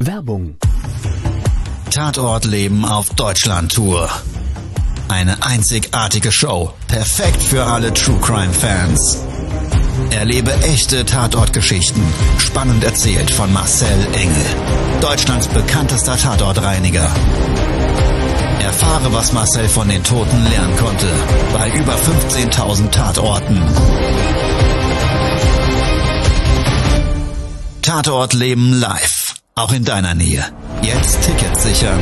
Werbung. Tatortleben auf Deutschland-Tour. Eine einzigartige Show, perfekt für alle True-Crime-Fans. Erlebe echte Tatortgeschichten, spannend erzählt von Marcel Engel, Deutschlands bekanntester Tatortreiniger. Erfahre, was Marcel von den Toten lernen konnte, bei über 15.000 Tatorten. Tatortleben live, auch in deiner Nähe. Jetzt Tickets sichern.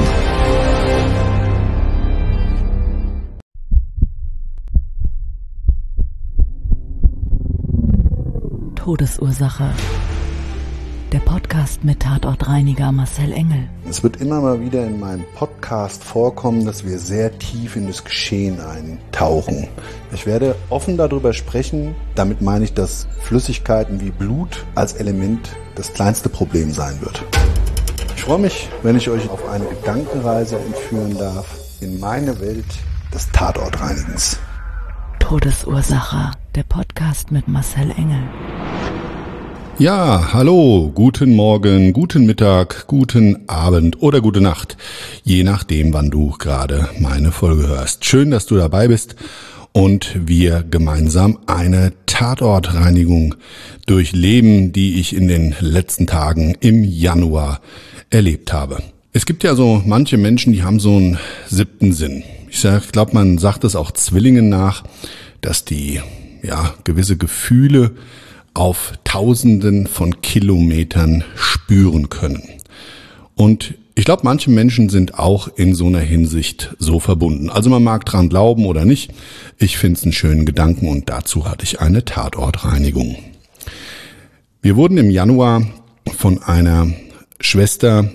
Todesursache. Der Podcast mit Tatortreiniger Marcel Engel. Es wird immer mal wieder in meinem Podcast vorkommen, dass wir sehr tief in das Geschehen eintauchen. Ich werde offen darüber sprechen. Damit meine ich, dass Flüssigkeiten wie Blut als Element das kleinste Problem sein wird. Ich freue mich, wenn ich euch auf eine Gedankenreise entführen darf in meine Welt des Tatortreinigens. Todesursache. Der Podcast mit Marcel Engel. Ja, hallo, guten Morgen, guten Mittag, guten Abend oder gute Nacht, je nachdem, wann du gerade meine Folge hörst. Schön, dass du dabei bist und wir gemeinsam eine Tatortreinigung durchleben, die ich in den letzten Tagen im Januar erlebt habe. Es gibt ja so manche Menschen, die haben so einen siebten Sinn. Ich glaube, man sagt es auch Zwillingen nach, dass die gewisse Gefühle auf Tausenden von Kilometern spüren können. Und ich glaube, manche Menschen sind auch in so einer Hinsicht so verbunden. Also man mag dran glauben oder nicht. Ich finde es einen schönen Gedanken und dazu hatte ich eine Tatortreinigung. Wir wurden im Januar von einer Schwester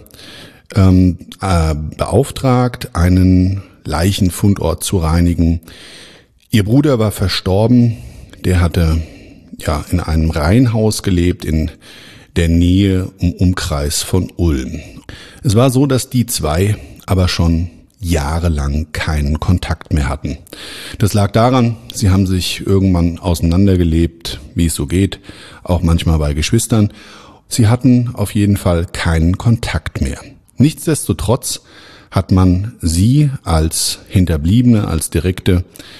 beauftragt, einen Leichenfundort zu reinigen. Ihr Bruder war verstorben, der hatte in einem Reihenhaus gelebt in der Nähe im Umkreis von Ulm. Es war so, dass die zwei aber schon jahrelang keinen Kontakt mehr hatten. Das lag daran, sie haben sich irgendwann auseinandergelebt, wie es so geht, auch manchmal bei Geschwistern. Sie hatten auf jeden Fall keinen Kontakt mehr. Nichtsdestotrotz hat man sie als Hinterbliebene, als Direkte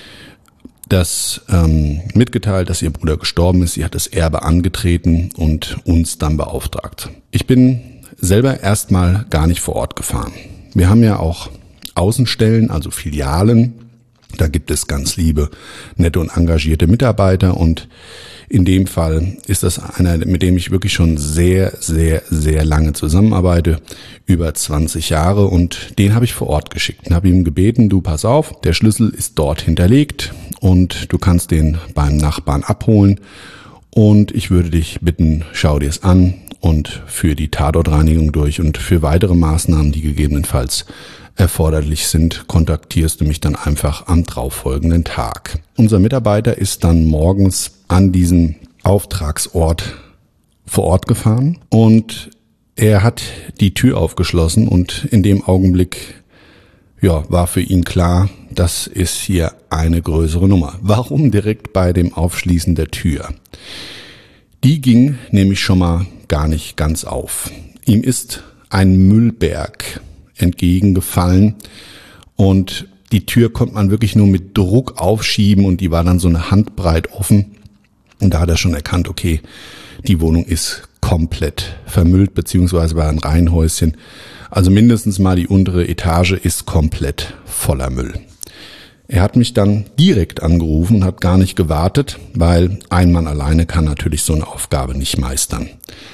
das mitgeteilt, dass ihr Bruder gestorben ist. Sie hat das Erbe angetreten und uns dann beauftragt. Ich bin selber erstmal gar nicht vor Ort gefahren. Wir haben ja auch Außenstellen, also Filialen. Da gibt es ganz liebe, nette und engagierte Mitarbeiter und in dem Fall ist das einer, mit dem ich wirklich schon sehr, sehr, sehr lange zusammenarbeite, über 20 Jahre, und den habe ich vor Ort geschickt und habe ihm gebeten, du pass auf, der Schlüssel ist dort hinterlegt und du kannst den beim Nachbarn abholen und ich würde dich bitten, schau dir es an und führ die Tatortreinigung durch und für weitere Maßnahmen, die gegebenenfalls erforderlich sind, kontaktierst du mich dann einfach am darauffolgenden Tag. Unser Mitarbeiter ist dann morgens an diesem Auftragsort vor Ort gefahren und er hat die Tür aufgeschlossen und in dem Augenblick war für ihn klar, das ist hier eine größere Nummer. Warum direkt bei dem Aufschließen der Tür? Die ging nämlich schon mal gar nicht ganz auf. Ihm ist ein Müllberg entgegengefallen und die Tür konnte man wirklich nur mit Druck aufschieben und die war dann so eine Handbreit offen und da hat er schon erkannt, okay, die Wohnung ist komplett vermüllt, beziehungsweise war ein Reihenhäuschen, also mindestens mal die untere Etage ist komplett voller Müll. Er hat mich dann direkt angerufen und hat gar nicht gewartet, weil ein Mann alleine kann natürlich so eine Aufgabe nicht meistern.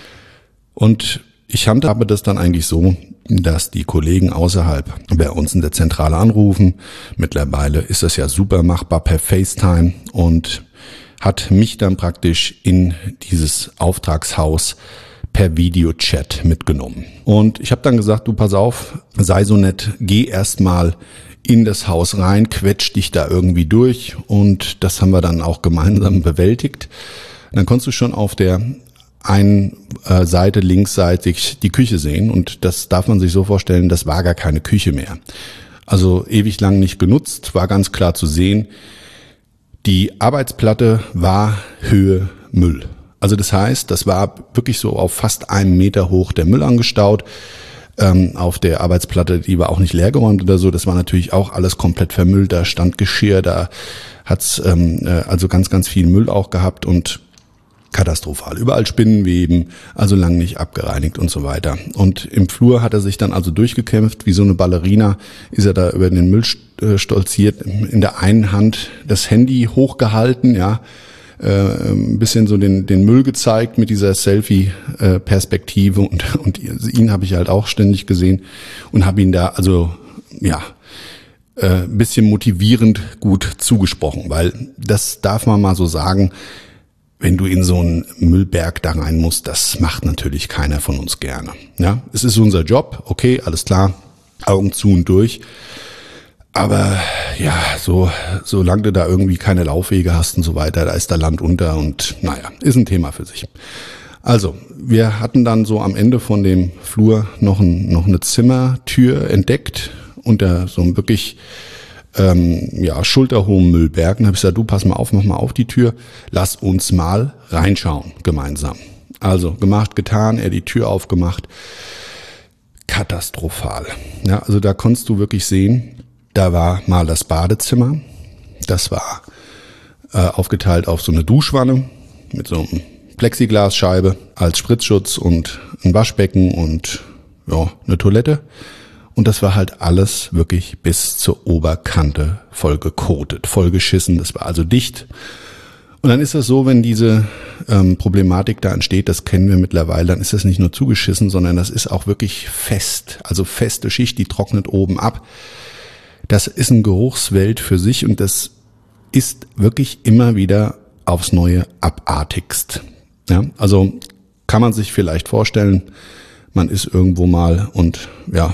Und ich handhabe das dann eigentlich so, dass die Kollegen außerhalb bei uns in der Zentrale anrufen. Mittlerweile ist das ja super machbar per FaceTime und hat mich dann praktisch in dieses Auftragshaus per Videochat mitgenommen. Und ich habe dann gesagt, du pass auf, sei so nett, geh erstmal in das Haus rein, quetsch dich da irgendwie durch und das haben wir dann auch gemeinsam bewältigt. Dann konntest du schon auf der einen Seite linksseitig die Küche sehen und das darf man sich so vorstellen, das war gar keine Küche mehr. Also ewig lang nicht genutzt, war ganz klar zu sehen. Die Arbeitsplatte war Höhe Müll. Also das heißt, das war wirklich so auf fast 1 Meter hoch der Müll angestaut. Auf der Arbeitsplatte, die war auch nicht leergeräumt oder so. Das war natürlich auch alles komplett vermüllt. Da stand Geschirr, da hat's also ganz, ganz viel Müll auch gehabt und katastrophal. Überall Spinnenweben, also lang nicht abgereinigt und so weiter. Und im Flur hat er sich dann also durchgekämpft. Wie so eine Ballerina ist er da über den Müll stolziert. In der einen Hand das Handy hochgehalten, ja, ein bisschen so den Müll gezeigt mit dieser Selfie-Perspektive und ihn habe ich halt auch ständig gesehen und habe ihn da also ja ein bisschen motivierend gut zugesprochen, weil das darf man mal so sagen, wenn du in so einen Müllberg da rein musst, das macht natürlich keiner von uns gerne. Ja, es ist unser Job, okay, alles klar, Augen zu und durch. Aber ja, solange du da irgendwie keine Laufwege hast und so weiter, da ist da Land unter und naja, ist ein Thema für sich. Also, wir hatten dann so am Ende von dem Flur noch eine Zimmertür entdeckt unter so einem wirklich schulterhohen Müllberg. Und habe ich gesagt, du pass mal auf, mach mal auf die Tür, lass uns mal reinschauen gemeinsam. Also gemacht, getan, er die Tür aufgemacht. Katastrophal. Ja, also da konntest du wirklich sehen, da war mal das Badezimmer, das war aufgeteilt auf so eine Duschwanne mit so einem Plexiglasscheibe als Spritzschutz und ein Waschbecken und ja, eine Toilette. Und das war halt alles wirklich bis zur Oberkante voll gekotet, voll geschissen, das war also dicht. Und dann ist das so, wenn diese Problematik da entsteht, das kennen wir mittlerweile, dann ist das nicht nur zugeschissen, sondern das ist auch wirklich fest, also feste Schicht, die trocknet oben ab. Das ist eine Geruchswelt für sich und das ist wirklich immer wieder aufs Neue abartigst. Ja, also kann man sich vielleicht vorstellen, man ist irgendwo mal und ja,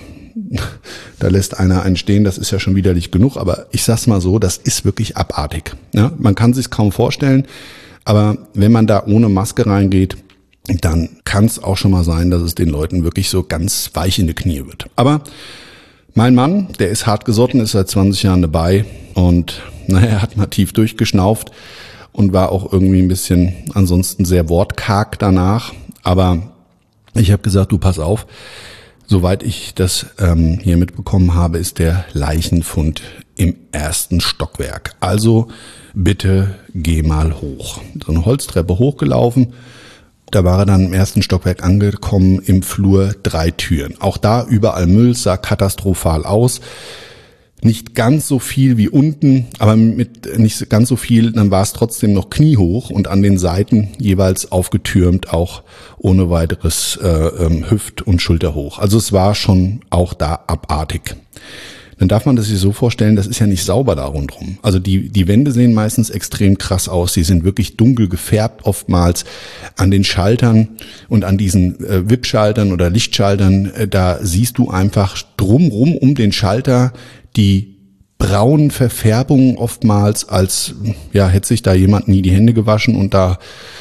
da lässt einer einen stehen, das ist ja schon widerlich genug, aber ich sag's mal so, das ist wirklich abartig. Ja, man kann sich's kaum vorstellen, aber wenn man da ohne Maske reingeht, dann kann es auch schon mal sein, dass es den Leuten wirklich so ganz weich in die Knie wird. Aber mein Mann, der ist hart gesotten, ist seit 20 Jahren dabei und er hat mal tief durchgeschnauft und war auch irgendwie ein bisschen ansonsten sehr wortkarg danach. Aber ich habe gesagt, du pass auf, soweit ich das hier mitbekommen habe, ist der Leichenfund im 1. Stockwerk. Also bitte geh mal hoch. So eine Holztreppe hochgelaufen. Da war er dann im 1. Stockwerk angekommen, im Flur 3 Türen. Auch da überall Müll, sah katastrophal aus. Nicht ganz so viel wie unten, aber mit nicht ganz so viel, dann war es trotzdem noch kniehoch und an den Seiten jeweils aufgetürmt, auch ohne weiteres Hüft- und Schulterhoch. Also es war schon auch da abartig. Dann darf man das sich so vorstellen, das ist ja nicht sauber da rundherum. Also die Wände sehen meistens extrem krass aus. Sie sind wirklich dunkel gefärbt oftmals an den Schaltern und an diesen Wippschaltern oder Lichtschaltern. Da siehst du einfach drumrum um den Schalter die braunen Verfärbungen oftmals, als ja hätte sich da jemand nie die Hände gewaschen und da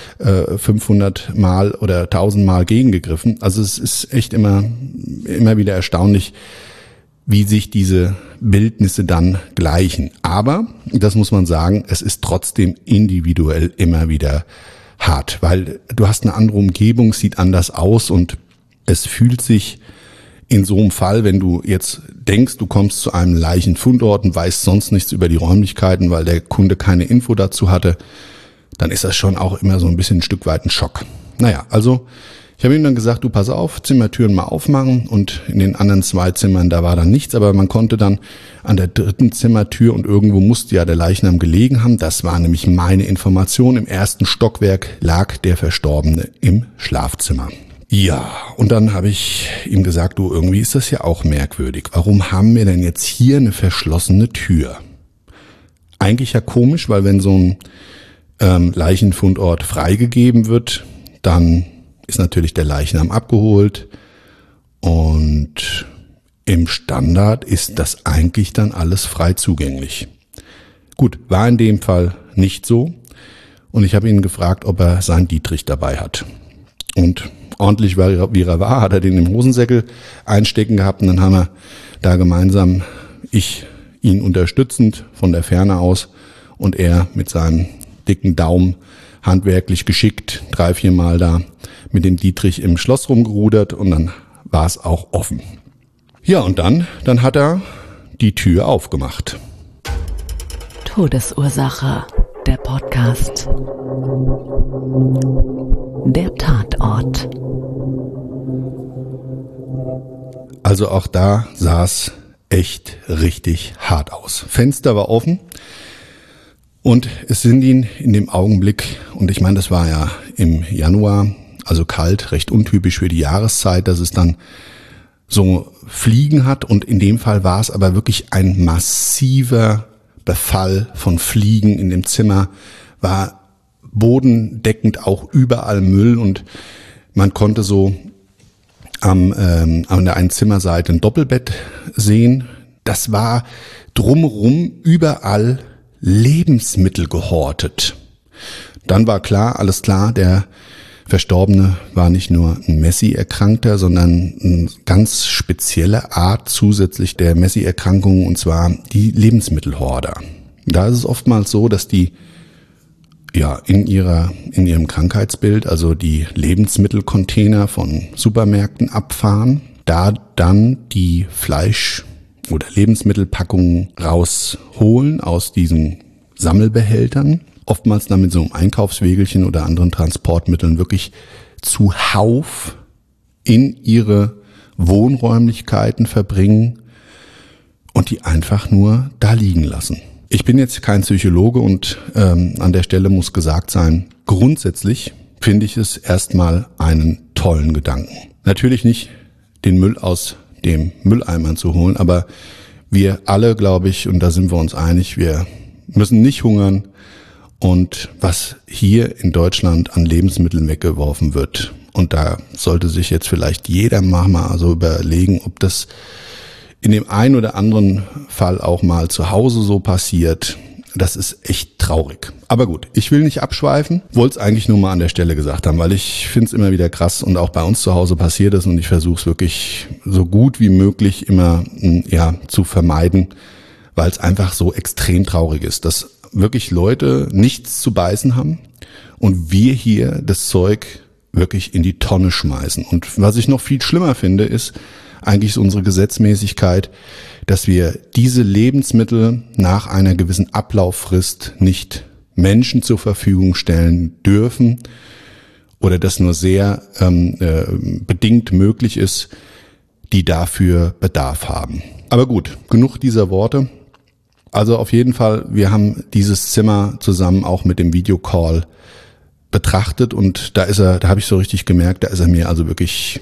500 Mal oder 1000 Mal gegengegriffen. Also es ist echt immer wieder erstaunlich, wie sich diese Bildnisse dann gleichen. Aber, das muss man sagen, es ist trotzdem individuell immer wieder hart, weil du hast eine andere Umgebung, sieht anders aus und es fühlt sich in so einem Fall, wenn du jetzt denkst, du kommst zu einem Leichenfundort und weißt sonst nichts über die Räumlichkeiten, weil der Kunde keine Info dazu hatte, dann ist das schon auch immer so ein bisschen ein Stück weit ein Schock. Naja, also ich habe ihm dann gesagt, du pass auf, Zimmertüren mal aufmachen und in den anderen 2 Zimmern, da war dann nichts, aber man konnte dann an der 3. Zimmertür und irgendwo musste ja der Leichnam gelegen haben, das war nämlich meine Information, im 1. Stockwerk lag der Verstorbene im Schlafzimmer. Ja, und dann habe ich ihm gesagt, du, irgendwie ist das ja auch merkwürdig. Warum haben wir denn jetzt hier eine verschlossene Tür? Eigentlich ja komisch, weil wenn so ein Leichenfundort freigegeben wird, dann ist natürlich der Leichnam abgeholt und im Standard ist das eigentlich dann alles frei zugänglich. Gut, war in dem Fall nicht so und ich habe ihn gefragt, ob er seinen Dietrich dabei hat. Und ordentlich wie er war, hat er den im Hosensäckel einstecken gehabt und dann haben wir da gemeinsam, ich ihn unterstützend von der Ferne aus und er mit seinem dicken Daumen handwerklich geschickt 3-4 Mal da mit dem Dietrich im Schloss rumgerudert und dann war es auch offen. Ja, und dann hat er die Tür aufgemacht. Todesursache, der Podcast. Der Tatort. Also auch da sah es echt richtig hart aus. Fenster war offen und es sind ihn in dem Augenblick, und ich meine, das war ja im Januar, also kalt, recht untypisch für die Jahreszeit, dass es dann so Fliegen hat, und in dem Fall war es aber wirklich ein massiver Befall von Fliegen in dem Zimmer, war bodendeckend auch überall Müll, und man konnte so an der einen Zimmerseite ein Doppelbett sehen. Das war drumherum überall Lebensmittel gehortet. Dann war klar, alles klar, der Verstorbene war nicht nur ein Messi-Erkrankter, sondern eine ganz spezielle Art zusätzlich der Messi-Erkrankung, und zwar die Lebensmittelhorder. Da ist es oftmals so, dass die in ihrem Krankheitsbild also die Lebensmittelcontainer von Supermärkten abfahren, da dann die Fleisch- oder Lebensmittelpackungen rausholen aus diesen Sammelbehältern, oftmals dann mit so einem Einkaufswägelchen oder anderen Transportmitteln wirklich zuhauf in ihre Wohnräumlichkeiten verbringen und die einfach nur da liegen lassen. Ich bin jetzt kein Psychologe und an der Stelle muss gesagt sein, grundsätzlich finde ich es erstmal einen tollen Gedanken. Natürlich nicht den Müll aus dem Mülleimern zu holen, aber wir alle, glaube ich, und da sind wir uns einig, wir müssen nicht hungern, und was hier in Deutschland an Lebensmitteln weggeworfen wird, und da sollte sich jetzt vielleicht jeder mal so überlegen, ob das in dem einen oder anderen Fall auch mal zu Hause so passiert. Das ist echt traurig. Aber gut, ich will nicht abschweifen, wollte es eigentlich nur mal an der Stelle gesagt haben, weil ich finde es immer wieder krass, und auch bei uns zu Hause passiert es, und ich versuche es wirklich so gut wie möglich immer zu vermeiden, weil es einfach so extrem traurig ist, dass wirklich Leute nichts zu beißen haben und wir hier das Zeug wirklich in die Tonne schmeißen. Und was ich noch viel schlimmer finde, ist eigentlich so unsere Gesetzmäßigkeit, dass wir diese Lebensmittel nach einer gewissen Ablauffrist nicht Menschen zur Verfügung stellen dürfen oder das nur sehr bedingt möglich ist, die dafür Bedarf haben. Aber gut, genug dieser Worte. Also auf jeden Fall, wir haben dieses Zimmer zusammen auch mit dem Videocall betrachtet, und da habe ich so richtig gemerkt, da ist er mir also wirklich,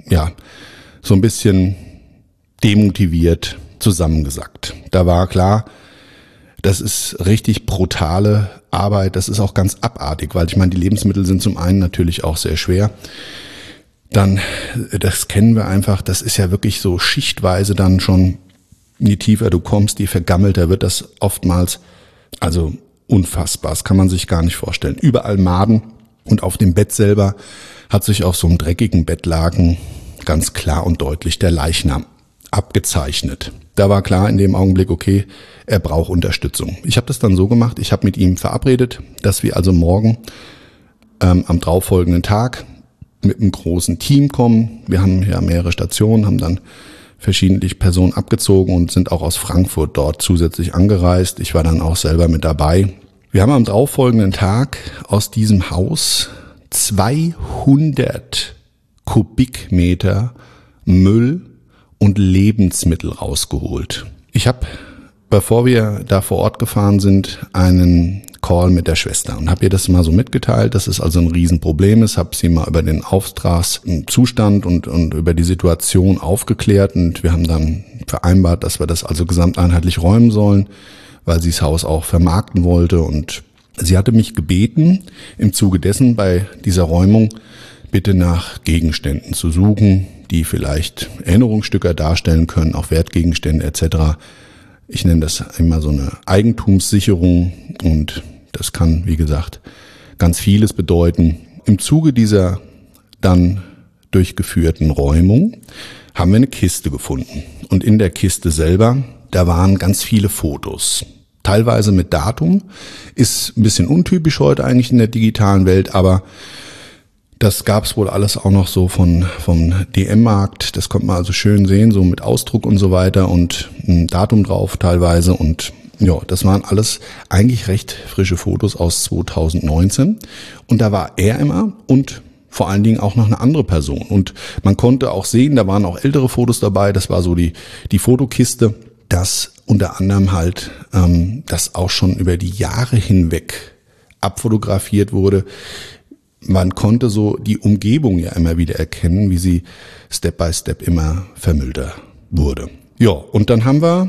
so ein bisschen demotiviert zusammengesackt. Da war klar, das ist richtig brutale Arbeit, das ist auch ganz abartig, weil ich meine, die Lebensmittel sind zum einen natürlich auch sehr schwer. Dann, das kennen wir einfach, das ist ja wirklich so schichtweise dann schon, je tiefer du kommst, je vergammelter wird das oftmals. Also unfassbar, das kann man sich gar nicht vorstellen. Überall Maden, und auf dem Bett selber hat sich auf so einem dreckigen Bettlaken ganz klar und deutlich der Leichnam abgezeichnet. Da war klar in dem Augenblick, okay, er braucht Unterstützung. Ich habe das dann so gemacht, ich habe mit ihm verabredet, dass wir also morgen am darauffolgenden Tag mit einem großen Team kommen. Wir haben ja mehrere Stationen, haben dann verschiedene Personen abgezogen und sind auch aus Frankfurt dort zusätzlich angereist. Ich war dann auch selber mit dabei. Wir haben am darauffolgenden Tag aus diesem Haus 200 Kubikmeter Müll und Lebensmittel rausgeholt. Ich habe, bevor wir da vor Ort gefahren sind, einen Call mit der Schwester und habe ihr das mal so mitgeteilt, dass es also ein Riesenproblem ist, habe sie mal über den Auftragszustand und über die Situation aufgeklärt, und wir haben dann vereinbart, dass wir das also gesamteinheitlich räumen sollen, weil sie das Haus auch vermarkten wollte, und sie hatte mich gebeten, im Zuge dessen bei dieser Räumung bitte nach Gegenständen zu suchen, die vielleicht Erinnerungsstücke darstellen können, auch Wertgegenstände etc. Ich nenne das immer so eine Eigentumssicherung, und das kann, wie gesagt, ganz vieles bedeuten. Im Zuge dieser dann durchgeführten Räumung haben wir eine Kiste gefunden, und in der Kiste selber, da waren ganz viele Fotos teilweise mit Datum. Ist ein bisschen untypisch heute eigentlich in der digitalen Welt, aber das gab's wohl alles auch noch so vom DM-Markt. Das konnte man also schön sehen, so mit Ausdruck und so weiter und ein Datum drauf teilweise. Und ja, das waren alles eigentlich recht frische Fotos aus 2019. Und da war er immer und vor allen Dingen auch noch eine andere Person. Und man konnte auch sehen, da waren auch ältere Fotos dabei. Das war so die Fotokiste, dass unter anderem halt das auch schon über die Jahre hinweg abfotografiert wurde. Man konnte so die Umgebung ja immer wieder erkennen, wie sie Step by Step immer vermüllter wurde. Ja, und dann haben wir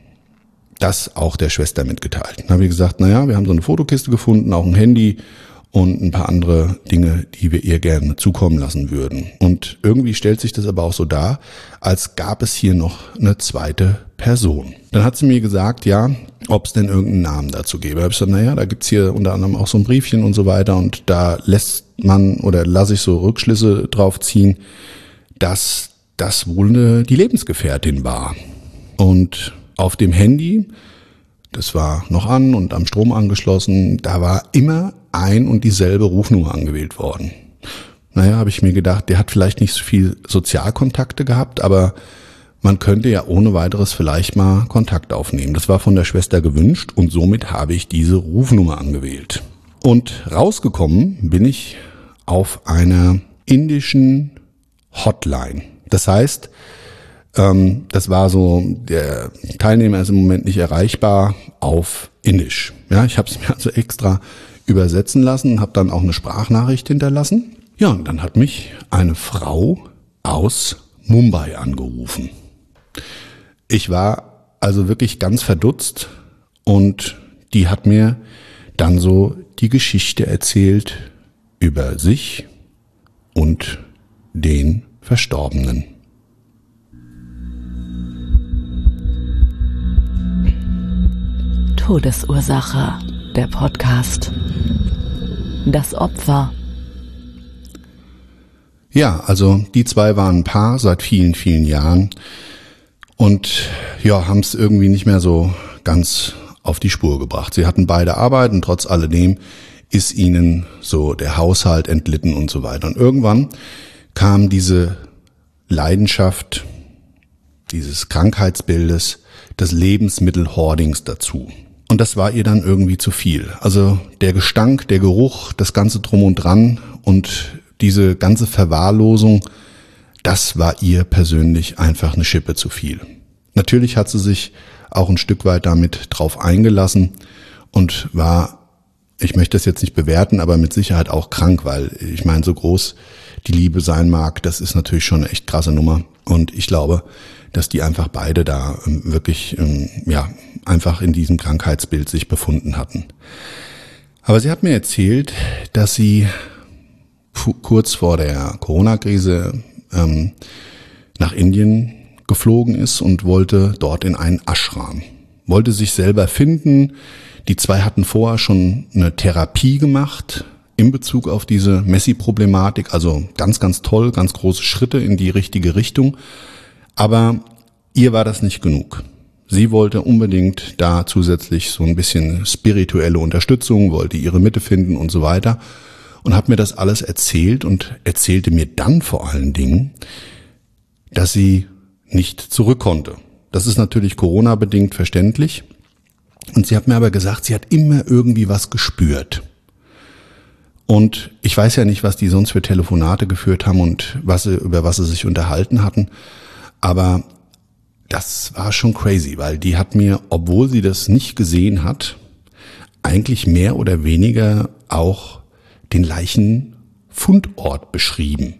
das auch der Schwester mitgeteilt. Dann haben wir gesagt, naja, wir haben so eine Fotokiste gefunden, auch ein Handy und ein paar andere Dinge, die wir ihr gerne zukommen lassen würden. Und irgendwie stellt sich das aber auch so dar, als gab es hier noch eine zweite Person. Dann hat sie mir gesagt, ja, ob es denn irgendeinen Namen dazu gäbe. Da habe ich gesagt, naja, da gibt's hier unter anderem auch so ein Briefchen und so weiter und da lasse ich so Rückschlüsse drauf ziehen, dass das wohl die Lebensgefährtin war. Und auf dem Handy, das war noch an und am Strom angeschlossen, da war immer ein und dieselbe Rufnummer angewählt worden. Naja, habe ich mir gedacht, der hat vielleicht nicht so viel Sozialkontakte gehabt, aber man könnte ja ohne weiteres vielleicht mal Kontakt aufnehmen. Das war von der Schwester gewünscht und somit habe ich diese Rufnummer angewählt. Und rausgekommen bin ich auf einer indischen Hotline. Das heißt, das war so, der Teilnehmer ist im Moment nicht erreichbar auf Indisch. Ja, ich habe es mir also extra übersetzen lassen, habe dann auch eine Sprachnachricht hinterlassen. Ja, und dann hat mich eine Frau aus Mumbai angerufen. Ich war also wirklich ganz verdutzt und die hat mir dann so die Geschichte erzählt über sich und den Verstorbenen. Todesursache, der Podcast. Das Opfer. Ja, also die zwei waren ein Paar seit vielen, vielen Jahren und ja, haben es irgendwie nicht mehr so ganz auf die Spur gebracht. Sie hatten beide Arbeit und trotz alledem ist ihnen so der Haushalt entlitten und so weiter. Und irgendwann kam diese Leidenschaft dieses Krankheitsbildes des Lebensmittelhoardings dazu. Und das war ihr dann irgendwie zu viel. Also der Gestank, der Geruch, das ganze Drum und Dran und diese ganze Verwahrlosung, das war ihr persönlich einfach eine Schippe zu viel. Natürlich hat sie sich auch ein Stück weit damit drauf eingelassen und war, ich möchte das jetzt nicht bewerten, aber mit Sicherheit auch krank, weil ich meine, so groß die Liebe sein mag, das ist natürlich schon eine echt krasse Nummer. Und ich glaube, dass die einfach beide da wirklich einfach in diesem Krankheitsbild sich befunden hatten. Aber sie hat mir erzählt, dass sie kurz vor der Corona-Krise nach Indien geflogen ist und wollte dort in einen Ashram. Wollte sich selber finden. Die zwei hatten vorher schon eine Therapie gemacht in Bezug auf diese Messi-Problematik. Also ganz, ganz toll, ganz große Schritte in die richtige Richtung. Aber ihr war das nicht genug. Sie wollte unbedingt da zusätzlich so ein bisschen spirituelle Unterstützung, wollte ihre Mitte finden und so weiter. Und hat mir das alles erzählt und erzählte mir dann vor allen Dingen, dass sie nicht zurück konnte. Das ist natürlich Corona-bedingt verständlich. Und sie hat mir aber gesagt, sie hat immer irgendwie was gespürt. Und ich weiß ja nicht, was die sonst für Telefonate geführt haben und über was sie sich unterhalten hatten. Aber das war schon crazy, weil die hat mir, obwohl sie das nicht gesehen hat, eigentlich mehr oder weniger auch den Leichenfundort beschrieben.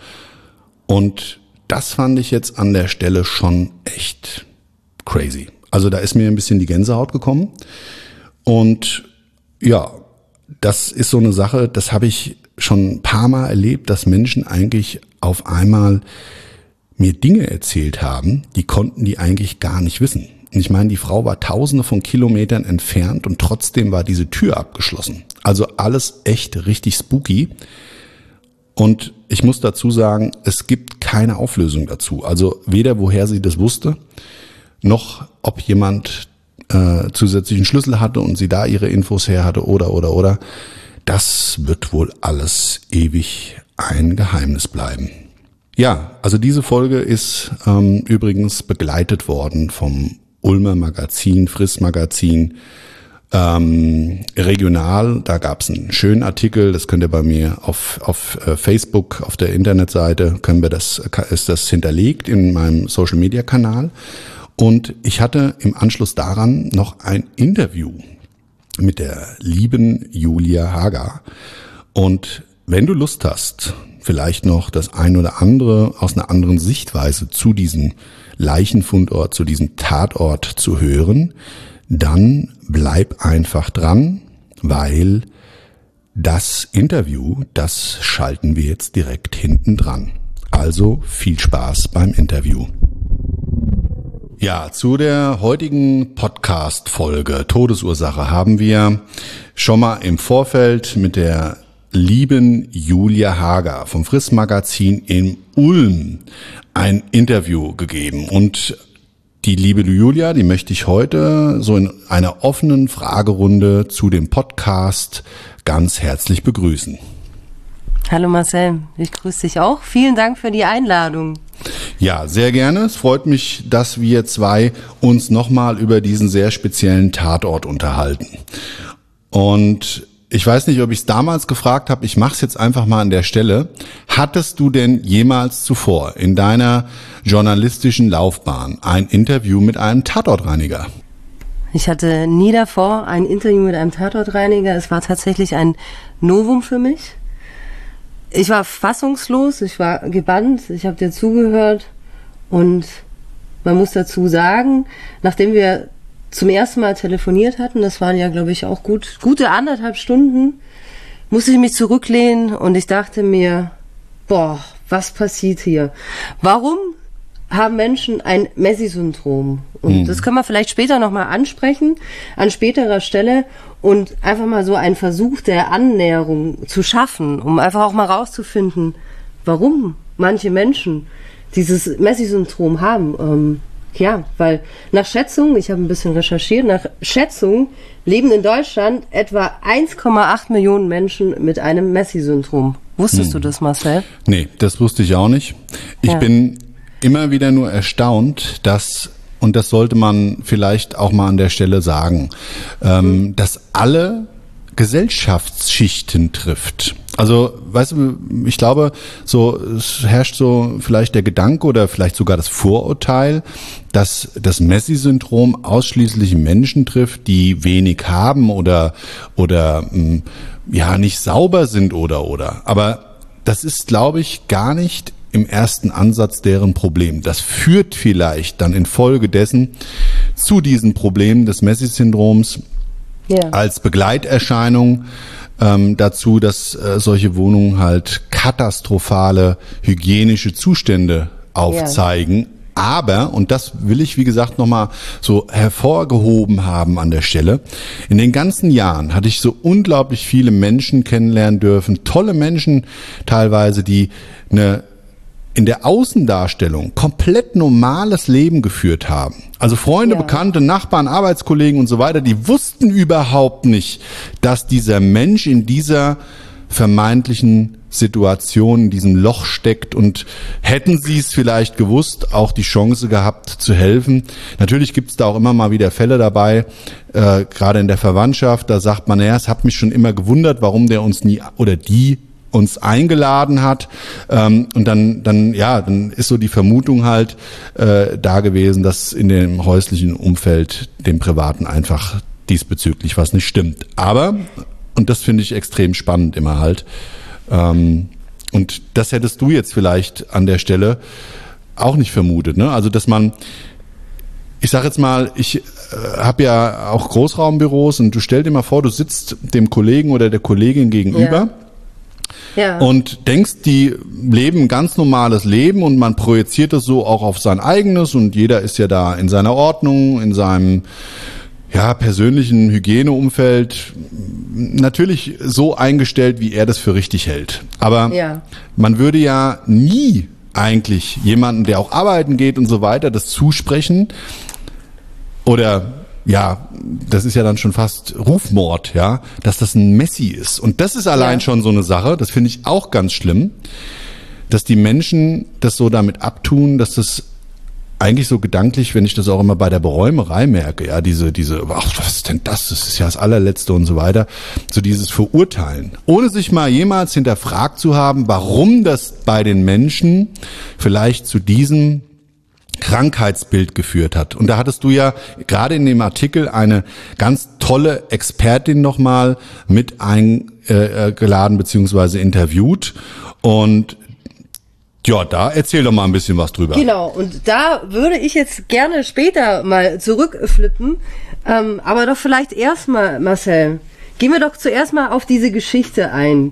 Und das fand ich jetzt an der Stelle schon echt crazy. Also da ist mir ein bisschen die Gänsehaut gekommen. Und ja, das ist so eine Sache, das habe ich schon ein paar Mal erlebt, dass Menschen eigentlich auf einmal mir Dinge erzählt haben, die konnten die eigentlich gar nicht wissen. Und ich meine, die Frau war tausende von Kilometern entfernt und trotzdem war diese Tür abgeschlossen. Also alles echt richtig spooky. Und ich muss dazu sagen, es gibt keine Auflösung dazu. Also weder woher sie das wusste, noch ob jemand zusätzlichen Schlüssel hatte und sie da ihre Infos her hatte oder. Das wird wohl alles ewig ein Geheimnis bleiben. Ja, also diese Folge ist übrigens begleitet worden vom Ulmer Magazin, Friss Magazin, regional. Da gab es einen schönen Artikel, das könnt ihr bei mir auf Facebook, auf der Internetseite, ist das hinterlegt in meinem Social-Media-Kanal. Und ich hatte im Anschluss daran noch ein Interview mit der lieben Julia Hager. Und wenn du Lust hast, vielleicht noch das ein oder andere aus einer anderen Sichtweise zu diesem Leichenfundort, zu diesem Tatort zu hören, dann bleib einfach dran, weil das Interview, das schalten wir jetzt direkt hinten dran. Also viel Spaß beim Interview. Ja, zu der heutigen Podcast-Folge Todesursache haben wir schon mal im Vorfeld mit der lieben Julia Hager vom Friss Magazin in Ulm ein Interview gegeben. Und die liebe Julia, die möchte ich heute so in einer offenen Fragerunde zu dem Podcast ganz herzlich begrüßen. Hallo Marcel, ich grüße dich auch. Vielen Dank für die Einladung. Ja, sehr gerne. Es freut mich, dass wir zwei uns nochmal über diesen sehr speziellen Tatort unterhalten. Und ich weiß nicht, ob ich es damals gefragt habe, ich mache es jetzt einfach mal an der Stelle. Hattest du denn jemals zuvor in deiner journalistischen Laufbahn ein Interview mit einem Tatortreiniger? Ich hatte nie davor ein Interview mit einem Tatortreiniger. Es war tatsächlich ein Novum für mich. Ich war fassungslos, ich war gebannt, ich habe dir zugehört und man muss dazu sagen, nachdem wir zum ersten Mal telefoniert hatten, das waren ja, glaube ich, auch gute 1,5 Stunden, musste ich mich zurücklehnen und ich dachte mir, boah, was passiert hier? Warum haben Menschen ein Messi-Syndrom? Und das können wir vielleicht später nochmal ansprechen, an späterer Stelle und einfach mal so einen Versuch der Annäherung zu schaffen, um einfach auch mal rauszufinden, warum manche Menschen dieses Messi-Syndrom haben. Ja, weil nach Schätzung, ich habe ein bisschen recherchiert, nach Schätzung leben in Deutschland etwa 1,8 Millionen Menschen mit einem Messi-Syndrom. Wusstest du das, Marcel? Nee, das wusste ich auch nicht. Ich bin immer wieder nur erstaunt, dass, und das sollte man vielleicht auch mal an der Stelle sagen, dass alle Gesellschaftsschichten trifft. Also, weißt du, ich glaube, es herrscht so vielleicht der Gedanke oder vielleicht sogar das Vorurteil, dass das Messi-Syndrom ausschließlich Menschen trifft, die wenig haben oder nicht sauber sind oder. Aber das ist, glaube ich, gar nicht im ersten Ansatz deren Problem. Das führt vielleicht dann infolgedessen zu diesen Problemen des Messi-Syndroms als Begleiterscheinung dazu, dass solche Wohnungen halt katastrophale hygienische Zustände aufzeigen. Aber, und das will ich, wie gesagt, nochmal so hervorgehoben haben an der Stelle, in den ganzen Jahren hatte ich so unglaublich viele Menschen kennenlernen dürfen, tolle Menschen teilweise, die in der Außendarstellung komplett normales Leben geführt haben. Also Freunde, Bekannte, Nachbarn, Arbeitskollegen und so weiter, die wussten überhaupt nicht, dass dieser Mensch in dieser vermeintlichen Situation, in diesem Loch steckt, und hätten sie es vielleicht gewusst, auch die Chance gehabt zu helfen. Natürlich gibt es da auch immer mal wieder Fälle dabei, gerade in der Verwandtschaft, da sagt man, es hat mich schon immer gewundert, warum der uns nie oder die uns eingeladen hat, und dann ist so die Vermutung halt da gewesen, dass in dem häuslichen Umfeld, dem privaten, einfach diesbezüglich was nicht stimmt. Aber, und das finde ich extrem spannend immer halt, und das hättest du jetzt vielleicht an der Stelle auch nicht vermutet, ne? Also dass man, ich sag jetzt mal, ich habe ja auch Großraumbüros, und du stell dir mal vor, du sitzt dem Kollegen oder der Kollegin gegenüber. Und denkst, die leben ein ganz normales Leben, und man projiziert das so auch auf sein eigenes, und jeder ist ja da in seiner Ordnung, in seinem persönlichen Hygieneumfeld natürlich so eingestellt, wie er das für richtig hält. Aber man würde ja nie eigentlich jemanden, der auch arbeiten geht und so weiter, das zusprechen oder das ist ja dann schon fast Rufmord, ja, dass das ein Messi ist. Und das ist allein schon so eine Sache, das finde ich auch ganz schlimm, dass die Menschen das so damit abtun, dass das eigentlich so gedanklich, wenn ich das auch immer bei der Beräumerei merke, ja, diese, ach, was ist denn das? Das ist ja das allerletzte und so weiter. So dieses Verurteilen. Ohne sich mal jemals hinterfragt zu haben, warum das bei den Menschen vielleicht zu diesem Krankheitsbild geführt hat. Und da hattest du ja gerade in dem Artikel eine ganz tolle Expertin nochmal mit eingeladen bzw. interviewt. Und ja, da erzähl doch mal ein bisschen was drüber. Genau, und da würde ich jetzt gerne später mal zurückflippen. Aber doch vielleicht erstmal, Marcel, gehen wir doch zuerst mal auf diese Geschichte ein.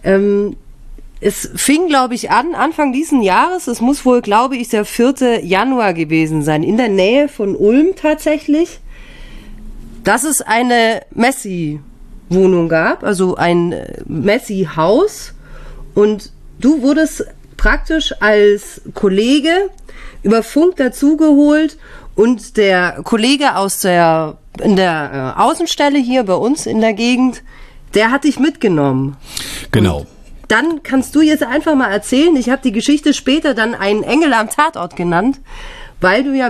Es fing, glaube ich, an, Anfang diesen Jahres, es muss wohl, glaube ich, der 4. Januar gewesen sein, in der Nähe von Ulm tatsächlich, dass es eine Messi-Wohnung gab, also ein Messi-Haus, und du wurdest praktisch als Kollege über Funk dazugeholt, und der Kollege in der Außenstelle hier bei uns in der Gegend, der hat dich mitgenommen. Genau. Und dann kannst du jetzt einfach mal erzählen, ich habe die Geschichte später dann einen Engel am Tatort genannt, weil du ja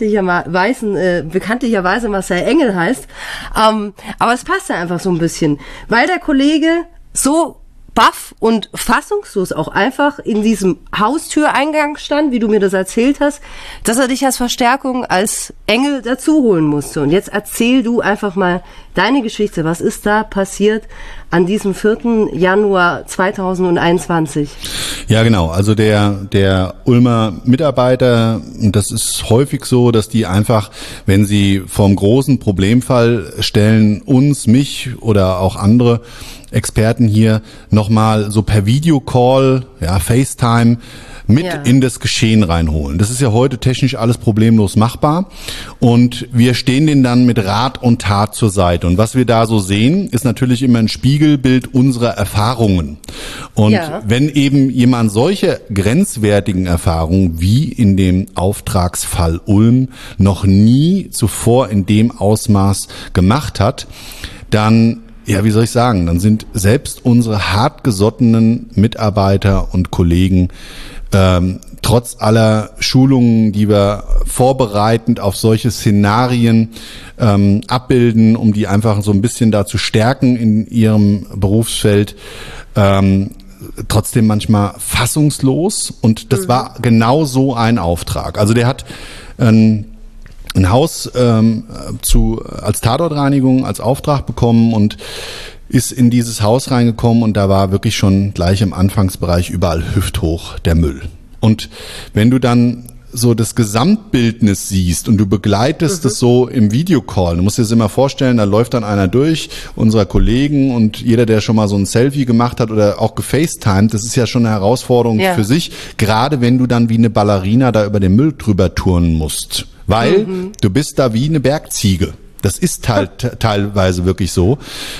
bekanntlicherweise Marcel Engel heißt. Aber es passt ja einfach so ein bisschen, weil der Kollege so baff und fassungslos auch einfach in diesem Haustüreingang stand, wie du mir das erzählt hast, dass er dich als Verstärkung als Engel dazu holen musste. Und jetzt erzähl du einfach mal deine Geschichte. Was ist da passiert an diesem 4. Januar 2021? Ja, genau. Also der Ulmer Mitarbeiter, und das ist häufig so, dass die einfach, wenn sie vorm großen Problemfall stellen, mich oder auch andere Experten hier nochmal so per Videocall, FaceTime, mit in das Geschehen reinholen. Das ist ja heute technisch alles problemlos machbar, und wir stehen denen dann mit Rat und Tat zur Seite. Und was wir da so sehen, ist natürlich immer ein Spiegelbild unserer Erfahrungen. Und wenn eben jemand solche grenzwertigen Erfahrungen wie in dem Auftragsfall Ulm noch nie zuvor in dem Ausmaß gemacht hat, dann dann sind selbst unsere hartgesottenen Mitarbeiter und Kollegen trotz aller Schulungen, die wir vorbereitend auf solche Szenarien abbilden, um die einfach so ein bisschen da zu stärken in ihrem Berufsfeld, trotzdem manchmal fassungslos. Und das war genau so ein Auftrag. Also der hat ein Haus als Tatortreinigung als Auftrag bekommen und ist in dieses Haus reingekommen, und da war wirklich schon gleich im Anfangsbereich überall hüfthoch der Müll. Und wenn du dann so das Gesamtbildnis siehst und du begleitest es so im Videocall, du musst dir das immer vorstellen, da läuft dann einer durch, unserer Kollegen, und jeder, der schon mal so ein Selfie gemacht hat oder auch gefacetimed, das ist ja schon eine Herausforderung für sich, gerade wenn du dann wie eine Ballerina da über den Müll drüber turnen musst. Weil du bist da wie eine Bergziege. Das ist halt teilweise wirklich so.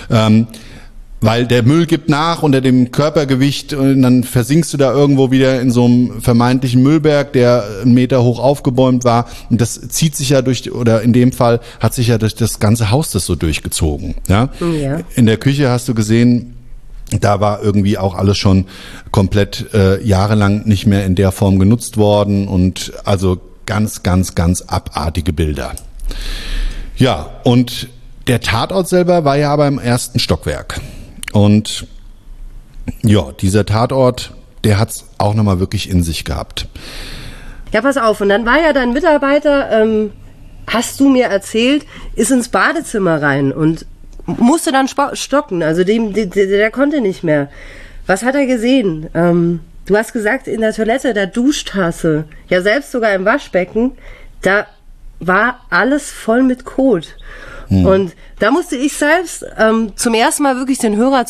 Weil der Müll gibt nach unter dem Körpergewicht, und dann versinkst du da irgendwo wieder in so einem vermeintlichen Müllberg, der 1 Meter hoch aufgebäumt war. Und das zieht sich ja oder in dem Fall hat sich ja durch das ganze Haus das so durchgezogen. Ja? In der Küche hast du gesehen, da war irgendwie auch alles schon komplett jahrelang nicht mehr in der Form genutzt worden, und also ganz, ganz, ganz abartige Bilder. Ja, und der Tatort selber war ja aber im 1. Stockwerk. Und ja, dieser Tatort, der hat's auch nochmal wirklich in sich gehabt. Ja, pass auf, und dann war ja dein Mitarbeiter, hast du mir erzählt, ist ins Badezimmer rein und musste dann stocken, also der konnte nicht mehr. Was hat er gesehen? Du hast gesagt, in der Toilette, der Duschtasse, ja selbst sogar im Waschbecken, da war alles voll mit Kot. Und da musste ich selbst zum ersten Mal wirklich den Hörer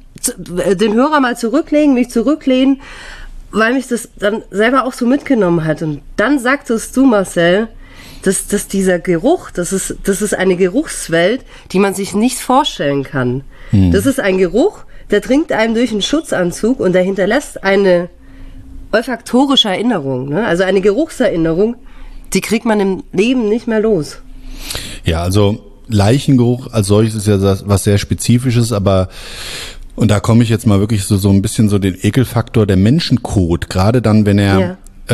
mal zurücklegen, mich zurücklehnen, weil mich das dann selber auch so mitgenommen hat. Und dann sagtest du, Marcel, dass dieser Geruch, das ist eine Geruchswelt, die man sich nicht vorstellen kann. Das ist ein Geruch, der dringt einem durch einen Schutzanzug, und der hinterlässt eine olfaktorische Erinnerung, ne? Also eine Geruchserinnerung, die kriegt man im Leben nicht mehr los. Ja, also Leichengeruch als solches ist ja was sehr Spezifisches, aber und da komme ich jetzt mal wirklich so ein bisschen so den Ekelfaktor der Menschenkot, gerade dann, wenn er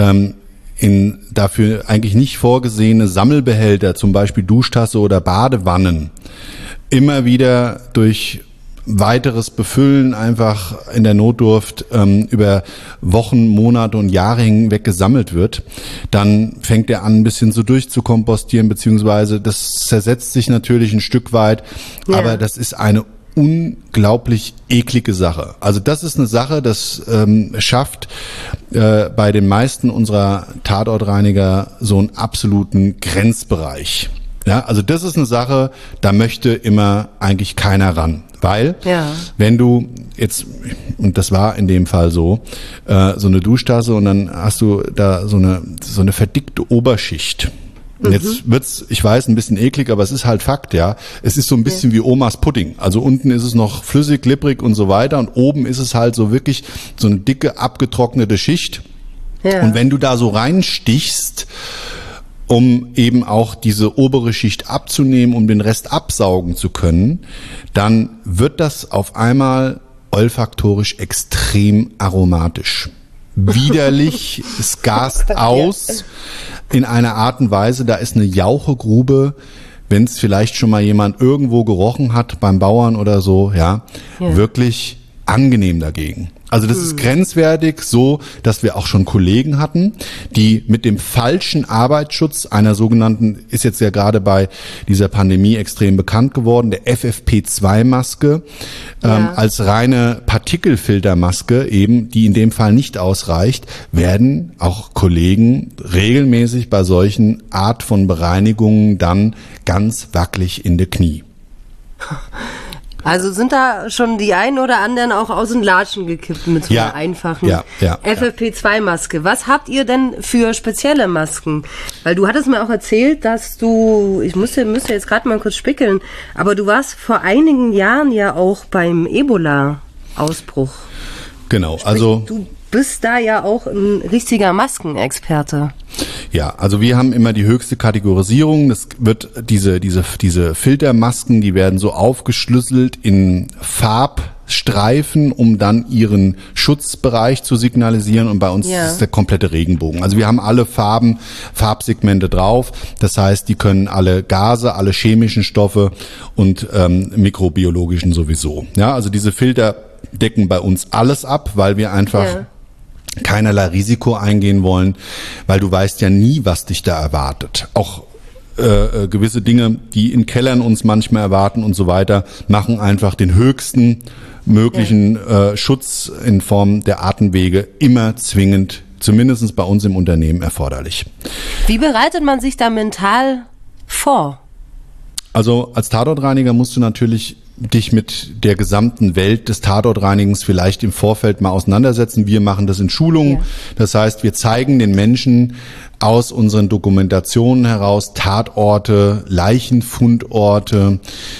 in dafür eigentlich nicht vorgesehene Sammelbehälter, zum Beispiel Duschtasse oder Badewannen, immer wieder durch weiteres Befüllen einfach in der Notdurft über Wochen, Monate und Jahre hinweg gesammelt wird, dann fängt er an, ein bisschen so durchzukompostieren, beziehungsweise das zersetzt sich natürlich ein Stück weit, aber das ist eine unglaublich eklige Sache. Also das ist eine Sache, das schafft bei den meisten unserer Tatortreiniger so einen absoluten Grenzbereich. Ja, also das ist eine Sache, da möchte immer eigentlich keiner ran. Weil, wenn du jetzt, und das war in dem Fall so eine Duschtasse und dann hast du da so eine verdickte Oberschicht. Und jetzt wird's, ich weiß, ein bisschen eklig, aber es ist halt Fakt, ja. Es ist so ein bisschen wie Omas Pudding. Also unten ist es noch flüssig, glibberig und so weiter und oben ist es halt so wirklich so eine dicke, abgetrocknete Schicht. Ja. Und wenn du da so reinstichst, um eben auch diese obere Schicht abzunehmen, um den Rest absaugen zu können, dann wird das auf einmal olfaktorisch extrem aromatisch. Widerlich, es gast aus in einer Art und Weise, da ist eine Jauchegrube, wenn es vielleicht schon mal jemand irgendwo gerochen hat, beim Bauern oder so, wirklich angenehm dagegen. Also das ist grenzwertig, so, dass wir auch schon Kollegen hatten, die mit dem falschen Arbeitsschutz einer sogenannten, ist jetzt ja gerade bei dieser Pandemie extrem bekannt geworden, der FFP2-Maske, als reine Partikelfiltermaske eben, die in dem Fall nicht ausreicht, werden auch Kollegen regelmäßig bei solchen Art von Bereinigungen dann ganz wackelig in die Knie. Also sind da schon die einen oder anderen auch aus den Latschen gekippt mit so einer einfachen FFP2-Maske. Was habt ihr denn für spezielle Masken? Weil du hattest mir auch erzählt, dass du, ich müsste jetzt gerade mal kurz spickeln, aber du warst vor einigen Jahren ja auch beim Ebola-Ausbruch. Genau, Sprich, also du bist da ja auch ein richtiger Maskenexperte. Ja, also wir haben immer die höchste Kategorisierung. Das wird diese Filtermasken, die werden so aufgeschlüsselt in Farbstreifen, um dann ihren Schutzbereich zu signalisieren. Und bei uns ist es der komplette Regenbogen. Also wir haben alle Farbsegmente drauf. Das heißt, die können alle Gase, alle chemischen Stoffe und mikrobiologischen sowieso. Ja, also diese Filter decken bei uns alles ab, weil wir einfach keinerlei Risiko eingehen wollen, weil du weißt ja nie, was dich da erwartet. Auch gewisse Dinge, die in Kellern uns manchmal erwarten und so weiter, machen einfach den höchsten möglichen Schutz in Form der Atemwege immer zwingend, zumindest bei uns im Unternehmen, erforderlich. Wie bereitet man sich da mental vor? Also als Tatortreiniger musst du natürlich dich mit der gesamten Welt des Tatortreinigens vielleicht im Vorfeld mal auseinandersetzen. Wir machen das in Schulungen. Das heißt, wir zeigen den Menschen aus unseren Dokumentationen heraus Tatorte, Leichenfundorte,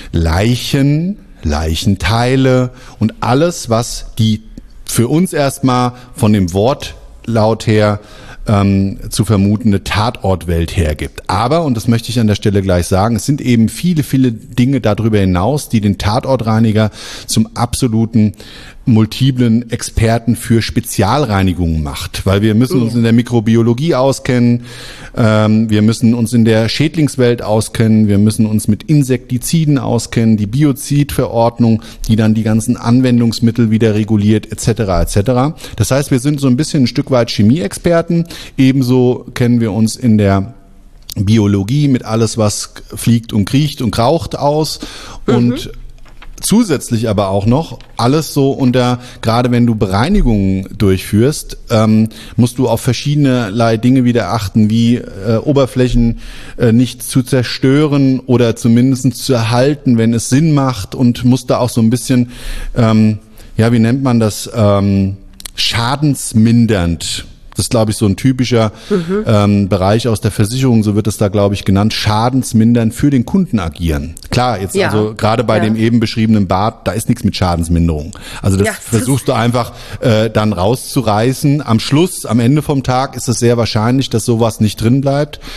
Leichenteile und alles, was die für uns erstmal von dem Wortlaut her zu vermutende Tatortwelt hergibt. Aber, und das möchte ich an der Stelle gleich sagen, es sind eben viele, viele Dinge darüber hinaus, die den Tatortreiniger zum absoluten multiplen Experten für Spezialreinigungen macht. Weil wir müssen uns in der Mikrobiologie auskennen, wir müssen uns in der Schädlingswelt auskennen, wir müssen uns mit Insektiziden auskennen, die Biozidverordnung, die dann die ganzen Anwendungsmittel wieder reguliert, etc. etc. Das heißt, wir sind so ein bisschen ein Stück weit Chemieexperten. Ebenso kennen wir uns in der Biologie mit alles, was fliegt und kriecht und kraucht aus und zusätzlich aber auch noch alles so unter, gerade wenn du Bereinigungen durchführst, musst du auf verschiedene Dinge wieder achten, wie Oberflächen nicht zu zerstören oder zumindest zu erhalten, wenn es Sinn macht, und musst da auch so ein bisschen, wie nennt man das, schadensmindernd. Das ist, glaube ich, so ein typischer Bereich aus der Versicherung, so wird es da, glaube ich, genannt, schadensmindernd für den Kunden agieren. Klar, jetzt also gerade bei dem eben beschriebenen Bad, da ist nichts mit Schadensminderung. Also das versuchst du einfach dann rauszureißen. Am Ende vom Tag ist es sehr wahrscheinlich, dass sowas nicht drin bleibt.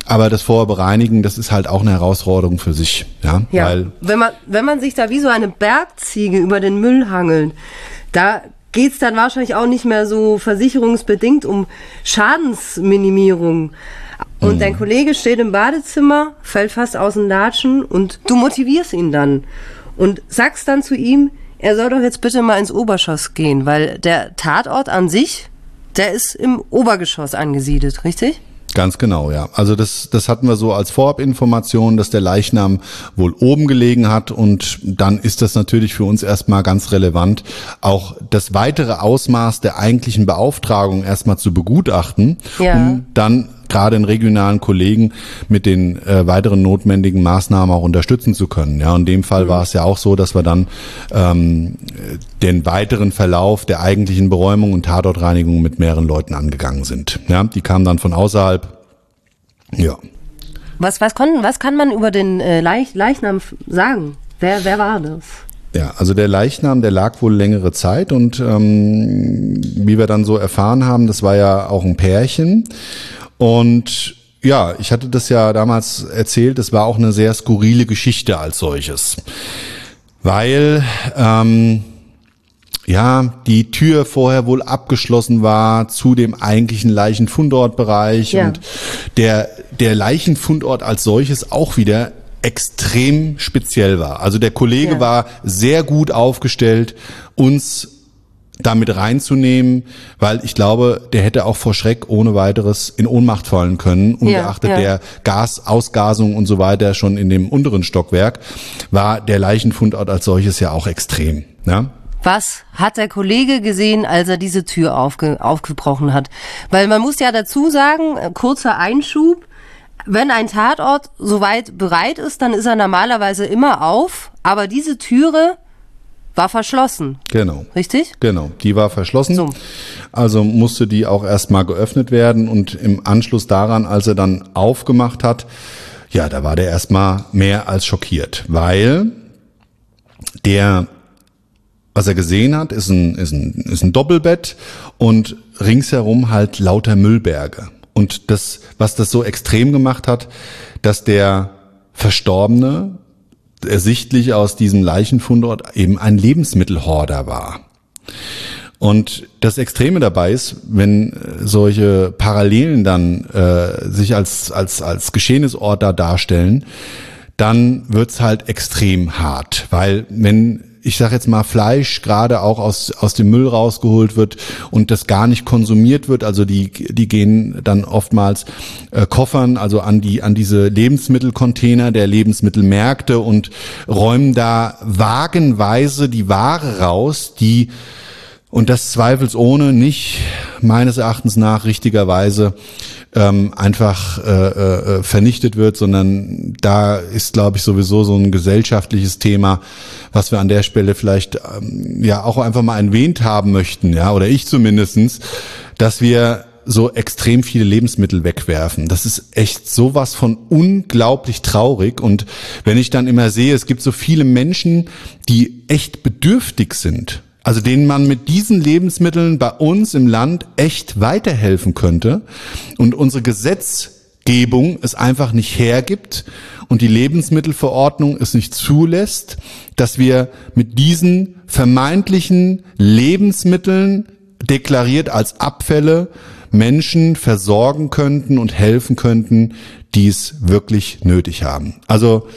Aber das Vorbereinigen, das ist halt auch eine Herausforderung für sich. Ja, weil wenn man sich da wie so eine Bergziege über den Müll hangelt, da geht's dann wahrscheinlich auch nicht mehr so versicherungsbedingt um Schadensminimierung. Und dein Kollege steht im Badezimmer, fällt fast aus den Latschen und du motivierst ihn dann und sagst dann zu ihm, er soll doch jetzt bitte mal ins Obergeschoss gehen, weil der Tatort an sich, der ist im Obergeschoss angesiedelt, richtig? Ganz genau, ja. Also das hatten wir so als Vorabinformation, dass der Leichnam wohl oben gelegen hat, und dann ist das natürlich für uns erstmal ganz relevant, auch das weitere Ausmaß der eigentlichen Beauftragung erstmal zu begutachten, um dann gerade den regionalen Kollegen mit den weiteren notwendigen Maßnahmen auch unterstützen zu können. Ja, in dem Fall war es ja auch so, dass wir dann den weiteren Verlauf der eigentlichen Beräumung und Tatortreinigung mit mehreren Leuten angegangen sind. Ja, die kamen dann von außerhalb. Ja. Was kann man über den Leichnam sagen? Wer war das? Ja, also der Leichnam, der lag wohl längere Zeit, und wie wir dann so erfahren haben, das war ja auch ein Pärchen. Und ja, ich hatte das ja damals erzählt, es war auch eine sehr skurrile Geschichte als solches. Weil die Tür vorher wohl abgeschlossen war zu dem eigentlichen Leichenfundortbereich, und der Leichenfundort als solches auch wieder extrem speziell war. Also der Kollege war sehr gut aufgestellt, uns damit reinzunehmen, weil ich glaube, der hätte auch vor Schreck ohne weiteres in Ohnmacht fallen können, ungeachtet der Gasausgasung und so weiter schon in dem unteren Stockwerk, war der Leichenfundort als solches ja auch extrem. Ja? Was hat der Kollege gesehen, als er diese Tür aufgebrochen hat? Weil man muss ja dazu sagen, kurzer Einschub, wenn ein Tatort soweit bereit ist, dann ist er normalerweise immer auf, aber diese Türe war verschlossen. Genau. Richtig? Genau, die war verschlossen. So. Also musste die auch erstmal geöffnet werden, und im Anschluss daran, als er dann aufgemacht hat, ja, da war der erstmal mehr als schockiert, weil was er gesehen hat, ist ein Doppelbett und ringsherum halt lauter Müllberge. Und das, was das so extrem gemacht hat, dass der Verstorbene ersichtlich aus diesem Leichenfundort eben ein Lebensmittelhorder war. Und das Extreme dabei ist, wenn solche Parallelen dann sich als Geschehnisort da darstellen, dann wird's halt extrem hart, weil wenn, ich sag jetzt mal, Fleisch gerade auch aus dem Müll rausgeholt wird und das gar nicht konsumiert wird, also die gehen dann oftmals koffern, also an diese Lebensmittelcontainer der Lebensmittelmärkte und räumen da wagenweise die Ware raus, und das zweifelsohne nicht meines Erachtens nach richtigerweise einfach vernichtet wird, sondern da ist, glaube ich, sowieso so ein gesellschaftliches Thema, was wir an der Stelle vielleicht auch einfach mal erwähnt haben möchten, ja, oder ich zumindestens, dass wir so extrem viele Lebensmittel wegwerfen. Das ist echt sowas von unglaublich traurig. Und wenn ich dann immer sehe, es gibt so viele Menschen, die echt bedürftig sind, also denen man mit diesen Lebensmitteln bei uns im Land echt weiterhelfen könnte, und unsere Gesetzgebung es einfach nicht hergibt und die Lebensmittelverordnung es nicht zulässt, dass wir mit diesen vermeintlichen Lebensmitteln, deklariert als Abfälle, Menschen versorgen könnten und helfen könnten, die es wirklich nötig haben. Also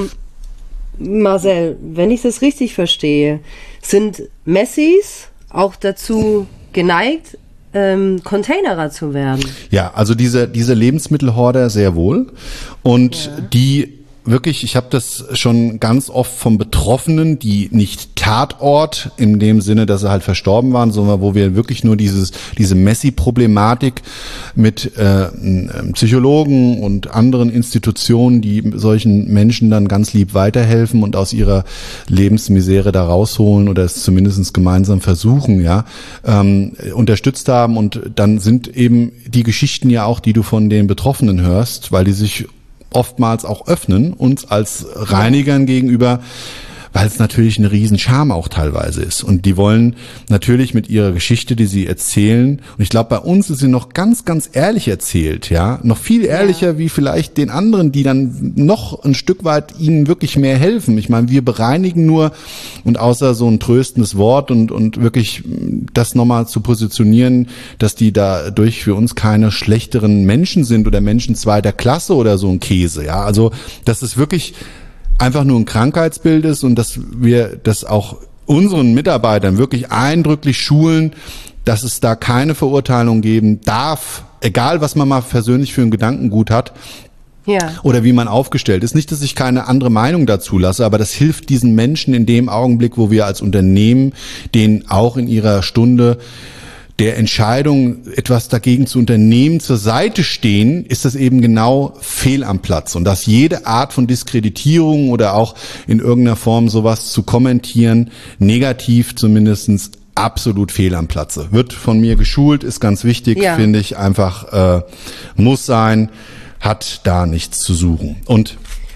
Marcel, wenn ich das richtig verstehe, sind Messis auch dazu geneigt, Containerer zu werden? Ja, also diese Lebensmittelhorder sehr wohl. Und die wirklich, ich habe das schon ganz oft von Betroffenen, die nicht Tatort in dem Sinne, dass sie halt verstorben waren, sondern wo wir wirklich nur diese Messi-Problematik mit Psychologen und anderen Institutionen, die solchen Menschen dann ganz lieb weiterhelfen und aus ihrer Lebensmisere da rausholen oder es zumindest gemeinsam versuchen, unterstützt haben. Und dann sind eben die Geschichten ja auch, die du von den Betroffenen hörst, weil die sich oftmals auch öffnen, uns als Reinigern gegenüber, weil es natürlich eine Riesenscham auch teilweise ist. Und die wollen natürlich mit ihrer Geschichte, die sie erzählen, und ich glaube, bei uns ist sie noch ganz, ganz ehrlich erzählt, ja, noch viel ehrlicher wie vielleicht den anderen, die dann noch ein Stück weit ihnen wirklich mehr helfen. Ich meine, wir bereinigen nur, und außer so ein tröstendes Wort und wirklich das nochmal zu positionieren, dass die dadurch für uns keine schlechteren Menschen sind oder Menschen zweiter Klasse oder so ein Käse, ja, also dass es wirklich einfach nur ein Krankheitsbild ist und dass wir das auch unseren Mitarbeitern wirklich eindrücklich schulen, dass es da keine Verurteilung geben darf, egal was man mal persönlich für ein Gedankengut hat. Ja. Oder wie man aufgestellt ist. Nicht, dass ich keine andere Meinung dazu lasse, aber das hilft diesen Menschen in dem Augenblick, wo wir als Unternehmen denen auch in ihrer Stunde der Entscheidung, etwas dagegen zu unternehmen, zur Seite stehen, ist das eben genau fehl am Platz. Und dass jede Art von Diskreditierung oder auch in irgendeiner Form sowas zu kommentieren, negativ zumindestens, absolut fehl am Platze. Wird von mir geschult, ist ganz wichtig, finde ich, einfach muss sein, hat da nichts zu suchen. Und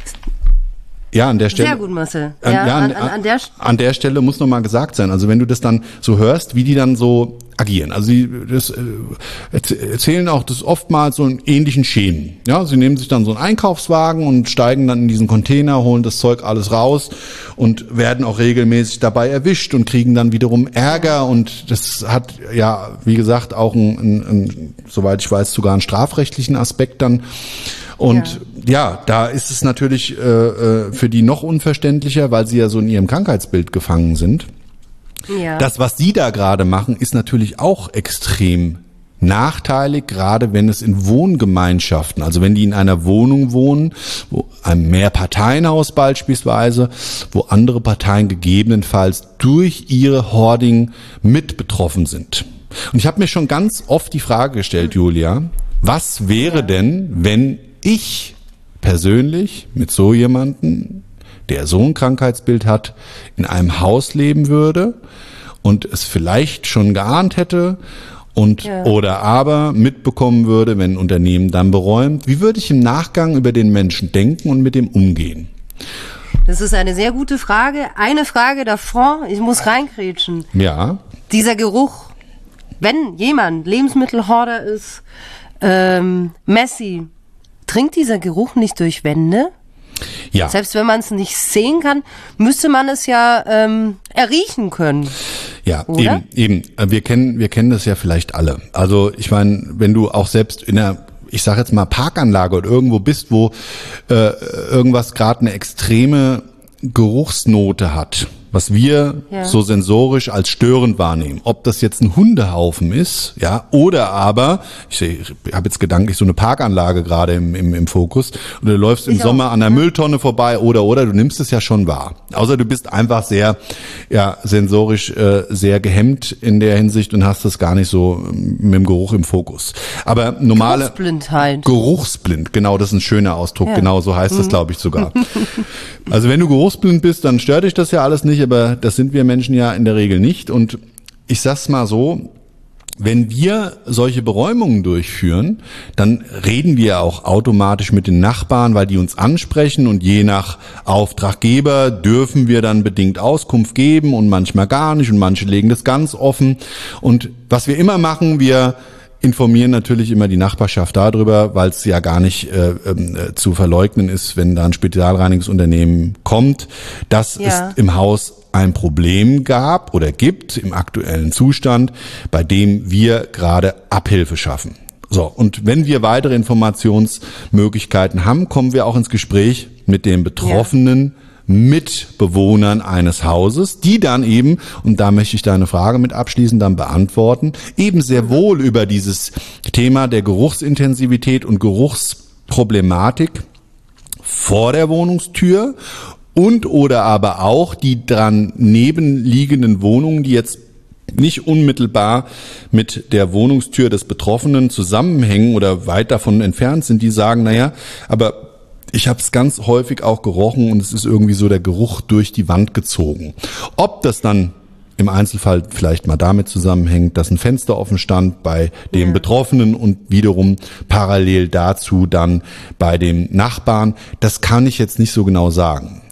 ja, an der Stelle. Sehr gut, Marcel. An der Stelle muss nochmal gesagt sein. Also wenn du das dann so hörst, wie die dann so agieren. Also sie erzählen auch das oftmals so in ähnlichen Schemen. Ja, sie nehmen sich dann so einen Einkaufswagen und steigen dann in diesen Container, holen das Zeug alles raus und werden auch regelmäßig dabei erwischt und kriegen dann wiederum Ärger. Und das hat ja, wie gesagt, auch einen soweit ich weiß, sogar einen strafrechtlichen Aspekt dann. Und ja, da ist es natürlich für die noch unverständlicher, weil sie ja so in ihrem Krankheitsbild gefangen sind. Ja. Das, was sie da gerade machen, ist natürlich auch extrem nachteilig, gerade wenn es in Wohngemeinschaften, also wenn die in einer Wohnung wohnen, wo ein Mehrparteienhaus beispielsweise, wo andere Parteien gegebenenfalls durch ihre Hoarding mit betroffen sind. Und ich habe mir schon ganz oft die Frage gestellt, Julia, was wäre denn, wenn ich persönlich mit so jemanden, der so ein Krankheitsbild hat, in einem Haus leben würde und es vielleicht schon geahnt hätte und oder aber mitbekommen würde, wenn ein Unternehmen dann beräumt, wie würde ich im Nachgang über den Menschen denken und mit dem umgehen? Das ist eine sehr gute Frage. Eine Frage davor, ich muss reingrätschen. Ja. Dieser Geruch, wenn jemand Lebensmittelhorder ist, Messi, dringt dieser Geruch nicht durch Wände? Ja. Selbst wenn man es nicht sehen kann, müsste man es ja erriechen können. Ja, oder? Eben. Wir kennen das ja vielleicht alle. Also ich meine, wenn du auch selbst in einer, ich sage jetzt mal Parkanlage oder irgendwo bist, wo irgendwas gerade eine extreme Geruchsnote hat, was wir so sensorisch als störend wahrnehmen. Ob das jetzt ein Hundehaufen ist, ja, oder aber, ich habe jetzt gedanklich so eine Parkanlage gerade im Fokus, und du läufst im Sommer an der Mülltonne vorbei, oder, du nimmst es ja schon wahr. Außer du bist einfach sehr, sensorisch sehr gehemmt in der Hinsicht und hast das gar nicht so mit dem Geruch im Fokus. Aber normale Geruchsblindheit. Geruchsblind, genau, das ist ein schöner Ausdruck, genau so heißt das, glaube ich, sogar. Also wenn du geruchsblind bist, dann stört dich das ja alles nicht, aber das sind wir Menschen ja in der Regel nicht. Und ich sag's mal so, wenn wir solche Beräumungen durchführen, dann reden wir auch automatisch mit den Nachbarn, weil die uns ansprechen, und je nach Auftraggeber dürfen wir dann bedingt Auskunft geben und manchmal gar nicht, und manche legen das ganz offen. Und was wir immer machen, wir informieren natürlich immer die Nachbarschaft darüber, weil es ja gar nicht zu verleugnen ist, wenn da ein Spezialreinigungsunternehmen kommt, dass es im Haus ein Problem gab oder gibt im aktuellen Zustand, bei dem wir gerade Abhilfe schaffen. So, und wenn wir weitere Informationsmöglichkeiten haben, kommen wir auch ins Gespräch mit dem Betroffenen, Mitbewohnern eines Hauses, die dann eben, und da möchte ich deine Frage mit abschließend dann beantworten, eben sehr wohl über dieses Thema der Geruchsintensivität und Geruchsproblematik vor der Wohnungstür und oder aber auch die dran nebenliegenden Wohnungen, die jetzt nicht unmittelbar mit der Wohnungstür des Betroffenen zusammenhängen oder weit davon entfernt sind, die sagen, naja, aber ich habe es ganz häufig auch gerochen und es ist irgendwie so der Geruch durch die Wand gezogen. Ob das dann im Einzelfall vielleicht mal damit zusammenhängt, dass ein Fenster offen stand bei dem Betroffenen und wiederum parallel dazu dann bei dem Nachbarn. Das kann ich jetzt nicht so genau sagen.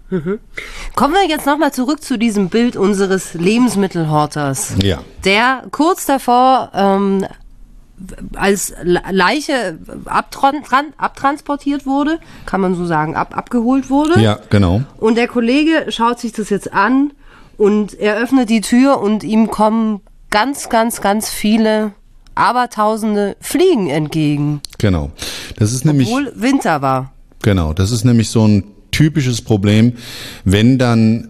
Kommen wir jetzt nochmal zurück zu diesem Bild unseres Lebensmittelhorters, der kurz davor als Leiche abtransportiert wurde, kann man so sagen, abgeholt wurde. Ja, genau. Und der Kollege schaut sich das jetzt an und er öffnet die Tür und ihm kommen ganz, ganz, ganz viele, abertausende Fliegen entgegen. Genau. Das ist nämlich, obwohl Winter war. Genau, das ist nämlich so ein typisches Problem, wenn dann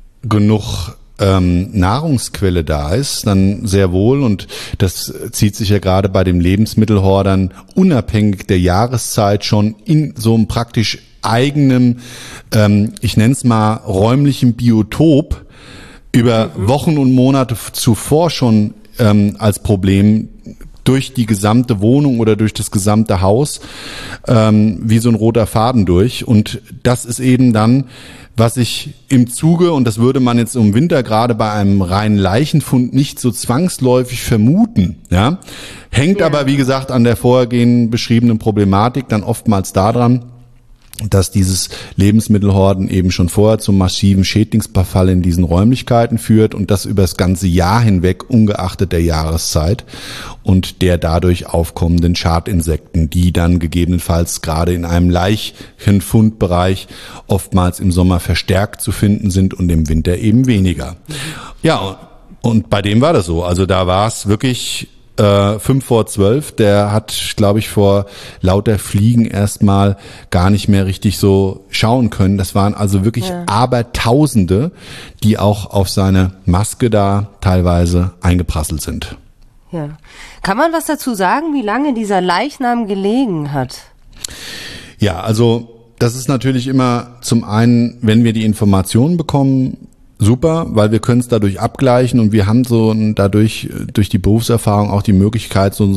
genug Nahrungsquelle da ist, dann sehr wohl, und das zieht sich ja gerade bei den Lebensmittelhordern unabhängig der Jahreszeit schon in so einem praktisch eigenen, ich nenne es mal räumlichen Biotop über Wochen und Monate zuvor schon als Problem durch die gesamte Wohnung oder durch das gesamte Haus wie so ein roter Faden durch. Und das ist eben dann, was ich im Zuge, und das würde man jetzt im Winter gerade bei einem reinen Leichenfund nicht so zwangsläufig vermuten, ja, hängt aber, wie gesagt, an der vorhergehend beschriebenen Problematik dann oftmals daran, dass dieses Lebensmittelhorden eben schon vorher zum massiven Schädlingsbefall in diesen Räumlichkeiten führt und das über das ganze Jahr hinweg, ungeachtet der Jahreszeit und der dadurch aufkommenden Schadinsekten, die dann gegebenenfalls gerade in einem Leichenfundbereich oftmals im Sommer verstärkt zu finden sind und im Winter eben weniger. Ja, und bei dem war das so. Also da war es wirklich 11:55, der hat, glaube ich, vor lauter Fliegen erstmal gar nicht mehr richtig so schauen können. Das waren also wirklich Abertausende, die auch auf seine Maske da teilweise eingeprasselt sind. Ja. Kann man was dazu sagen, wie lange dieser Leichnam gelegen hat? Ja, also das ist natürlich immer zum einen, wenn wir die Informationen bekommen, super, weil wir können es dadurch abgleichen und wir haben so dadurch durch die Berufserfahrung auch die Möglichkeit, so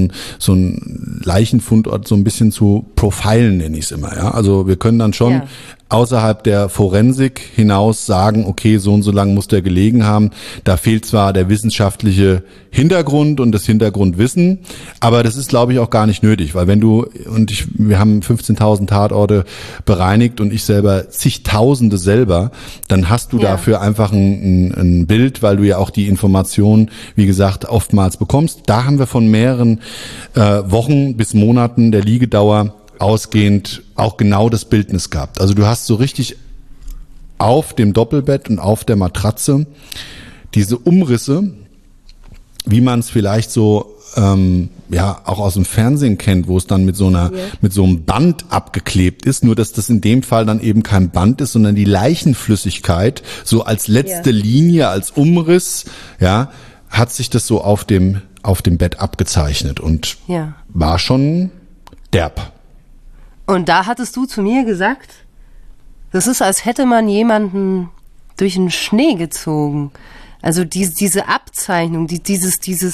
ein Leichenfundort so ein bisschen zu profilen, nenne ich es immer. Ja, also wir können dann schon außerhalb der Forensik hinaus sagen, okay, so und so lang muss der gelegen haben. Da fehlt zwar der wissenschaftliche Hintergrund und das Hintergrundwissen, aber das ist, glaube ich, auch gar nicht nötig, weil wenn du wir haben 15.000 Tatorte bereinigt und ich selber zigtausende selber, dann hast du dafür einfach ein Bild, weil du ja auch die Informationen, wie gesagt, oftmals bekommst. Da haben wir von mehreren Wochen bis Monaten der Liegedauer ausgehend auch genau das Bildnis gehabt. Also du hast so richtig auf dem Doppelbett und auf der Matratze diese Umrisse, wie man es vielleicht so auch aus dem Fernsehen kennt, wo es dann mit so einem Band abgeklebt ist, nur dass das in dem Fall dann eben kein Band ist, sondern die Leichenflüssigkeit so als letzte Linie, als Umriss, hat sich das so auf dem Bett abgezeichnet und war schon derb. Und da hattest du zu mir gesagt, das ist, als hätte man jemanden durch den Schnee gezogen. Also diese Abzeichnung, diese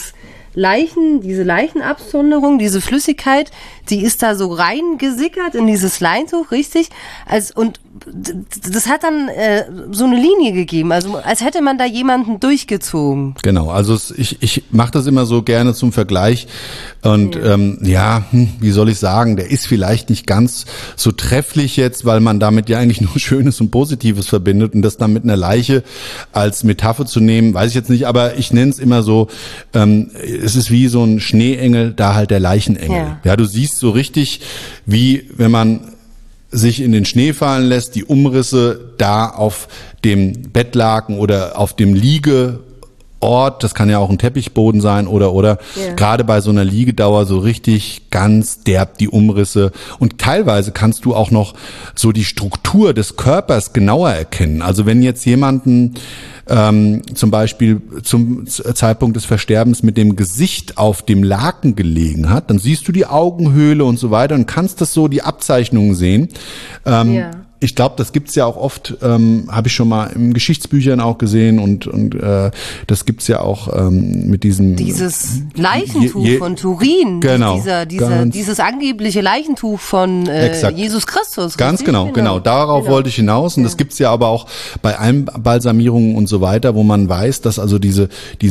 Leichenabsonderung, diese Flüssigkeit, die ist da so reingesickert in dieses Leintuch, richtig? Und das hat dann so eine Linie gegeben, also als hätte man da jemanden durchgezogen. Genau, also ich mache das immer so gerne zum Vergleich und wie soll ich sagen, der ist vielleicht nicht ganz so trefflich jetzt, weil man damit ja eigentlich nur Schönes und Positives verbindet und das dann mit einer Leiche als Metapher zu nehmen, weiß ich jetzt nicht, aber ich nenne es immer so, es ist wie so ein Schneeengel, da halt der Leichenengel. Ja, du siehst so richtig, wie wenn man sich in den Schnee fallen lässt, die Umrisse da auf dem Bettlaken oder auf dem Liegeort, das kann ja auch ein Teppichboden sein oder gerade bei so einer Liegedauer so richtig ganz derb die Umrisse und teilweise kannst du auch noch so die Struktur des Körpers genauer erkennen. Also wenn jetzt jemanden zum Beispiel zum Zeitpunkt des Versterbens mit dem Gesicht auf dem Laken gelegen hat, dann siehst du die Augenhöhle und so weiter und kannst das so, die Abzeichnungen sehen. ich glaube, das gibt's ja auch oft, habe ich schon mal in Geschichtsbüchern auch gesehen und das gibt's ja auch mit diesem dieses Leichentuch von Turin, genau, dieses angebliche Leichentuch von Jesus Christus. Ganz genau. Darauf wollte ich hinaus und das gibt's ja aber auch bei Einbalsamierungen und so weiter, wo man weiß, dass also diese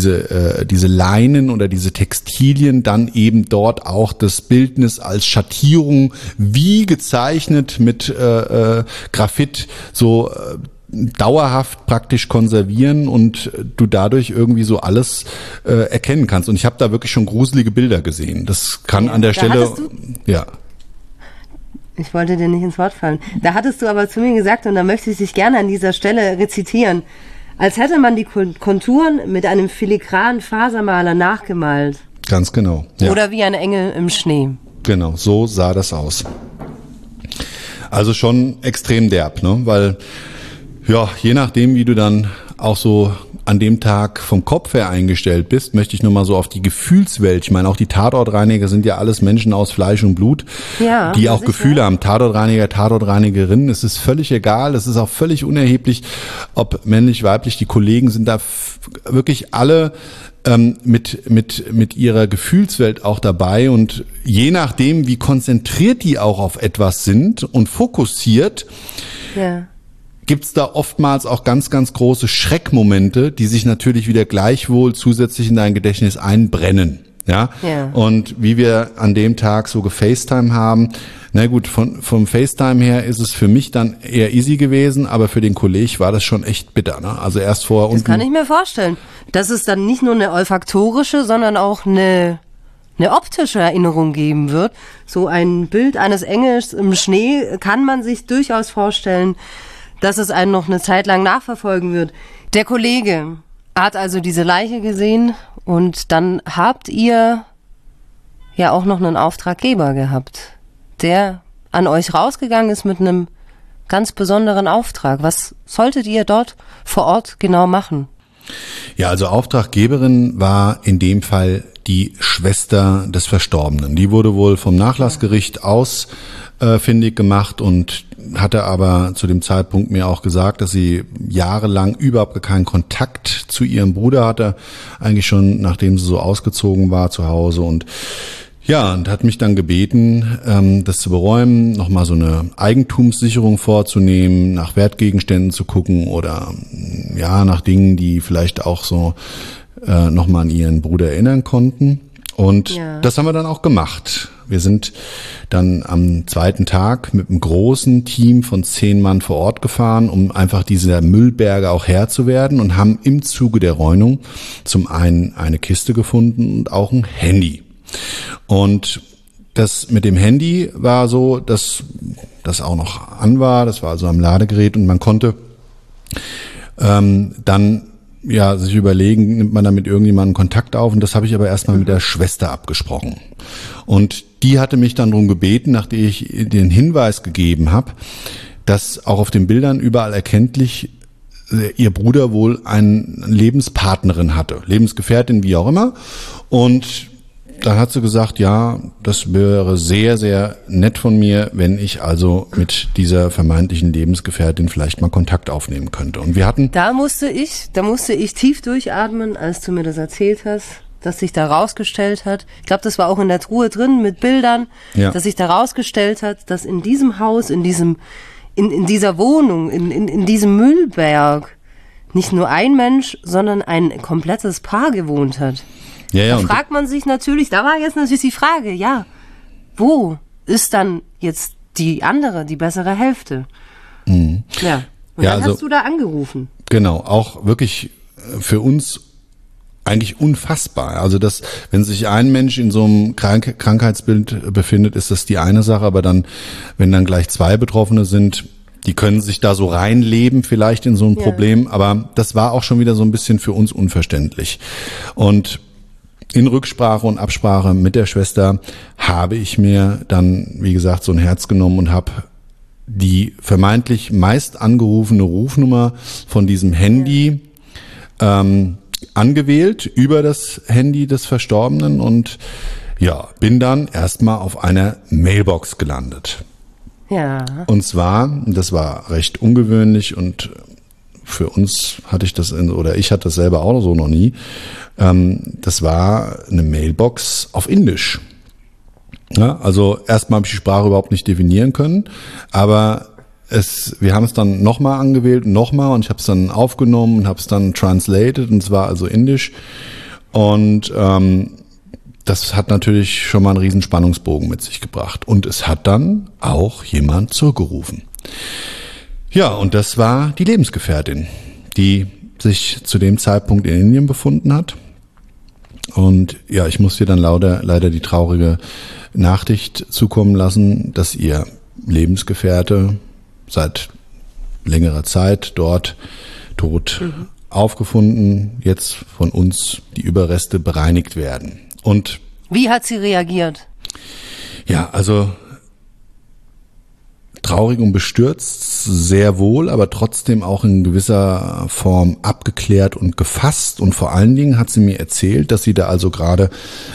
Leinen oder diese Textilien dann eben dort auch das Bildnis als Schattierung wie gezeichnet mit Graphit so dauerhaft praktisch konservieren und du dadurch irgendwie so alles erkennen kannst. Und ich habe da wirklich schon gruselige Bilder gesehen. Das kann an der Stelle... Ja. Ich wollte dir nicht ins Wort fallen. Da hattest du aber zu mir gesagt, und da möchte ich dich gerne an dieser Stelle rezitieren, als hätte man die Konturen mit einem filigranen Fasermaler nachgemalt. Ganz genau. Ja. Oder wie ein Engel im Schnee. Genau, so sah das aus. Also schon extrem derb, ne? Weil, ja, je nachdem, wie du dann auch so an dem Tag vom Kopf her eingestellt bist, möchte ich nur mal so auf die Gefühlswelt. Ich meine, auch die Tatortreiniger sind ja alles Menschen aus Fleisch und Blut, die auch Gefühle haben. Tatortreiniger, Tatortreinigerinnen, es ist völlig egal, es ist auch völlig unerheblich, ob männlich, weiblich, die Kollegen sind da wirklich alle mit ihrer Gefühlswelt auch dabei und je nachdem, wie konzentriert die auch auf etwas sind und fokussiert, gibt's da oftmals auch ganz, ganz große Schreckmomente, die sich natürlich wieder gleichwohl zusätzlich in dein Gedächtnis einbrennen. Ja. Und wie wir an dem Tag so gefacetime haben, na gut, vom FaceTime her ist es für mich dann eher easy gewesen, aber für den Kollegen war das schon echt bitter. Ne? Also erst vorher unten. Das kann ich mir vorstellen. Dass es dann nicht nur eine olfaktorische, sondern auch eine optische Erinnerung geben wird. So ein Bild eines Engels im Schnee kann man sich durchaus vorstellen, dass es einen noch eine Zeit lang nachverfolgen wird. Der Kollege hat also diese Leiche gesehen und dann habt ihr ja auch noch einen Auftraggeber gehabt, der an euch rausgegangen ist mit einem ganz besonderen Auftrag. Was solltet ihr dort vor Ort genau machen? Ja, also Auftraggeberin war in dem Fall die Schwester des Verstorbenen. Die wurde wohl vom Nachlassgericht ausfindig gemacht und hatte aber zu dem Zeitpunkt mir auch gesagt, dass sie jahrelang überhaupt keinen Kontakt zu ihrem Bruder hatte, eigentlich schon nachdem sie so ausgezogen war zu Hause und hat mich dann gebeten, das zu beräumen, nochmal so eine Eigentumssicherung vorzunehmen, nach Wertgegenständen zu gucken oder nach Dingen, die vielleicht auch so nochmal an ihren Bruder erinnern konnten. Und das haben wir dann auch gemacht. Wir sind dann am zweiten Tag mit einem großen Team von 10 Mann vor Ort gefahren, um einfach dieser Müllberge auch Herr zu werden und haben im Zuge der Räumung zum einen eine Kiste gefunden und auch ein Handy. Und das mit dem Handy war so, dass das auch noch an war, das war also am Ladegerät und man konnte dann sich überlegen, nimmt man da mit irgendjemandem Kontakt auf und das habe ich aber erstmal mit der Schwester abgesprochen. Und die hatte mich dann darum gebeten, nachdem ich den Hinweis gegeben habe, dass auch auf den Bildern überall erkenntlich ihr Bruder wohl eine Lebenspartnerin hatte, Lebensgefährtin, wie auch immer. Und dann hat sie gesagt, ja, das wäre sehr, sehr nett von mir, wenn ich also mit dieser vermeintlichen Lebensgefährtin vielleicht mal Kontakt aufnehmen könnte. Und wir hatten... Da musste ich tief durchatmen, als du mir das erzählt hast, dass sich da rausgestellt hat, ich glaube, das war auch in der Truhe drin mit Bildern, dass sich da rausgestellt hat, dass in diesem Haus, in dieser Wohnung, in diesem Müllberg nicht nur ein Mensch, sondern ein komplettes Paar gewohnt hat. Da fragt man sich natürlich, da war jetzt natürlich die Frage, wo ist dann jetzt die andere, die bessere Hälfte? Und dann hast du da angerufen. Genau, auch wirklich für uns eigentlich unfassbar. Also wenn sich ein Mensch in so einem Krankheitsbild befindet, ist das die eine Sache, aber dann, wenn dann gleich 2 Betroffene sind, die können sich da so reinleben vielleicht in so ein Problem, aber das war auch schon wieder so ein bisschen für uns unverständlich. Und in Rücksprache und Absprache mit der Schwester habe ich mir dann, wie gesagt, so ein Herz genommen und habe die vermeintlich meist angerufene Rufnummer von diesem Handy angewählt über das Handy des Verstorbenen und bin dann erstmal auf einer Mailbox gelandet. Ja. Und zwar, das war recht ungewöhnlich und für uns hatte ich das ich hatte das selber auch so noch nie. Das war eine Mailbox auf Indisch. Ja, also erstmal habe ich die Sprache überhaupt nicht definieren können, aber wir haben es dann nochmal angewählt und nochmal und ich habe es dann aufgenommen und habe es dann translated und es war also Indisch und das hat natürlich schon mal einen riesen Spannungsbogen mit sich gebracht. Und es hat dann auch jemand zurückgerufen. Ja, und das war die Lebensgefährtin, die sich zu dem Zeitpunkt in Indien befunden hat. Und ja, ich muss dir dann leider die traurige Nachricht zukommen lassen, dass ihr Lebensgefährte seit längerer Zeit dort tot aufgefunden, jetzt von uns die Überreste bereinigt werden. Und wie hat sie reagiert? Ja, also traurig und bestürzt, sehr wohl, aber trotzdem auch in gewisser Form abgeklärt und gefasst. Und vor allen Dingen hat sie mir erzählt, dass sie da also gerade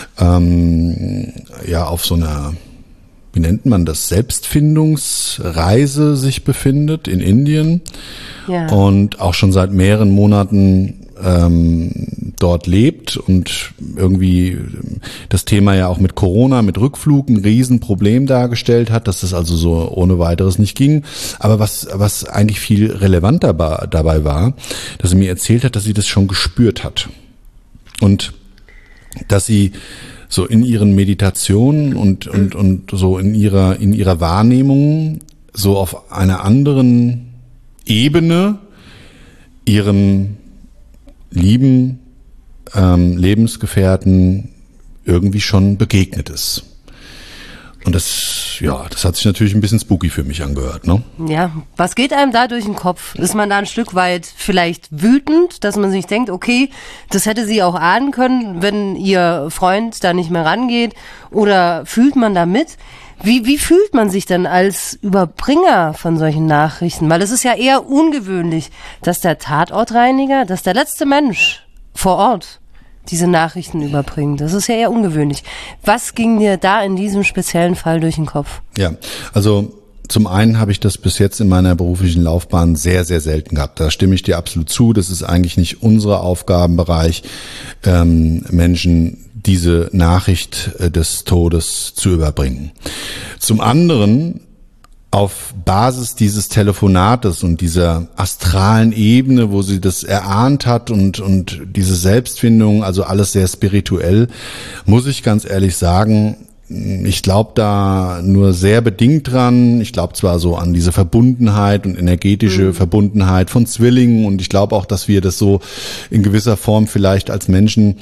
auf so einer, wie nennt man das, Selbstfindungsreise sich befindet in Indien. Ja. Und auch schon seit mehreren Monaten dort lebt und irgendwie das Thema ja auch mit Corona, mit Rückflug ein Riesenproblem dargestellt hat, dass das also so ohne weiteres nicht ging. Aber was eigentlich viel relevanter dabei war, dass sie mir erzählt hat, dass sie das schon gespürt hat. Und dass sie so in ihren Meditationen und so in ihrer Wahrnehmung so auf einer anderen Ebene ihrem lieben Lebensgefährten irgendwie schon begegnet ist. Und das hat sich natürlich ein bisschen spooky für mich angehört, ne? Ja, was geht einem da durch den Kopf? Ist man da ein Stück weit vielleicht wütend, dass man sich denkt, okay, das hätte sie auch ahnen können, wenn ihr Freund da nicht mehr rangeht? Oder fühlt man da mit? Wie fühlt man sich denn als Überbringer von solchen Nachrichten? Weil es ist ja eher ungewöhnlich, dass der Tatortreiniger, dass der letzte Mensch vor Ort diese Nachrichten überbringt. Das ist ja eher ungewöhnlich. Was ging dir da in diesem speziellen Fall durch den Kopf? Ja, also zum einen habe ich das bis jetzt in meiner beruflichen Laufbahn sehr, sehr selten gehabt. Da stimme ich dir absolut zu. Das ist eigentlich nicht unser Aufgabenbereich, Menschen diese Nachricht des Todes zu überbringen. Zum anderen, auf Basis dieses Telefonates und dieser astralen Ebene, wo sie das erahnt hat und diese Selbstfindung, also alles sehr spirituell, muss ich ganz ehrlich sagen, ich glaube da nur sehr bedingt dran. Ich glaube zwar so an diese Verbundenheit und energetische Verbundenheit von Zwillingen und ich glaube auch, dass wir das so in gewisser Form vielleicht als Menschen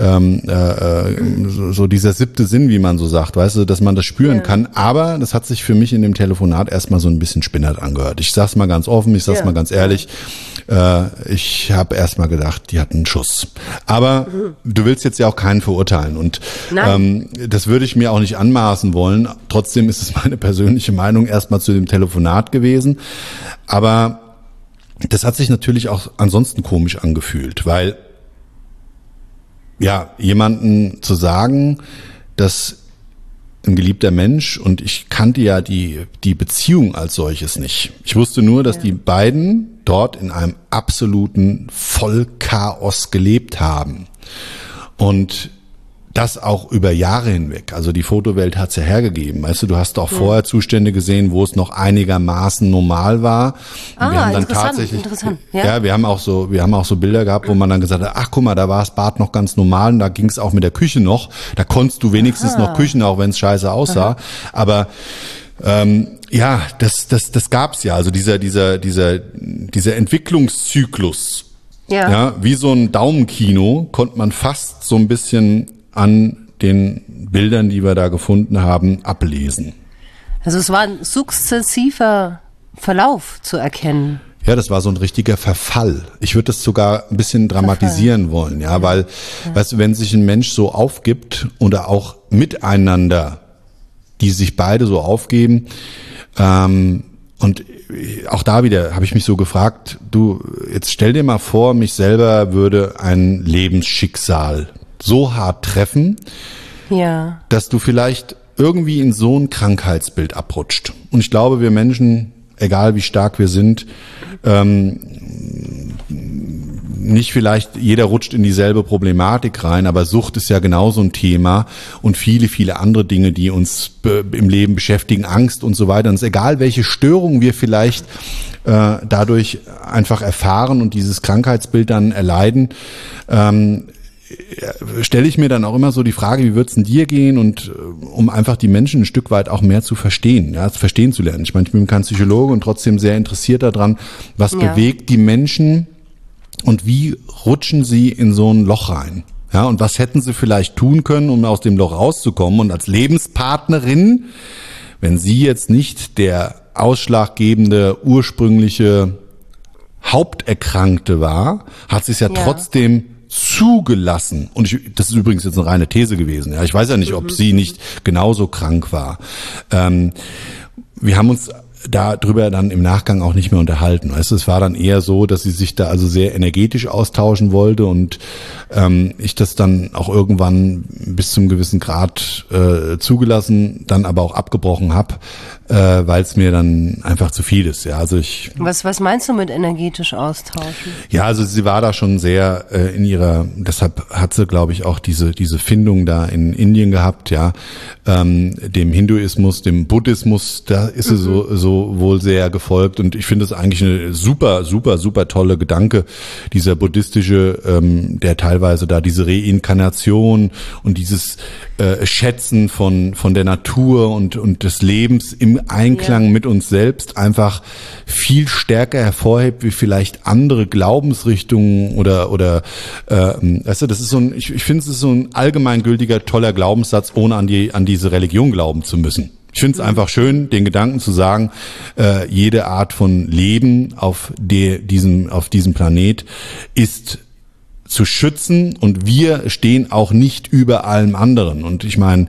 so dieser siebte Sinn, wie man so sagt, weißt du, dass man das spüren kann. Aber das hat sich für mich in dem Telefonat erstmal so ein bisschen spinnert angehört. Ich sag's mal ganz offen, ich sag's mal ganz ehrlich. Ich habe erstmal gedacht, die hat einen Schuss. Aber du willst jetzt ja auch keinen verurteilen und das würde ich mir auch nicht anmaßen wollen. Trotzdem ist es meine persönliche Meinung erstmal zu dem Telefonat gewesen. Aber das hat sich natürlich auch ansonsten komisch angefühlt, weil ja, jemanden zu sagen, dass ein geliebter Mensch, und ich kannte ja die Beziehung als solches nicht. Ich wusste nur, dass die beiden dort in einem absoluten Vollchaos gelebt haben. Und das auch über Jahre hinweg. Also die Fotowelt hat's ja hergegeben. Weißt du, du hast auch vorher Zustände gesehen, wo es noch einigermaßen normal war. Und wir haben dann tatsächlich, ja, wir haben auch so Bilder gehabt, wo man dann gesagt hat, ach guck mal, da war das Bad noch ganz normal und da ging's auch mit der Küche noch. Da konntest du wenigstens noch küchen, auch wenn es scheiße aussah. Aber ja, das gab's ja. Also dieser Entwicklungszyklus. Ja, wie so ein Daumenkino konnte man fast so ein bisschen an den Bildern, die wir da gefunden haben, ablesen. Also es war ein sukzessiver Verlauf zu erkennen. Ja, das war so ein richtiger Verfall. Ich würde das sogar ein bisschen dramatisieren wollen, ja, weil, weißt du, wenn sich ein Mensch so aufgibt oder auch miteinander, die sich beide so aufgeben, und auch da wieder habe ich mich so gefragt, du, jetzt stell dir mal vor, mich selber würde ein Lebensschicksal so hart treffen, dass du vielleicht irgendwie in so ein Krankheitsbild abrutscht. Und ich glaube, wir Menschen, egal wie stark wir sind, nicht vielleicht jeder rutscht in dieselbe Problematik rein, aber Sucht ist ja genauso ein Thema und viele, viele andere Dinge, die uns im Leben beschäftigen, Angst und so weiter. Und es ist egal, welche Störungen wir vielleicht dadurch einfach erfahren und dieses Krankheitsbild dann erleiden, stelle ich mir dann auch immer so die Frage, wie wird's denn dir gehen, und um einfach die Menschen ein Stück weit auch mehr zu verstehen, ja, verstehen zu lernen. Ich meine, ich bin kein Psychologe und trotzdem sehr interessiert daran, was bewegt die Menschen und wie rutschen sie in so ein Loch rein. Ja, und was hätten sie vielleicht tun können, um aus dem Loch rauszukommen? Und als Lebenspartnerin, wenn sie jetzt nicht der ausschlaggebende, ursprüngliche Haupterkrankte war, hat sie es ja trotzdem zugelassen. Und das ist übrigens jetzt eine reine These gewesen. Ja, ich weiß ja nicht, ob sie nicht genauso krank war. Wir haben uns darüber dann im Nachgang auch nicht mehr unterhalten. Weißt du, es war dann eher so, dass sie sich da also sehr energetisch austauschen wollte und ich das dann auch irgendwann bis zum gewissen Grad zugelassen, dann aber auch abgebrochen habe, weil es mir dann einfach zu viel ist. Ja, also Was meinst du mit energetisch austauschen? Ja, also sie war da schon sehr in ihrer, deshalb hat sie, glaube ich, auch diese Findung da in Indien gehabt, ja, dem Hinduismus, dem Buddhismus, da ist sie so wohl sehr gefolgt, und ich finde es eigentlich eine super, super, super tolle Gedanke, dieser buddhistische, der teilweise da diese Reinkarnation und dieses Schätzen von der Natur und des Lebens im Einklang mit uns selbst einfach viel stärker hervorhebt, wie vielleicht andere Glaubensrichtungen oder weißt du, das ist so ein, ich finde, es ist so ein allgemeingültiger, toller Glaubenssatz, ohne an diese Religion glauben zu müssen. Ich finde es einfach schön, den Gedanken zu sagen, jede Art von Leben auf diesem Planet ist zu schützen, und wir stehen auch nicht über allem anderen. Und ich meine,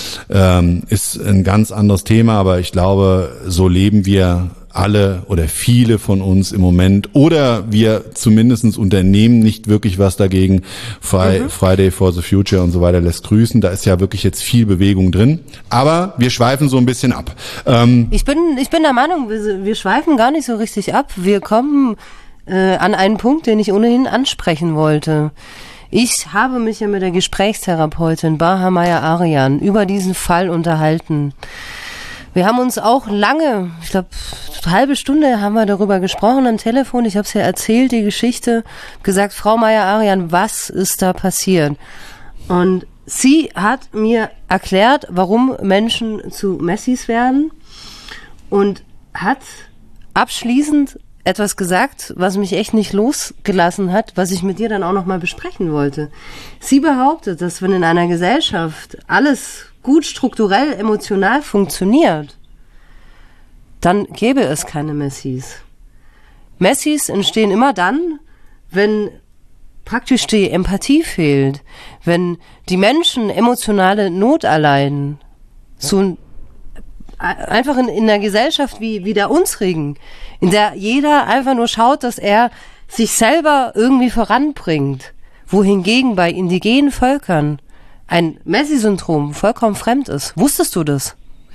ist ein ganz anderes Thema, aber ich glaube, so leben wir alle oder viele von uns im Moment, oder wir zumindest unternehmen nicht wirklich was dagegen. Friday for the Future und so weiter lässt grüßen. Da ist ja wirklich jetzt viel Bewegung drin. Aber wir schweifen so ein bisschen ab. Ich bin der Meinung, wir schweifen gar nicht so richtig ab. Wir kommen an einen Punkt, den ich ohnehin ansprechen wollte. Ich habe mich ja mit der Gesprächstherapeutin Baha Maya Arian über diesen Fall unterhalten. Wir haben uns auch lange, ich glaube, eine halbe Stunde haben wir darüber gesprochen am Telefon. Ich habe es ja erzählt, die Geschichte, gesagt, Frau Maya Arian, was ist da passiert? Und sie hat mir erklärt, warum Menschen zu Messis werden, und hat abschließend etwas gesagt, was mich echt nicht losgelassen hat, was ich mit dir dann auch nochmal besprechen wollte. Sie behauptet, dass wenn in einer Gesellschaft alles gut strukturell, emotional funktioniert, dann gäbe es keine Messis. Messis entstehen immer dann, wenn praktisch die Empathie fehlt, wenn die Menschen emotionale Not erleiden, so einfach in einer Gesellschaft wie der unsrigen, in der jeder einfach nur schaut, dass er sich selber irgendwie voranbringt, wohingegen bei indigenen Völkern ein Messi-Syndrom vollkommen fremd ist. Wusstest du das?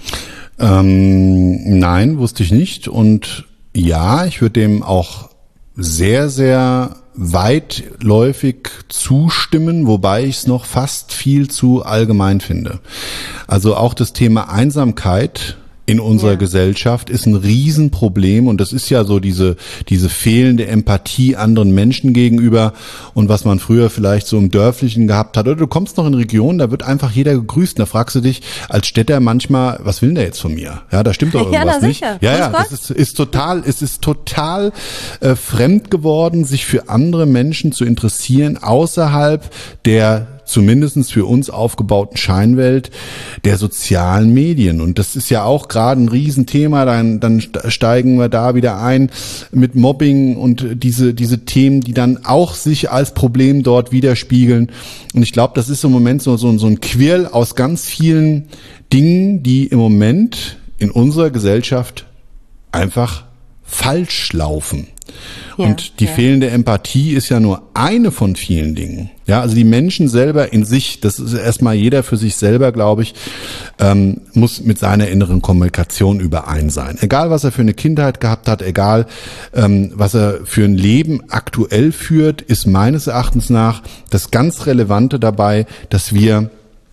Nein, wusste ich nicht. Und ja, ich würde dem auch sehr, sehr weitläufig zustimmen, wobei ich es noch fast viel zu allgemein finde. Also auch das Thema Einsamkeit in unserer Gesellschaft ist ein Riesenproblem, und das ist ja so diese fehlende Empathie anderen Menschen gegenüber, und was man früher vielleicht so im Dörflichen gehabt hat, oder du kommst noch in Regionen, da wird einfach jeder gegrüßt, da fragst du dich als Städter manchmal, was will denn der jetzt von mir? Ja, da stimmt doch irgendwas nicht. Ja, das ist total fremd geworden, sich für andere Menschen zu interessieren, außerhalb der zumindest für uns aufgebauten Scheinwelt der sozialen Medien. Und das ist ja auch gerade ein Riesenthema. Dann steigen wir da wieder ein mit Mobbing und diese Themen, die dann auch sich als Problem dort widerspiegeln. Und ich glaube, das ist im Moment so ein Quirl aus ganz vielen Dingen, die im Moment in unserer Gesellschaft einfach falsch laufen. Und die fehlende Empathie ist ja nur eine von vielen Dingen. Ja, also die Menschen selber in sich, das ist erstmal jeder für sich selber, glaube ich, muss mit seiner inneren Kommunikation überein sein. Egal, was er für eine Kindheit gehabt hat, egal, was er für ein Leben aktuell führt, ist meines Erachtens nach das ganz Relevante dabei, dass wir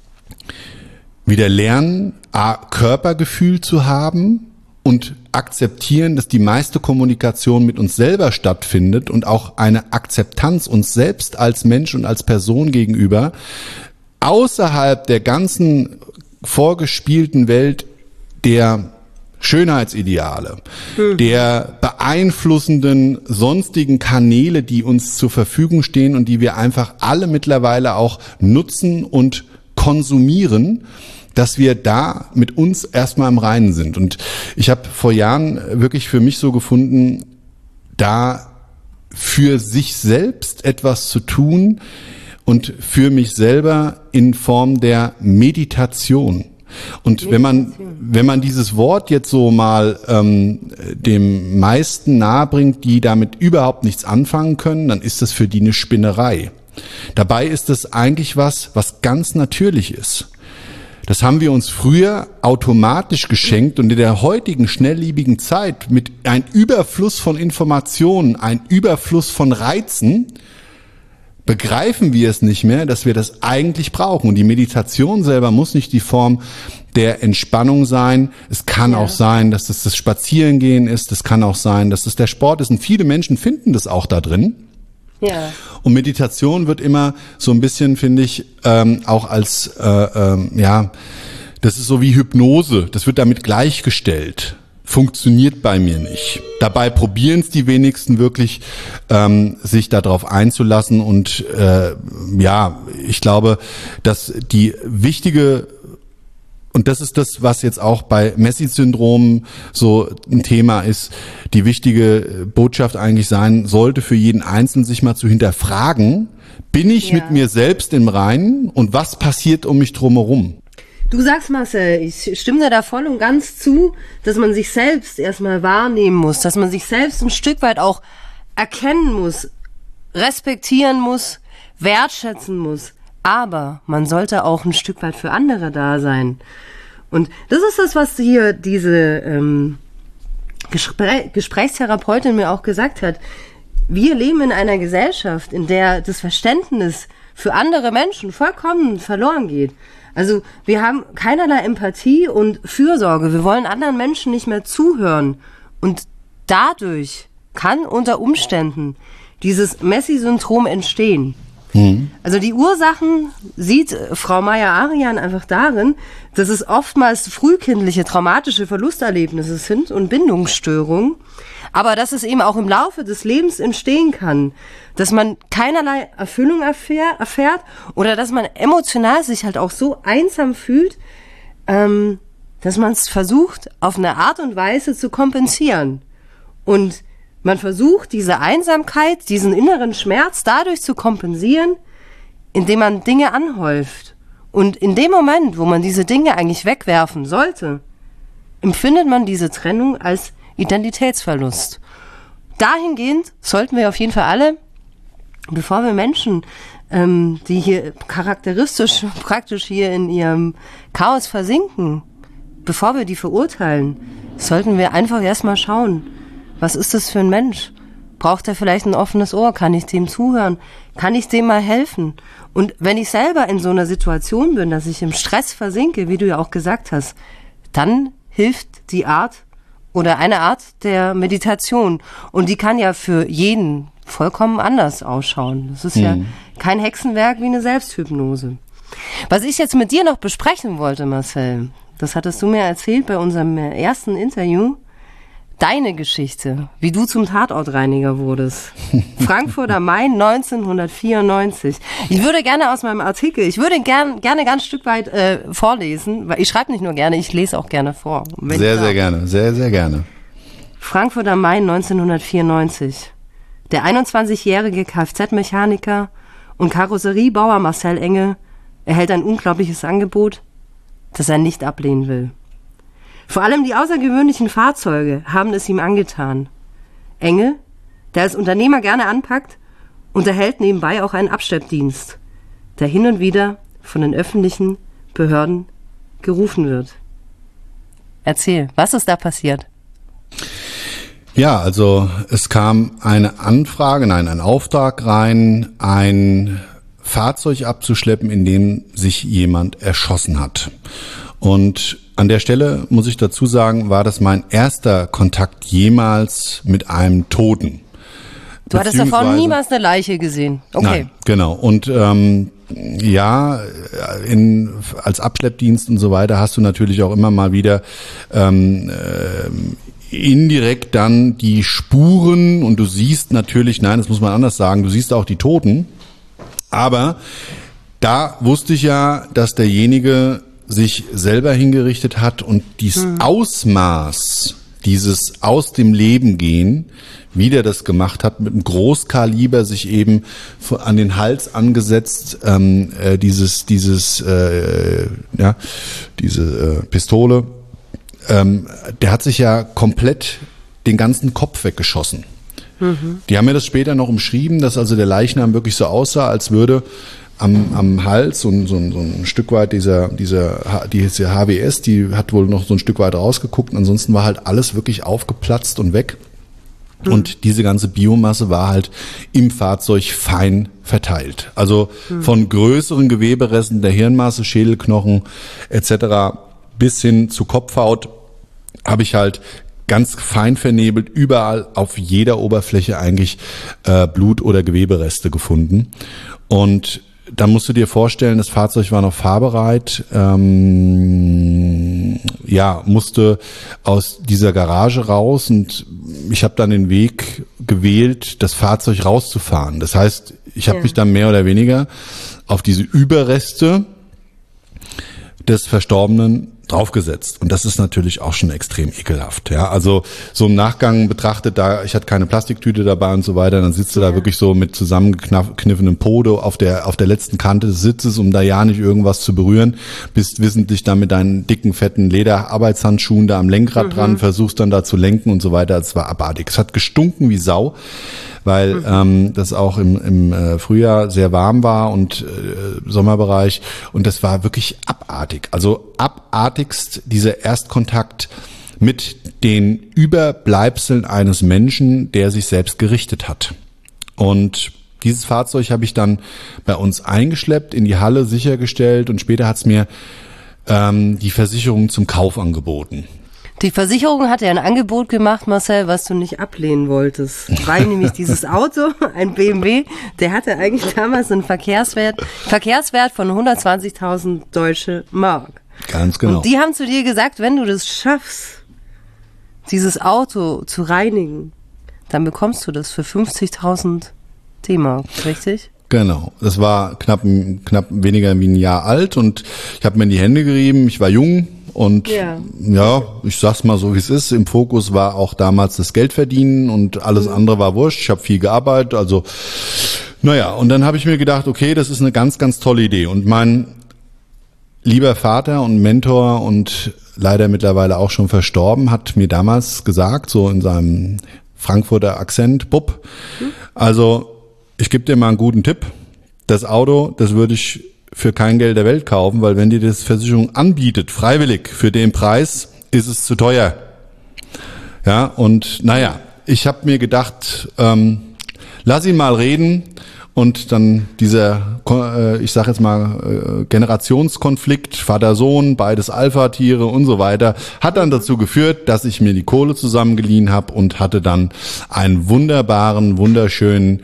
wieder lernen, Körpergefühl zu haben und akzeptieren, dass die meiste Kommunikation mit uns selber stattfindet und auch eine Akzeptanz uns selbst als Mensch und als Person gegenüber außerhalb der ganzen vorgespielten Welt der Schönheitsideale, der beeinflussenden sonstigen Kanäle, die uns zur Verfügung stehen und die wir einfach alle mittlerweile auch nutzen und konsumieren, dass wir da mit uns erstmal im Reinen sind. Und ich habe vor Jahren wirklich für mich so gefunden, da für sich selbst etwas zu tun und für mich selber in Form der Meditation. Und wenn man dieses Wort jetzt so mal dem meisten nahebringt, die damit überhaupt nichts anfangen können, dann ist das für die eine Spinnerei. Dabei ist es eigentlich was ganz natürlich ist. Das haben wir uns früher automatisch geschenkt und in der heutigen schnelllebigen Zeit mit einem Überfluss von Informationen, ein Überfluss von Reizen, begreifen wir es nicht mehr, dass wir das eigentlich brauchen. Und die Meditation selber muss nicht die Form der Entspannung sein. Es kann auch sein, dass es das Spazierengehen ist. Es kann auch sein, dass es der Sport ist. Und viele Menschen finden das auch da drin. Ja. Und Meditation wird immer so ein bisschen, finde ich, auch als, das ist so wie Hypnose. Das wird damit gleichgestellt. Funktioniert bei mir nicht. Dabei probieren es die wenigsten wirklich, sich darauf einzulassen. Und ich glaube, dass die wichtige, und das ist das, was jetzt auch bei Messi-Syndrom so ein Thema ist, die wichtige Botschaft eigentlich sein sollte für jeden Einzelnen, sich mal zu hinterfragen, bin ich mit mir selbst im Reinen und was passiert um mich drumherum? Du sagst, Marcel, ich stimme dir da voll und ganz zu, dass man sich selbst erstmal wahrnehmen muss, dass man sich selbst ein Stück weit auch erkennen muss, respektieren muss, wertschätzen muss. Aber man sollte auch ein Stück weit für andere da sein. Und das ist das, was hier diese Gesprächstherapeutin mir auch gesagt hat. Wir leben in einer Gesellschaft, in der das Verständnis für andere Menschen vollkommen verloren geht. Also wir haben keinerlei Empathie und Fürsorge. Wir wollen anderen Menschen nicht mehr zuhören. Und dadurch kann unter Umständen dieses Messi-Syndrom entstehen. Also die Ursachen sieht Frau Meyer-Arian einfach darin, dass es oftmals frühkindliche traumatische Verlusterlebnisse sind und Bindungsstörungen, aber dass es eben auch im Laufe des Lebens entstehen kann, dass man keinerlei Erfüllung erfährt oder dass man emotional sich halt auch so einsam fühlt, dass man es versucht, auf eine Art und Weise zu kompensieren. Und man versucht, diese Einsamkeit, diesen inneren Schmerz dadurch zu kompensieren, indem man Dinge anhäuft. Und in dem Moment, wo man diese Dinge eigentlich wegwerfen sollte, empfindet man diese Trennung als Identitätsverlust. Dahingehend sollten wir auf jeden Fall alle, bevor wir Menschen, die hier charakteristisch praktisch hier in ihrem Chaos versinken, bevor wir die verurteilen, sollten wir einfach erstmal schauen, was ist das für ein Mensch? Braucht er vielleicht ein offenes Ohr? Kann ich dem zuhören? Kann ich dem mal helfen? Und wenn ich selber in so einer Situation bin, dass ich im Stress versinke, wie du ja auch gesagt hast, dann hilft die Art oder eine Art der Meditation. Und die kann ja für jeden vollkommen anders ausschauen. Das ist ja kein Hexenwerk wie eine Selbsthypnose. Was ich jetzt mit dir noch besprechen wollte, Marcel, das hattest du mir erzählt bei unserem ersten Interview, deine Geschichte, wie du zum Tatortreiniger wurdest. Frankfurt am Main 1994. Ich würde gerne aus meinem Artikel, gerne ganz Stück weit vorlesen, weil ich schreibe nicht nur gerne, ich lese auch gerne vor. Sehr gerne, sehr, sehr gerne. Frankfurt am Main 1994. Der 21-jährige Kfz-Mechaniker und Karosseriebauer Marcel Engel erhält ein unglaubliches Angebot, das er nicht ablehnen will. Vor allem die außergewöhnlichen Fahrzeuge haben es ihm angetan. Engel, der als Unternehmer gerne anpackt, unterhält nebenbei auch einen Abschleppdienst, der hin und wieder von den öffentlichen Behörden gerufen wird. Erzähl, was ist da passiert? Ja, also es kam ein Auftrag rein, ein Fahrzeug abzuschleppen, in dem sich jemand erschossen hat. Und an der Stelle muss ich dazu sagen, war das mein erster Kontakt jemals mit einem Toten. Du hattest davor niemals eine Leiche gesehen? Okay. Nein, genau. Und als Abschleppdienst und so weiter hast du natürlich auch immer mal wieder indirekt dann die Spuren und du siehst natürlich, nein, das muss man anders sagen, du siehst auch die Toten. Aber da wusste ich ja, dass derjenige sich selber hingerichtet hat und dieses Ausmaß, dieses aus dem Leben gehen, wie der das gemacht hat, mit einem Großkaliber sich eben an den Hals angesetzt, diese Pistole, der hat sich ja komplett den ganzen Kopf weggeschossen. Die haben mir das später noch umschrieben, dass also der Leichnam wirklich so aussah, als würde am Hals so ein Stück weit diese HWS, die hat wohl noch so ein Stück weit rausgeguckt. Ansonsten war halt alles wirklich aufgeplatzt und weg. Und diese ganze Biomasse war halt im Fahrzeug fein verteilt. Also von größeren Geweberesten der Hirnmasse, Schädelknochen etc. bis hin zu Kopfhaut habe ich halt ganz fein vernebelt überall auf jeder Oberfläche eigentlich Blut- oder Gewebereste gefunden. Und dann musst du dir vorstellen, das Fahrzeug war noch fahrbereit, musste aus dieser Garage raus und ich habe dann den Weg gewählt, das Fahrzeug rauszufahren. Das heißt, ich habe mich dann mehr oder weniger auf diese Überreste des Verstorbenen draufgesetzt. Und das ist natürlich auch schon extrem ekelhaft. Ja, also so im Nachgang betrachtet, ich hatte keine Plastiktüte dabei und so weiter, dann sitzt du da wirklich so mit zusammengekniffenem Podo auf der letzten Kante des Sitzes, um da ja nicht irgendwas zu berühren, bist wissentlich dann mit deinen dicken, fetten Lederarbeitshandschuhen da am Lenkrad dran, versuchst dann da zu lenken und so weiter. Es war abartig. Es hat gestunken wie Sau, weil das auch im Frühjahr sehr warm war und Sommerbereich, und das war wirklich abartig. Also abartigst dieser Erstkontakt mit den Überbleibseln eines Menschen, der sich selbst gerichtet hat. Und dieses Fahrzeug habe ich dann bei uns eingeschleppt, in die Halle sichergestellt und später hat es mir die Versicherung zum Kauf angeboten. Die Versicherung hat ja ein Angebot gemacht, Marcel, was du nicht ablehnen wolltest. Weil nämlich dieses Auto, ein BMW, der hatte eigentlich damals einen Verkehrswert von 120.000 deutsche Mark. Ganz genau. Und die haben zu dir gesagt, wenn du das schaffst, dieses Auto zu reinigen, dann bekommst du das für 50.000 D-Mark, richtig? Genau, das war knapp weniger wie ein Jahr alt und ich habe mir in die Hände gerieben, ich war jung und ja, ich sag's mal so wie es ist, im Fokus war auch damals das Geldverdienen und alles andere war wurscht, ich habe viel gearbeitet, also naja, und dann habe ich mir gedacht, okay, das ist eine ganz, ganz tolle Idee und mein lieber Vater und Mentor und leider mittlerweile auch schon verstorben, hat mir damals gesagt, so in seinem Frankfurter Akzent, Bub, also ich gebe dir mal einen guten Tipp. Das Auto, das würde ich für kein Geld der Welt kaufen, weil wenn dir das Versicherung anbietet, freiwillig, für den Preis, ist es zu teuer. Ja, und naja, ich habe mir gedacht, lass ihn mal reden und dann dieser, ich sage jetzt mal, Generationskonflikt, Vater-Sohn, beides Alpha-Tiere und so weiter, hat dann dazu geführt, dass ich mir die Kohle zusammengeliehen habe und hatte dann einen wunderschönen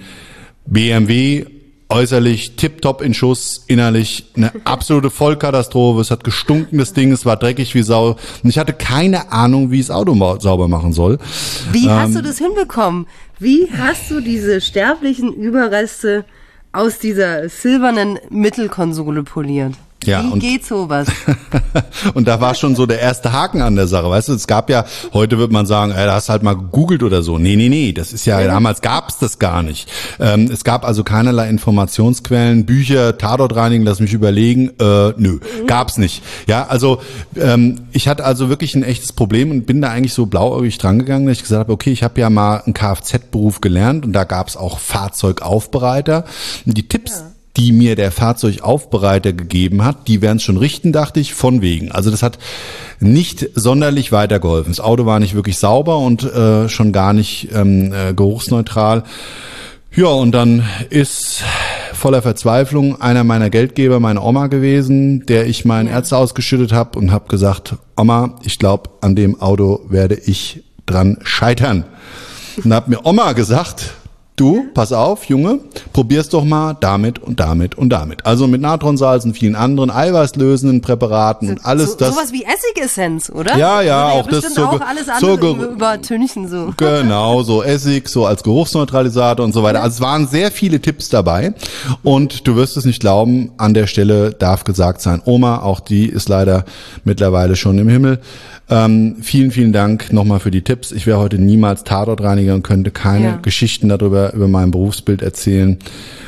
BMW, äußerlich tipptopp in Schuss, innerlich eine absolute Vollkatastrophe. Es hat gestunken, das Ding, es war dreckig wie Sau. Und ich hatte keine Ahnung, wie ich das Auto sauber machen soll. Wie hast du das hinbekommen? Wie hast du diese sterblichen Überreste aus dieser silbernen Mittelkonsole poliert? Ja, wie geht sowas? Und da war schon so der erste Haken an der Sache, weißt du, es gab ja, heute wird man sagen, da hast halt mal gegoogelt oder so. Nee, das ist ja, damals gab's das gar nicht. Es gab also keinerlei Informationsquellen, Bücher, Tatort reinigen, lass mich überlegen, gab's nicht. Ja, also ich hatte also wirklich ein echtes Problem und bin da eigentlich so blauäugig drangegangen, dass ich gesagt habe, okay, ich habe ja mal einen Kfz-Beruf gelernt und da gab's auch Fahrzeugaufbereiter. Und die Tipps, die mir der Fahrzeugaufbereiter gegeben hat, die werden es schon richten, dachte ich, von wegen. Also das hat nicht sonderlich weitergeholfen. Das Auto war nicht wirklich sauber und schon gar nicht geruchsneutral. Ja, und dann ist voller Verzweiflung einer meiner Geldgeber meine Oma gewesen, der ich mein Erz ausgeschüttet habe und habe gesagt, Oma, ich glaube, an dem Auto werde ich dran scheitern. Und habe mir Oma gesagt, du, pass auf, Junge, probier's doch mal damit und damit und damit. Also mit Natronsalz und vielen anderen eiweißlösenden Präparaten und alles das. Sowas wie Essigessenz, oder? Ja, auch das auch alles andere übertünchen so. Genau, so Essig, so als Geruchsneutralisator und so weiter. Also es waren sehr viele Tipps dabei und du wirst es nicht glauben, an der Stelle darf gesagt sein, Oma, auch die ist leider mittlerweile schon im Himmel. Vielen, vielen Dank nochmal für die Tipps. Ich wäre heute niemals Tatortreiniger und könnte keine Geschichten darüber, über mein Berufsbild erzählen,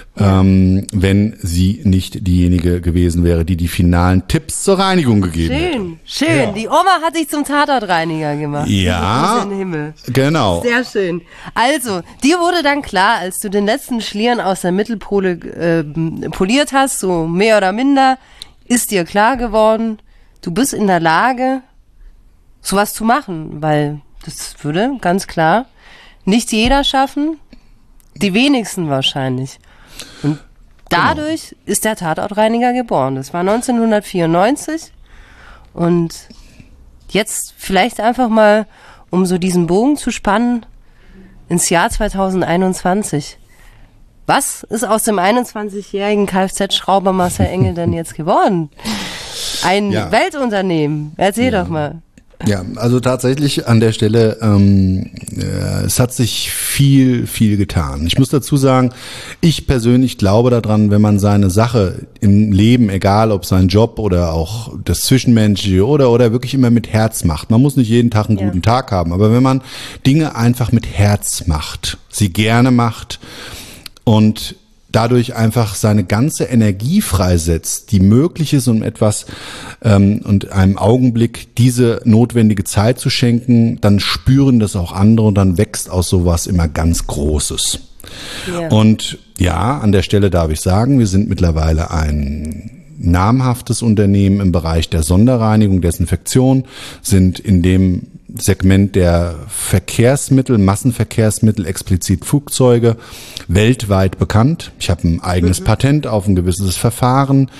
wenn sie nicht diejenige gewesen wäre, die finalen Tipps zur Reinigung gegeben hätte. Schön. Ja. Die Oma hat dich zum Tatortreiniger gemacht. Ja, in den Himmel. Genau. Sehr schön. Also, dir wurde dann klar, als du den letzten Schlieren aus der Mittelpole poliert hast, so mehr oder minder, ist dir klar geworden, du bist in der Lage, sowas zu machen, weil das würde ganz klar nicht jeder schaffen, die wenigsten wahrscheinlich. Und dadurch ist der Tatortreiniger geboren. Das war 1994 und jetzt vielleicht einfach mal, um so diesen Bogen zu spannen, ins Jahr 2021. Was ist aus dem 21-jährigen Kfz-Schrauber Marcel Engel denn jetzt geworden? Ein Weltunternehmen. Erzähl doch mal. Ja, also tatsächlich an der Stelle, es hat sich viel getan. Ich muss dazu sagen, ich persönlich glaube daran, wenn man seine Sache im Leben, egal ob sein Job oder auch das Zwischenmenschliche oder wirklich immer mit Herz macht. Man muss nicht jeden Tag einen guten Tag haben, aber wenn man Dinge einfach mit Herz macht, sie gerne macht und dadurch einfach seine ganze Energie freisetzt, die möglich ist, um etwas und einem Augenblick diese notwendige Zeit zu schenken, dann spüren das auch andere und dann wächst aus sowas immer ganz Großes. Yeah. Und ja, an der Stelle darf ich sagen, wir sind mittlerweile ein namhaftes Unternehmen im Bereich der Sonderreinigung, Desinfektion, sind in dem Segment der Verkehrsmittel, Massenverkehrsmittel, explizit Flugzeuge, weltweit bekannt. Ich habe ein eigenes Patent auf ein gewisses Verfahren.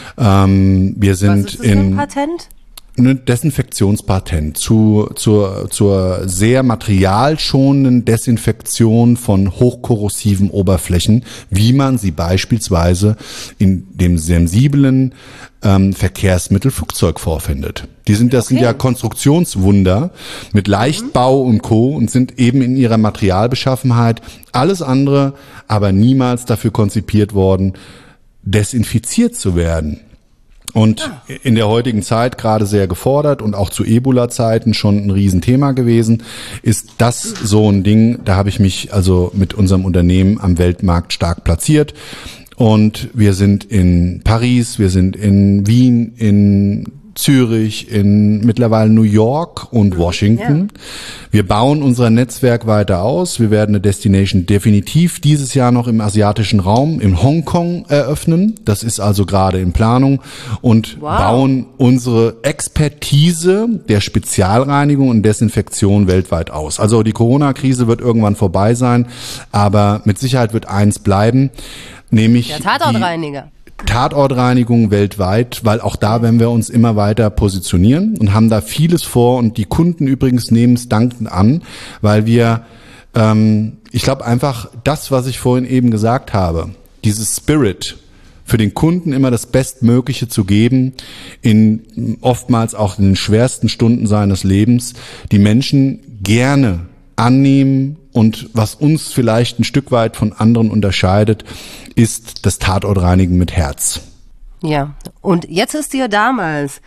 Wir sind Was ist das für ein Patent? Ein Desinfektionspatent zur sehr materialschonenden Desinfektion von hochkorrosiven Oberflächen, wie man sie beispielsweise in dem sensiblen Verkehrsmittel Flugzeug vorfindet. Das sind ja Konstruktionswunder mit Leichtbau und Co. und sind eben in ihrer Materialbeschaffenheit alles andere, aber niemals dafür konzipiert worden, desinfiziert zu werden. Und in der heutigen Zeit gerade sehr gefordert und auch zu Ebola-Zeiten schon ein Riesenthema gewesen, ist das so ein Ding, da habe ich mich also mit unserem Unternehmen am Weltmarkt stark platziert. Und wir sind in Paris, wir sind in Wien, in Zürich, in mittlerweile New York und Washington. Ja. Wir bauen unser Netzwerk weiter aus. Wir werden eine Destination definitiv dieses Jahr noch im asiatischen Raum, in Hongkong eröffnen. Das ist also gerade in Planung und bauen unsere Expertise der Spezialreinigung und Desinfektion weltweit aus. Also die Corona-Krise wird irgendwann vorbei sein, aber mit Sicherheit wird eins bleiben, nämlich der Tatortreiniger. Tatortreinigung weltweit, weil auch da werden wir uns immer weiter positionieren und haben da vieles vor und die Kunden übrigens nehmen es dankend an, weil wir, ich glaube einfach das, was ich vorhin eben gesagt habe, dieses Spirit für den Kunden immer das Bestmögliche zu geben, in oftmals auch in den schwersten Stunden seines Lebens, die Menschen gerne annehmen und was uns vielleicht ein Stück weit von anderen unterscheidet, ist das Tatortreinigen mit Herz. Ja, und jetzt ist dir damals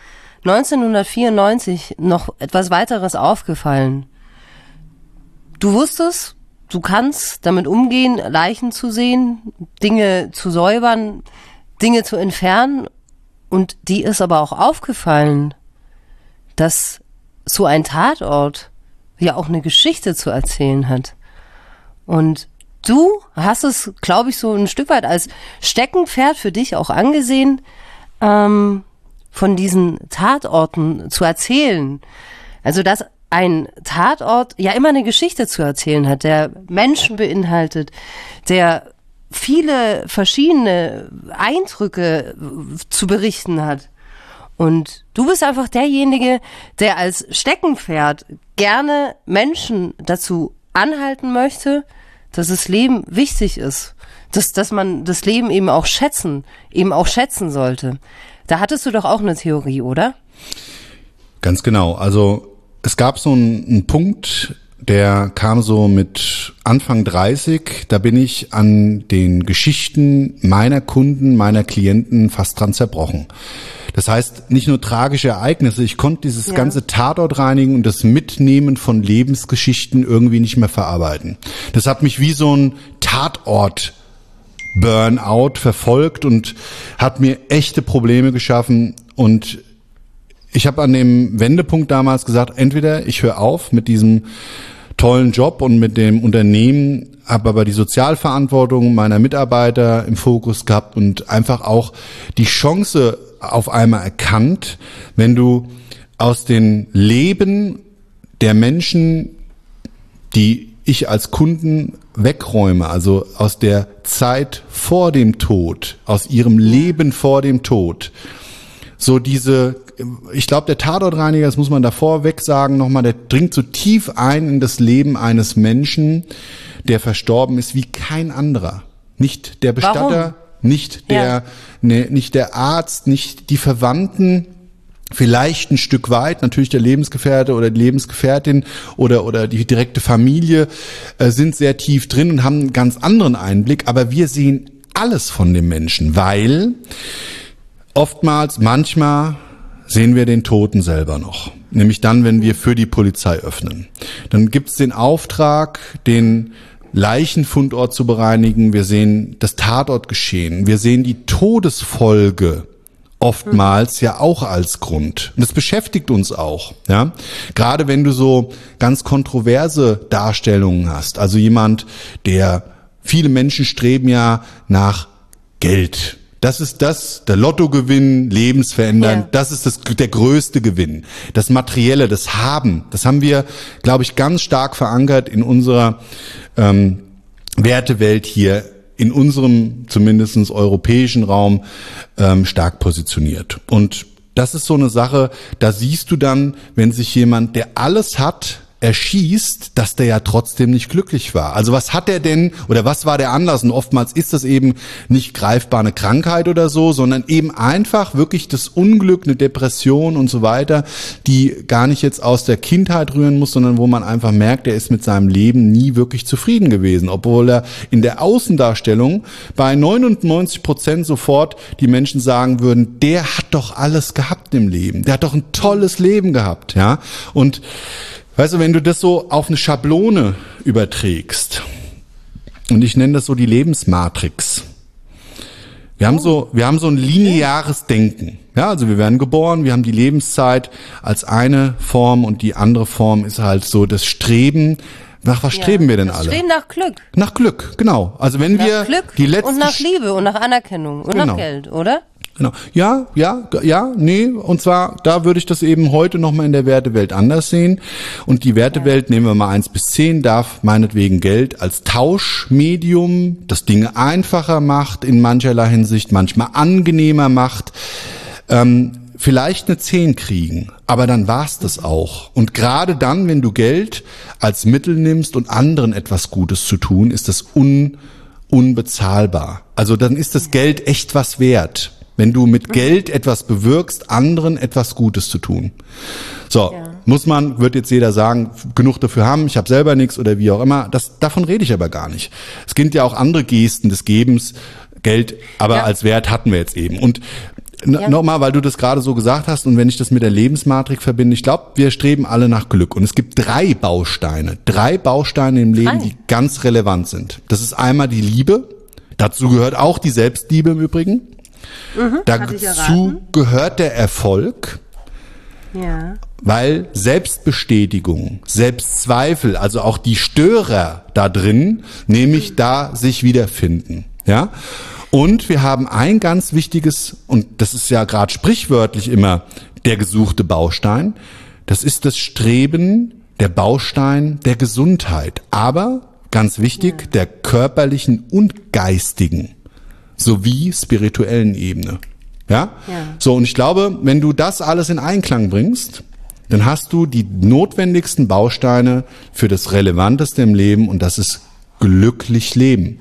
1994 noch etwas weiteres aufgefallen. Du wusstest, du kannst damit umgehen, Leichen zu sehen, Dinge zu säubern, Dinge zu entfernen und dir ist aber auch aufgefallen, dass so ein Tatort ja auch eine Geschichte zu erzählen hat. Und du hast es, glaube ich, so ein Stück weit als Steckenpferd für dich auch angesehen, von diesen Tatorten zu erzählen. Also, dass ein Tatort ja immer eine Geschichte zu erzählen hat, der Menschen beinhaltet, der viele verschiedene Eindrücke zu berichten hat. Und du bist einfach derjenige, der als Steckenpferd gerne Menschen dazu anhalten möchte, dass das Leben wichtig ist, dass man das Leben eben auch schätzen sollte. Da hattest du doch auch eine Theorie, oder? Ganz genau. Also es gab so einen Punkt, der kam so mit Anfang 30, da bin ich an den Geschichten meiner Kunden, meiner Klienten fast dran zerbrochen. Das heißt, nicht nur tragische Ereignisse, ich konnte dieses ganze Tatort reinigen und das Mitnehmen von Lebensgeschichten irgendwie nicht mehr verarbeiten. Das hat mich wie so ein Tatort-Burnout verfolgt und hat mir echte Probleme geschaffen. Und ich habe an dem Wendepunkt damals gesagt, entweder ich höre auf mit diesem tollen Job und mit dem Unternehmen, habe aber die Sozialverantwortung meiner Mitarbeiter im Fokus gehabt und einfach auch die Chance auf einmal erkannt, wenn du aus den Leben der Menschen, die ich als Kunden wegräume, also aus der Zeit vor dem Tod, aus ihrem Leben vor dem Tod, so ich glaube, der Tatortreiniger, das muss man davor weg sagen nochmal, der dringt so tief ein in das Leben eines Menschen, der verstorben ist wie kein anderer. Nicht der Bestatter, Warum? Nicht der Arzt, nicht die Verwandten, vielleicht ein Stück weit, natürlich der Lebensgefährte oder die Lebensgefährtin oder die direkte Familie sind sehr tief drin und haben einen ganz anderen Einblick, aber wir sehen alles von dem Menschen, weil manchmal sehen wir den Toten selber noch. Nämlich dann, wenn wir für die Polizei öffnen. Dann gibt es den Auftrag, den Leichenfundort zu bereinigen. Wir sehen das Tatortgeschehen. Wir sehen die Todesfolge oftmals ja auch als Grund. Und das beschäftigt uns auch. Ja, gerade wenn du so ganz kontroverse Darstellungen hast. Also viele Menschen streben ja nach Geld. Das ist der Lottogewinn, lebensverändernd, das ist der größte Gewinn. Das Materielle, das Haben, das haben wir, glaube ich, ganz stark verankert in unserer Wertewelt hier, in unserem zumindest europäischen Raum stark positioniert. Und das ist so eine Sache, da siehst du dann, wenn sich jemand, der alles hat, erschießt, dass der ja trotzdem nicht glücklich war. Also was hat er denn oder was war der Anlass? Und oftmals ist das eben nicht greifbar eine Krankheit oder so, sondern eben einfach wirklich das Unglück, eine Depression und so weiter, die gar nicht jetzt aus der Kindheit rühren muss, sondern wo man einfach merkt, er ist mit seinem Leben nie wirklich zufrieden gewesen, obwohl er in der Außendarstellung bei 99% sofort die Menschen sagen würden, der hat doch alles gehabt im Leben, der hat doch ein tolles Leben gehabt, ja. Und weißt du, wenn du das so auf eine Schablone überträgst, und ich nenne das so die Lebensmatrix. Wir haben so ein lineares Denken. Ja, also wir werden geboren, wir haben die Lebenszeit als eine Form und die andere Form ist halt so das Streben. Nach was streben wir denn alle? Streben nach Glück. Nach Glück, genau. Also wenn wir Glück die letzten und nach Liebe und nach Anerkennung und nach Geld, oder? Genau. Und zwar, da würde ich das eben heute nochmal in der Wertewelt anders sehen. Und die Wertewelt, nehmen wir mal 1 bis 10, darf meinetwegen Geld als Tauschmedium, das Dinge einfacher macht, in mancherlei Hinsicht manchmal angenehmer macht, vielleicht eine 10 kriegen. Aber dann war's das auch. Und gerade dann, wenn du Geld als Mittel nimmst und anderen etwas Gutes zu tun, ist das unbezahlbar. Also dann ist das Geld echt was wert. Wenn du mit Geld etwas bewirkst, anderen etwas Gutes zu tun. So, wird jetzt jeder sagen, genug dafür haben, ich habe selber nichts oder wie auch immer. Davon rede ich aber gar nicht. Es gibt ja auch andere Gesten des Gebens, Geld, aber als Wert hatten wir jetzt eben. Und nochmal, weil du das gerade so gesagt hast und wenn ich das mit der Lebensmatrix verbinde, ich glaube, wir streben alle nach Glück. Und es gibt 3 Bausteine im Leben, die ganz relevant sind. Das ist einmal die Liebe. Dazu gehört auch die Selbstliebe im Übrigen. Dazu gehört der Erfolg. Ja. Weil Selbstbestätigung, Selbstzweifel, also auch die Störer da drin, nämlich da sich wiederfinden. Ja? Und wir haben ein ganz wichtiges, und das ist ja gerade sprichwörtlich immer der gesuchte Baustein, das ist das Streben, der Baustein der Gesundheit. Aber, ganz wichtig, der körperlichen und geistigen sowie spirituellen Ebene. Ja? So, und ich glaube, wenn du das alles in Einklang bringst, dann hast du die notwendigsten Bausteine für das Relevanteste im Leben, und das ist glücklich leben.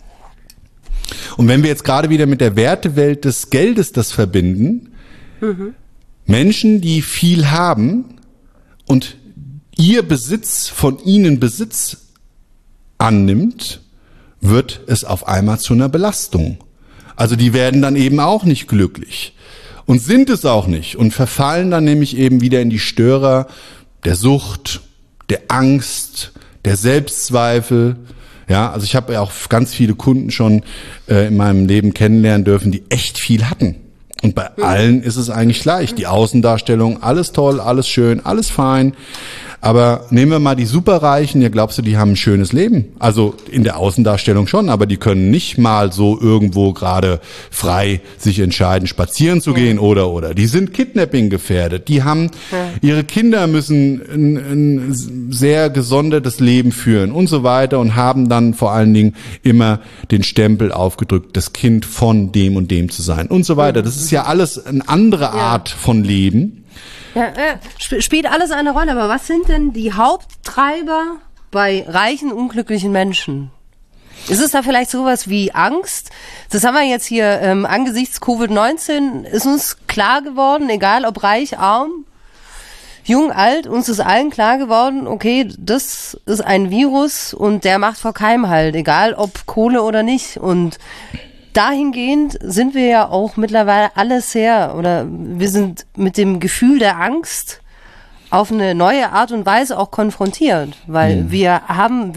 Und wenn wir jetzt gerade wieder mit der Wertewelt des Geldes das verbinden, Menschen, die viel haben und ihr Besitz von ihnen Besitz annimmt, wird es auf einmal zu einer Belastung. Also die werden dann eben auch nicht glücklich und sind es auch nicht und verfallen dann nämlich eben wieder in die Störer der Sucht, der Angst, der Selbstzweifel. Ja, also ich habe ja auch ganz viele Kunden schon in meinem Leben kennenlernen dürfen, die echt viel hatten. Und bei allen ist es eigentlich gleich. Die Außendarstellung, alles toll, alles schön, alles fein. Aber nehmen wir mal die Superreichen, ja, glaubst du, die haben ein schönes Leben? Also in der Außendarstellung schon, aber die können nicht mal so irgendwo gerade frei sich entscheiden, spazieren zu gehen oder. Die sind Kidnapping gefährdet. Die haben, ihre Kinder müssen ein sehr gesondertes Leben führen und so weiter und haben dann vor allen Dingen immer den Stempel aufgedrückt, das Kind von dem und dem zu sein und so weiter. Das ist ja alles eine andere Art von Leben. Ja, spielt alles eine Rolle, aber was sind denn die Haupttreiber bei reichen, unglücklichen Menschen? Ist es da vielleicht sowas wie Angst? Das haben wir jetzt hier angesichts Covid-19, ist uns klar geworden, egal ob reich, arm, jung, alt, uns ist allen klar geworden, okay, das ist ein Virus und der macht vor Keim halt, egal ob Kohle oder nicht. Und dahingehend sind wir ja auch mittlerweile alle wir sind mit dem Gefühl der Angst auf eine neue Art und Weise auch konfrontiert, weil wir haben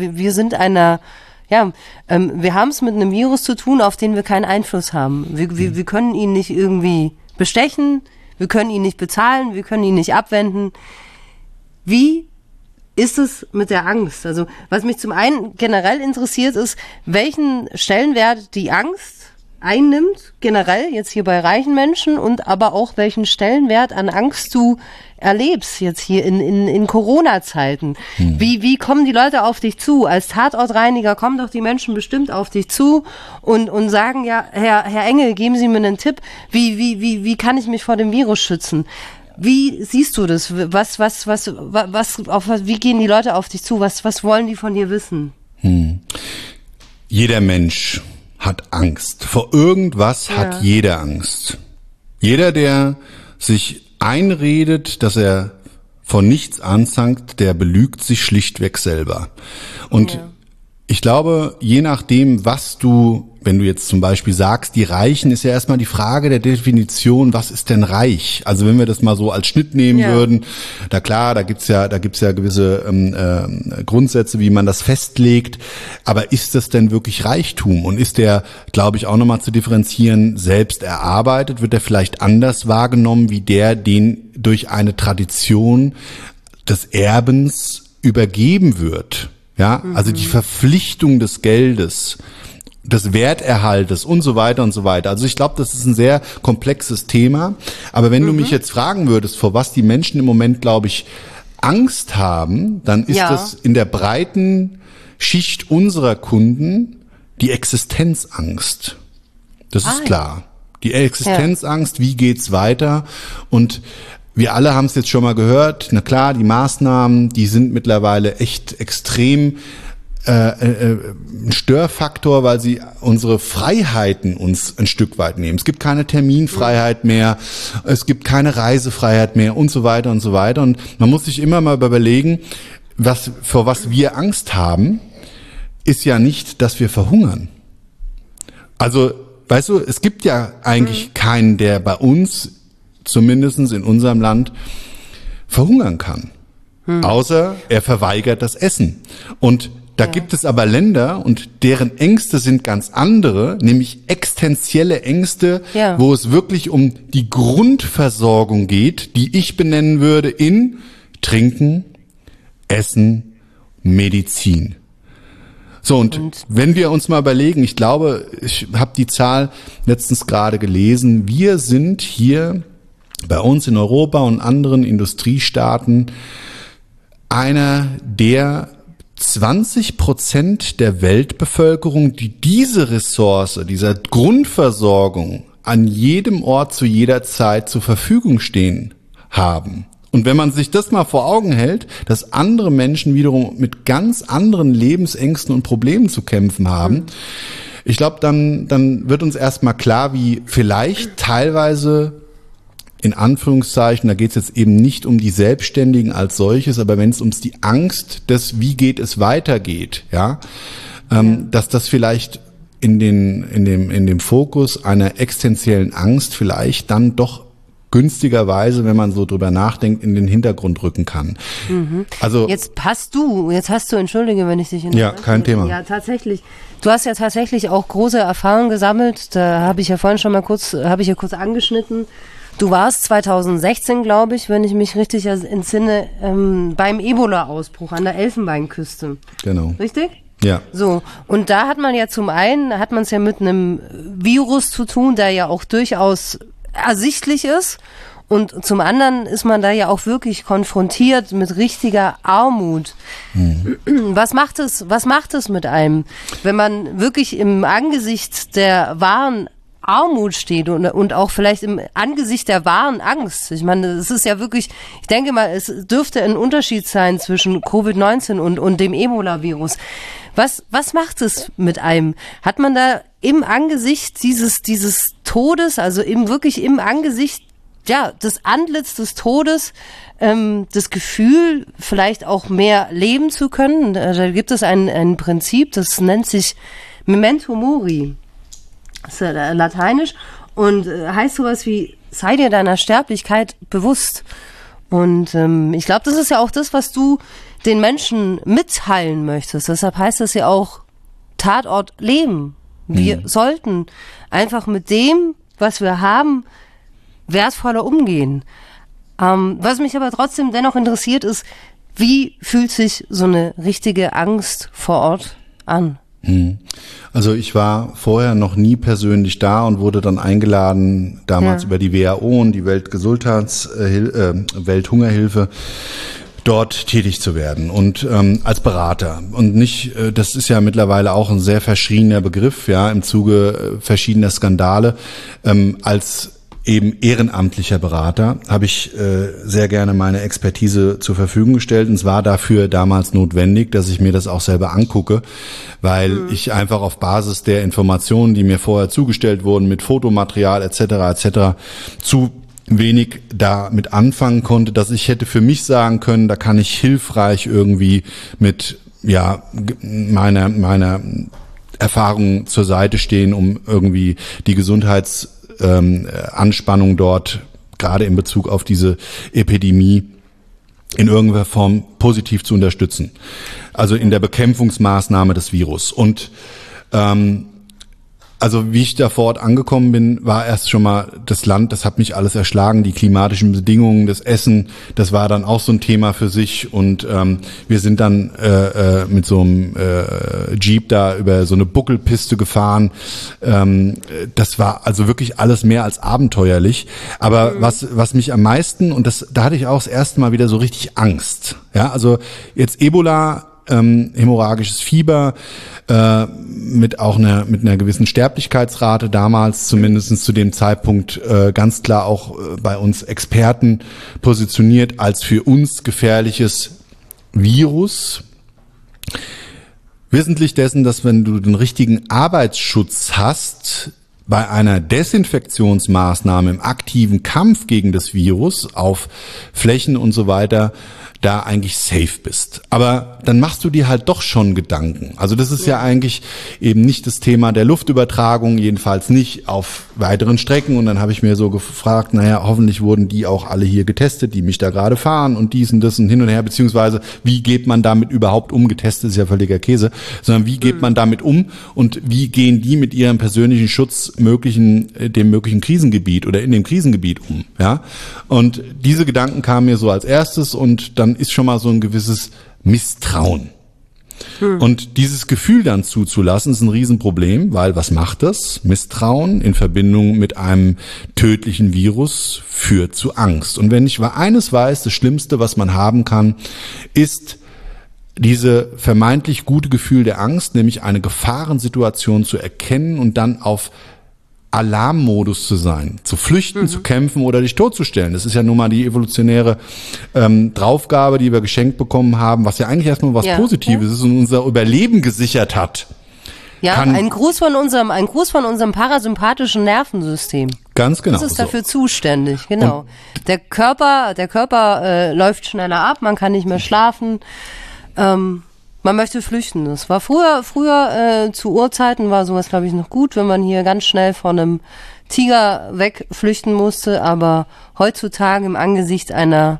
es mit einem Virus zu tun, auf den wir keinen Einfluss haben. Wir können ihn nicht irgendwie bestechen, wir können ihn nicht bezahlen, wir können ihn nicht abwenden. Wie ist es mit der Angst? Also, was mich zum einen generell interessiert ist, welchen Stellenwert die Angst einnimmt, generell jetzt hier bei reichen Menschen, und aber auch welchen Stellenwert an Angst du erlebst jetzt hier in Corona-Zeiten. Wie kommen die Leute auf dich zu? Als Tatortreiniger kommen doch die Menschen bestimmt auf dich zu und sagen, ja, Herr Engel, geben Sie mir einen Tipp, wie kann ich mich vor dem Virus schützen? Wie siehst du das? Wie gehen die Leute auf dich zu? Was wollen die von dir wissen? Jeder Mensch hat Angst. Vor irgendwas hat jeder Angst. Jeder, der sich einredet, dass er vor nichts anzankt, der belügt sich schlichtweg selber. Und ich glaube, je nachdem, was du, wenn du jetzt zum Beispiel sagst, die Reichen, ist ja erstmal die Frage der Definition, was ist denn reich? Also wenn wir das mal so als Schnitt nehmen würden, da gibt's ja gewisse Grundsätze, wie man das festlegt. Aber ist das denn wirklich Reichtum? Und ist der, glaube ich, auch nochmal zu differenzieren, selbst erarbeitet? Wird der vielleicht anders wahrgenommen, wie der, den durch eine Tradition des Erbens übergeben wird? Ja, also die Verpflichtung des Geldes, des Werterhaltes und so weiter und so weiter. Also ich glaube, das ist ein sehr komplexes Thema. Aber wenn du mich jetzt fragen würdest, vor was die Menschen im Moment, glaube ich, Angst haben, dann ist das in der breiten Schicht unserer Kunden die Existenzangst. Das ist klar. Die Existenzangst, wie geht's weiter? Und wir alle haben es jetzt schon mal gehört. Na klar, die Maßnahmen, die sind mittlerweile echt extrem ein Störfaktor, weil sie unsere Freiheiten uns ein Stück weit nehmen. Es gibt keine Terminfreiheit mehr, es gibt keine Reisefreiheit mehr und so weiter und so weiter. Und man muss sich immer mal überlegen, vor was wir Angst haben, ist ja nicht, dass wir verhungern. Also, weißt du, es gibt ja eigentlich keinen, der bei uns zumindest in unserem Land verhungern kann. Außer er verweigert das Essen. Und Da gibt es aber Länder und deren Ängste sind ganz andere, nämlich existenzielle Ängste, wo es wirklich um die Grundversorgung geht, die ich benennen würde in Trinken, Essen, Medizin. So, und wenn wir uns mal überlegen, ich glaube, ich habe die Zahl letztens gerade gelesen, wir sind hier bei uns in Europa und anderen Industriestaaten einer der 20% der Weltbevölkerung, die diese Ressource, dieser Grundversorgung an jedem Ort zu jeder Zeit zur Verfügung stehen haben. Und wenn man sich das mal vor Augen hält, dass andere Menschen wiederum mit ganz anderen Lebensängsten und Problemen zu kämpfen haben, ich glaube, dann wird uns erstmal klar, wie vielleicht teilweise in Anführungszeichen, da geht es jetzt eben nicht um die Selbstständigen als solches, aber wenn es um die Angst des, wie geht es weitergeht, dass das vielleicht in dem Fokus einer existenziellen Angst vielleicht dann doch günstigerweise, wenn man so drüber nachdenkt, in den Hintergrund rücken kann. Also jetzt hast du, entschuldige, wenn ich dich ja, kein Thema. Ja, tatsächlich. Du hast ja tatsächlich auch große Erfahrungen gesammelt. Da habe ich ja vorhin schon mal kurz angeschnitten. Du warst 2016, glaube ich, wenn ich mich richtig entsinne, beim Ebola-Ausbruch an der Elfenbeinküste. Genau. Richtig? Ja. So, und da hat man ja zum einen, mit einem Virus zu tun, der ja auch durchaus ersichtlich ist. Und zum anderen ist man da ja auch wirklich konfrontiert mit richtiger Armut. Was macht es mit einem, wenn man wirklich im Angesicht der wahren Armut steht und auch vielleicht im Angesicht der wahren Angst? Ich meine, es ist ja wirklich, ich denke mal, es dürfte ein Unterschied sein zwischen Covid-19 und dem Ebola-Virus. Was macht es mit einem? Hat man da im Angesicht dieses Todes, also wirklich im Angesicht des Antlitz des Todes, das Gefühl, vielleicht auch mehr leben zu können? Da gibt es ein Prinzip, das nennt sich Memento Mori. Das ist lateinisch und heißt sowas wie, sei dir deiner Sterblichkeit bewusst. Und ich glaube, das ist ja auch das, was du den Menschen mitteilen möchtest. Deshalb heißt das ja auch Tatort leben. Wir sollten einfach mit dem, was wir haben, wertvoller umgehen. Was mich aber trotzdem dennoch interessiert ist, wie fühlt sich so eine richtige Angst vor Ort an? Also ich war vorher noch nie persönlich da und wurde dann eingeladen, damals über die WHO und die Welthungerhilfe, dort tätig zu werden und als Berater. Und nicht, das ist ja mittlerweile auch ein sehr verschriebener Begriff, im Zuge verschiedener Skandale, als eben ehrenamtlicher Berater habe ich sehr gerne meine Expertise zur Verfügung gestellt, und es war dafür damals notwendig, dass ich mir das auch selber angucke, weil ich einfach auf Basis der Informationen, die mir vorher zugestellt wurden, mit Fotomaterial etc. zu wenig damit anfangen konnte, dass ich hätte für mich sagen können, da kann ich hilfreich irgendwie mit meiner Erfahrung zur Seite stehen, um irgendwie die Anspannung dort, gerade in Bezug auf diese Epidemie, in irgendeiner Form positiv zu unterstützen. Also in der Bekämpfungsmaßnahme des Virus. Und also wie ich da vor Ort angekommen bin, war erst schon mal das Land, das hat mich alles erschlagen, die klimatischen Bedingungen, das Essen, das war dann auch so ein Thema für sich, und wir sind dann mit so einem Jeep da über so eine Buckelpiste gefahren. Das war also wirklich alles mehr als abenteuerlich, aber was mich am meisten, und da hatte ich auch das erste Mal wieder so richtig Angst. Ja, also jetzt Ebola, hämorrhagisches Fieber, mit einer gewissen Sterblichkeitsrate damals, zumindest zu dem Zeitpunkt, ganz klar auch bei uns Experten positioniert als für uns gefährliches Virus. Wissentlich dessen, dass wenn du den richtigen Arbeitsschutz hast, bei einer Desinfektionsmaßnahme im aktiven Kampf gegen das Virus auf Flächen und so weiter, da eigentlich safe bist. Aber dann machst du dir halt doch schon Gedanken. Also das ist ja eigentlich eben nicht das Thema der Luftübertragung, jedenfalls nicht auf weiteren Strecken. Und dann habe ich mir so gefragt, naja, hoffentlich wurden die auch alle hier getestet, die mich da gerade fahren und dies und das und hin und her, beziehungsweise wie geht man damit überhaupt um? Getestet ist ja völliger Käse, sondern wie geht man damit um und wie gehen die mit ihrem persönlichen Schutz dem möglichen Krisengebiet oder in dem Krisengebiet um? Ja, und diese Gedanken kamen mir so als erstes und dann ist schon mal so ein gewisses Misstrauen. Und dieses Gefühl dann zuzulassen, ist ein Riesenproblem, weil was macht das? Misstrauen in Verbindung mit einem tödlichen Virus führt zu Angst. Und wenn ich eines weiß, das Schlimmste, was man haben kann, ist diese vermeintlich gute Gefühl der Angst, nämlich eine Gefahrensituation zu erkennen und dann auf Alarmmodus zu sein, zu flüchten, zu kämpfen oder dich totzustellen. Das ist ja nun mal die evolutionäre Draufgabe, die wir geschenkt bekommen haben, was ja eigentlich erstmal was Positives ist und unser Überleben gesichert hat. Ja, ein Gruß von unserem parasympathischen Nervensystem. Ganz genau. Das ist dafür zuständig, genau. Und der Körper läuft schneller ab, man kann nicht mehr schlafen. Man möchte flüchten. Das war früher zu Urzeiten war sowas, glaube ich, noch gut, wenn man hier ganz schnell von einem Tiger wegflüchten musste. Aber heutzutage im Angesicht einer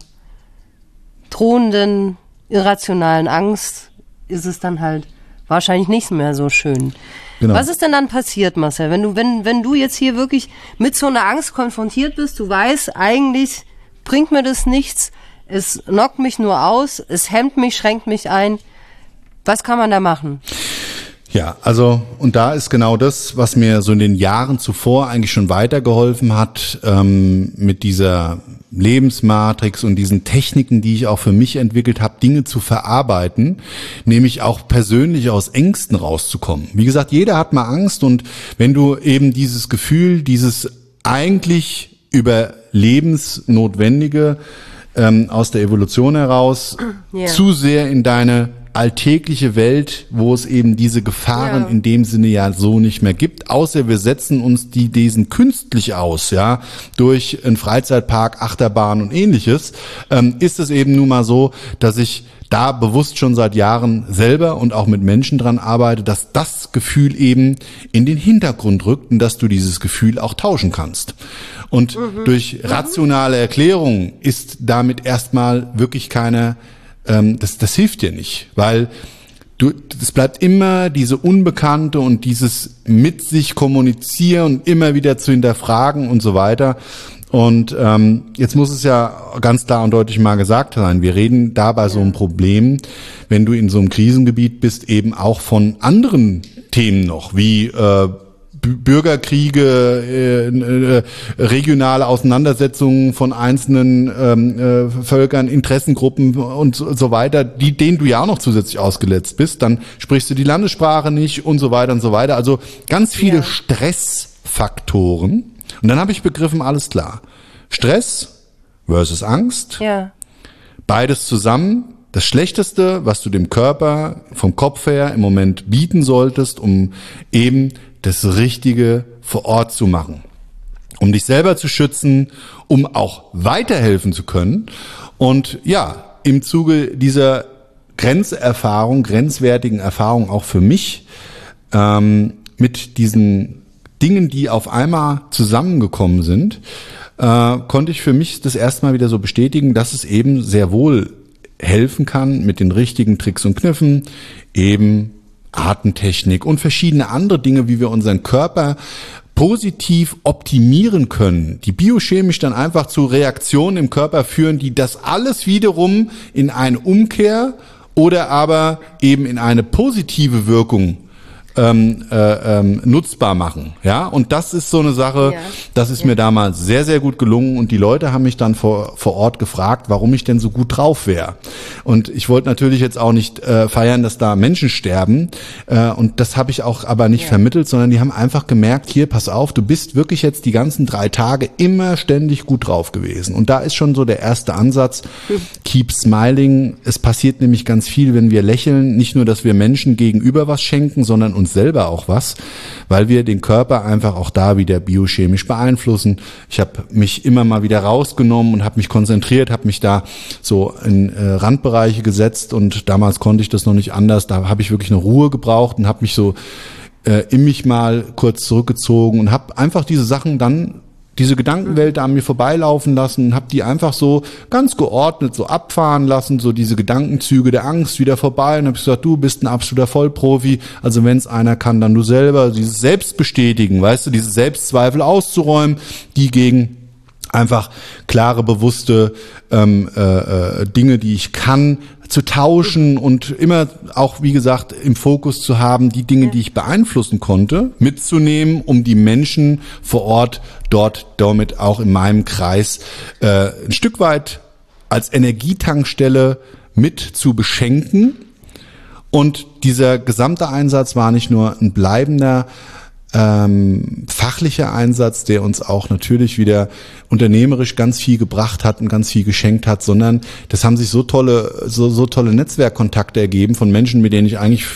drohenden, irrationalen Angst ist es dann halt wahrscheinlich nicht mehr so schön. Genau. Was ist denn dann passiert, Marcel? Wenn du jetzt hier wirklich mit so einer Angst konfrontiert bist, du weißt, eigentlich bringt mir das nichts, es knockt mich nur aus, es hemmt mich, schränkt mich ein. Was kann man da machen? Ja, also und da ist genau das, was mir so in den Jahren zuvor eigentlich schon weitergeholfen hat, mit dieser Lebensmatrix und diesen Techniken, die ich auch für mich entwickelt habe, Dinge zu verarbeiten, nämlich auch persönlich aus Ängsten rauszukommen. Wie gesagt, jeder hat mal Angst und wenn du eben dieses Gefühl, dieses eigentlich überlebensnotwendige aus der Evolution heraus zu sehr in deine alltägliche Welt, wo es eben diese Gefahren in dem Sinne ja so nicht mehr gibt, außer wir setzen uns diesen künstlich aus, ja, durch einen Freizeitpark, Achterbahn und ähnliches, ist es eben nun mal so, dass ich da bewusst schon seit Jahren selber und auch mit Menschen dran arbeite, dass das Gefühl eben in den Hintergrund rückt und dass du dieses Gefühl auch tauschen kannst. Und durch rationale Erklärung ist damit erstmal wirklich keine das hilft dir nicht, weil es bleibt immer diese Unbekannte und dieses mit sich kommunizieren und immer wieder zu hinterfragen und so weiter. Und jetzt muss es ja ganz klar und deutlich mal gesagt sein, wir reden da bei so einem Problem, wenn du in so einem Krisengebiet bist, eben auch von anderen Themen noch, wie Bürgerkriege, regionale Auseinandersetzungen von einzelnen Völkern, Interessengruppen und so weiter, denen du ja auch noch zusätzlich ausgesetzt bist. Dann sprichst du die Landessprache nicht und so weiter und so weiter. Also ganz viele Stressfaktoren. Und dann habe ich begriffen, alles klar. Stress versus Angst. Ja. Beides zusammen. Das Schlechteste, was du dem Körper vom Kopf her im Moment bieten solltest, um eben das Richtige vor Ort zu machen, um dich selber zu schützen, um auch weiterhelfen zu können. Und ja, im Zuge dieser grenzwertigen Erfahrung auch für mich, mit diesen Dingen, die auf einmal zusammengekommen sind, konnte ich für mich das erste Mal wieder so bestätigen, dass es eben sehr wohl helfen kann mit den richtigen Tricks und Kniffen, eben Atemtechnik und verschiedene andere Dinge, wie wir unseren Körper positiv optimieren können, die biochemisch dann einfach zu Reaktionen im Körper führen, die das alles wiederum in eine Umkehr oder aber eben in eine positive Wirkung nutzbar machen, ja, und das ist so eine Sache, das ist mir damals sehr, sehr gut gelungen und die Leute haben mich dann vor Ort gefragt, warum ich denn so gut drauf wäre und ich wollte natürlich jetzt auch nicht feiern, dass da Menschen sterben und das habe ich auch aber nicht vermittelt, sondern die haben einfach gemerkt, hier, pass auf, du bist wirklich jetzt die ganzen 3 Tage immer ständig gut drauf gewesen und da ist schon so der erste Ansatz, keep smiling, es passiert nämlich ganz viel, wenn wir lächeln, nicht nur, dass wir Menschen gegenüber was schenken, sondern uns uns selber auch was, weil wir den Körper einfach auch da wieder biochemisch beeinflussen. Ich habe mich immer mal wieder rausgenommen und habe mich konzentriert, habe mich da so in Randbereiche gesetzt und damals konnte ich das noch nicht anders. Da habe ich wirklich eine Ruhe gebraucht und habe mich so in mich mal kurz zurückgezogen und habe einfach diese Sachen dann, diese Gedankenwelt an mir vorbeilaufen lassen und habe die einfach so ganz geordnet so abfahren lassen, so diese Gedankenzüge der Angst wieder vorbei und habe gesagt, du bist ein absoluter Vollprofi, also wenn es einer kann, dann du selber, dieses Selbstbestätigen, weißt du, diese Selbstzweifel auszuräumen, die gegen einfach klare, bewusste Dinge, die ich kann, zu tauschen und immer auch, wie gesagt, im Fokus zu haben, die Dinge, die ich beeinflussen konnte, mitzunehmen, um die Menschen vor Ort dort damit auch in meinem Kreis ein Stück weit als Energietankstelle mit zu beschenken. Und dieser gesamte Einsatz war nicht nur ein bleibender fachlicher Einsatz, der uns auch natürlich wieder unternehmerisch ganz viel gebracht hat und ganz viel geschenkt hat, sondern das haben sich so tolle Netzwerkkontakte ergeben von Menschen, mit denen ich eigentlich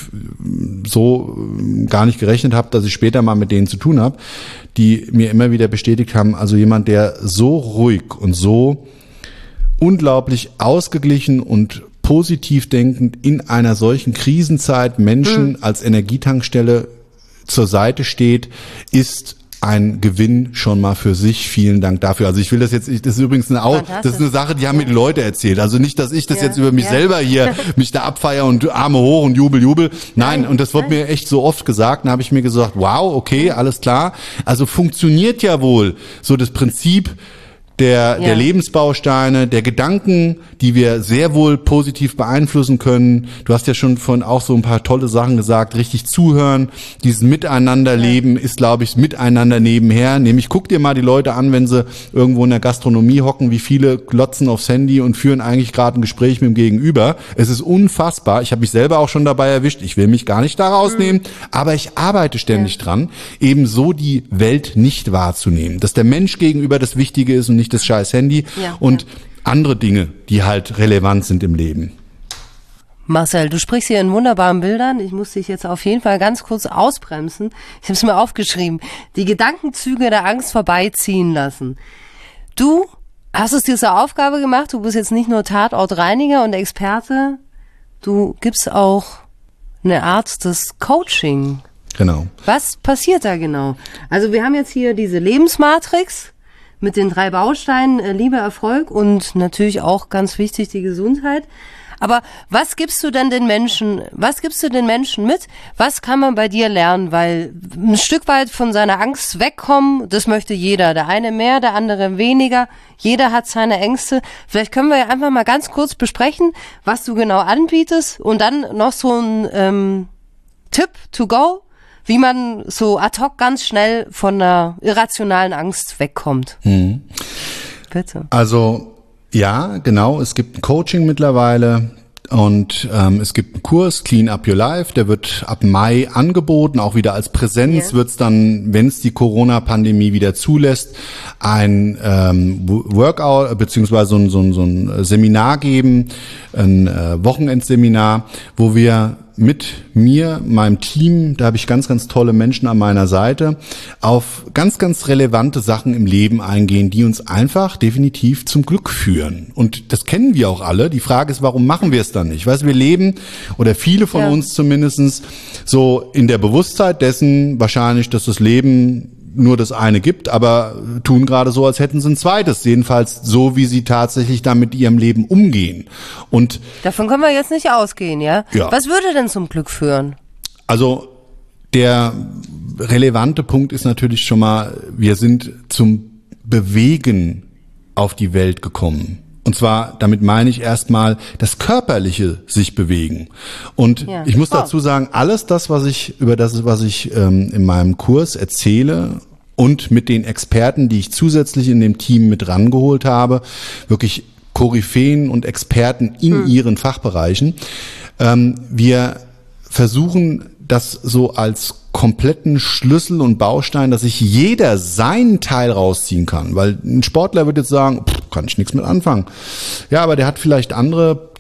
so gar nicht gerechnet habe, dass ich später mal mit denen zu tun habe, die mir immer wieder bestätigt haben, also jemand, der so ruhig und so unglaublich ausgeglichen und positiv denkend in einer solchen Krisenzeit Menschen als Energietankstelle zur Seite steht, ist ein Gewinn schon mal für sich. Vielen Dank dafür. Also ich will das jetzt, das ist übrigens das ist eine Sache, die haben mir die Leute erzählt. Also nicht, dass ich das jetzt über mich selber hier, mich da abfeier und Arme hoch und Jubel. Nein, und das wurde mir echt so oft gesagt. Dann habe ich mir gesagt, wow, okay, alles klar. Also funktioniert ja wohl so das Prinzip der Lebensbausteine, der Gedanken, die wir sehr wohl positiv beeinflussen können. Du hast ja schon von auch so ein paar tolle Sachen gesagt, richtig zuhören, dieses Miteinanderleben ist, glaube ich, Miteinander nebenher. Nämlich guck dir mal die Leute an, wenn sie irgendwo in der Gastronomie hocken, wie viele glotzen aufs Handy und führen eigentlich gerade ein Gespräch mit dem Gegenüber. Es ist unfassbar. Ich habe mich selber auch schon dabei erwischt. Ich will mich gar nicht da rausnehmen, aber ich arbeite ständig dran, eben so die Welt nicht wahrzunehmen. Dass der Mensch gegenüber das Wichtige ist und nicht das scheiß Handy und andere Dinge, die halt relevant sind im Leben. Marcel, du sprichst hier in wunderbaren Bildern. Ich muss dich jetzt auf jeden Fall ganz kurz ausbremsen. Ich habe es mir aufgeschrieben. Die Gedankenzüge der Angst vorbeiziehen lassen. Du hast es dir zur Aufgabe gemacht. Du bist jetzt nicht nur Tatortreiniger und Experte. Du gibst auch eine Art des Coaching. Genau. Was passiert da genau? Also wir haben jetzt hier diese Lebensmatrix mit den 3 Bausteinen, Liebe, Erfolg und natürlich auch ganz wichtig die Gesundheit. Aber was gibst du denn den Menschen mit? Was kann man bei dir lernen? Weil ein Stück weit von seiner Angst wegkommen, das möchte jeder. Der eine mehr, der andere weniger. Jeder hat seine Ängste. Vielleicht können wir ja einfach mal ganz kurz besprechen, was du genau anbietest und dann noch so ein Tipp to go, wie man so ad hoc ganz schnell von einer irrationalen Angst wegkommt. Bitte. Also ja, genau, es gibt ein Coaching mittlerweile und es gibt einen Kurs, Clean Up Your Life, der wird ab Mai angeboten, auch wieder als Präsenz wird es dann, wenn es die Corona-Pandemie wieder zulässt, ein Workout beziehungsweise so ein Seminar geben, ein Wochenendseminar, wo wir mit mir, meinem Team, da habe ich ganz, ganz tolle Menschen an meiner Seite, auf ganz, ganz relevante Sachen im Leben eingehen, die uns einfach definitiv zum Glück führen. Und das kennen wir auch alle. Die Frage ist, warum machen wir es dann nicht? Weißt du, wir leben, oder viele von uns zumindest, so in der Bewusstheit dessen wahrscheinlich, dass das Leben nur das eine gibt, aber tun gerade so, als hätten sie ein zweites. Jedenfalls so, wie sie tatsächlich da mit ihrem Leben umgehen. Und davon können wir jetzt nicht ausgehen, ja? Was würde denn zum Glück führen? Also der relevante Punkt ist natürlich schon mal, wir sind zum Bewegen auf die Welt gekommen. Und zwar, damit meine ich erstmal das körperliche sich bewegen. Und ich muss dazu sagen, alles das, was ich in meinem Kurs erzähle und mit den Experten, die ich zusätzlich in dem Team mit rangeholt habe, wirklich Koryphäen und Experten in ihren Fachbereichen. Wir versuchen das so als kompletten Schlüssel und Baustein, dass sich jeder seinen Teil rausziehen kann. Weil ein Sportler wird jetzt sagen, kann ich nichts mit anfangen. Ja, aber der hat vielleicht andere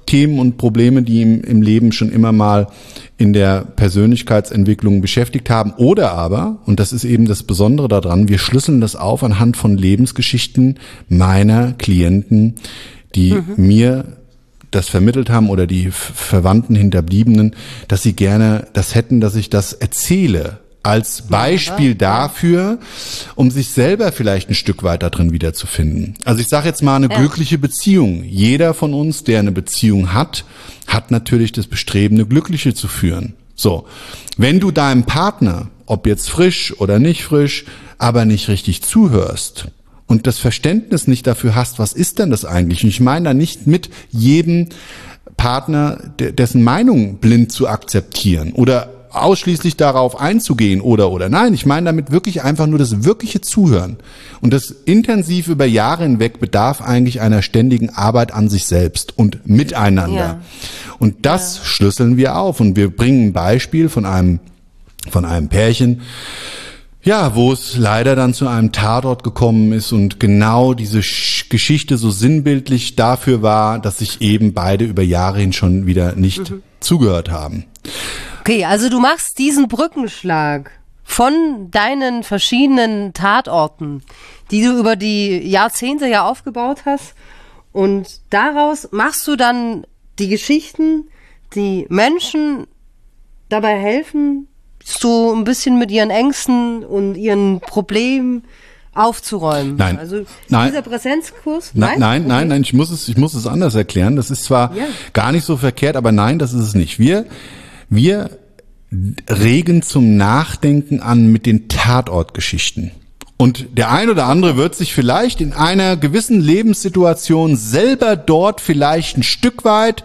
Themen und Probleme, die ihm im Leben schon immer mal in der Persönlichkeitsentwicklung beschäftigt haben. Oder aber, und das ist eben das Besondere daran, wir schlüsseln das auf anhand von Lebensgeschichten meiner Klienten, die mir das vermittelt haben oder die Verwandten, Hinterbliebenen, dass sie gerne das hätten, dass ich das erzähle. Als Beispiel dafür, um sich selber vielleicht ein Stück weit da drin wiederzufinden. Also ich sage jetzt mal eine glückliche Beziehung. Jeder von uns, der eine Beziehung hat, hat natürlich das Bestreben, eine glückliche zu führen. So, wenn du deinem Partner, ob jetzt frisch oder nicht frisch, aber nicht richtig zuhörst und das Verständnis nicht dafür hast, was ist denn das eigentlich? Und ich meine da nicht mit jedem Partner, dessen Meinung blind zu akzeptieren oder ausschließlich darauf einzugehen oder. Nein, ich meine damit wirklich einfach nur das wirkliche Zuhören. Und das intensiv über Jahre hinweg bedarf eigentlich einer ständigen Arbeit an sich selbst und miteinander. Ja. Und das schlüsseln wir auf. Und wir bringen ein Beispiel von einem Pärchen, ja, wo es leider dann zu einem Tatort gekommen ist und genau diese Geschichte so sinnbildlich dafür war, dass sich eben beide über Jahre hin schon wieder nicht zugehört haben. Okay, also du machst diesen Brückenschlag von deinen verschiedenen Tatorten, die du über die Jahrzehnte ja aufgebaut hast, und daraus machst du dann die Geschichten, die Menschen dabei helfen, so ein bisschen mit ihren Ängsten und ihren Problemen aufzuräumen. Nein. Also nein. Dieser Präsenzkurs? Nein, ich muss es anders erklären. Das ist zwar gar nicht so verkehrt, aber nein, das ist es nicht. Wir regen zum Nachdenken an mit den Tatortgeschichten. Und der ein oder andere wird sich vielleicht in einer gewissen Lebenssituation selber dort vielleicht ein Stück weit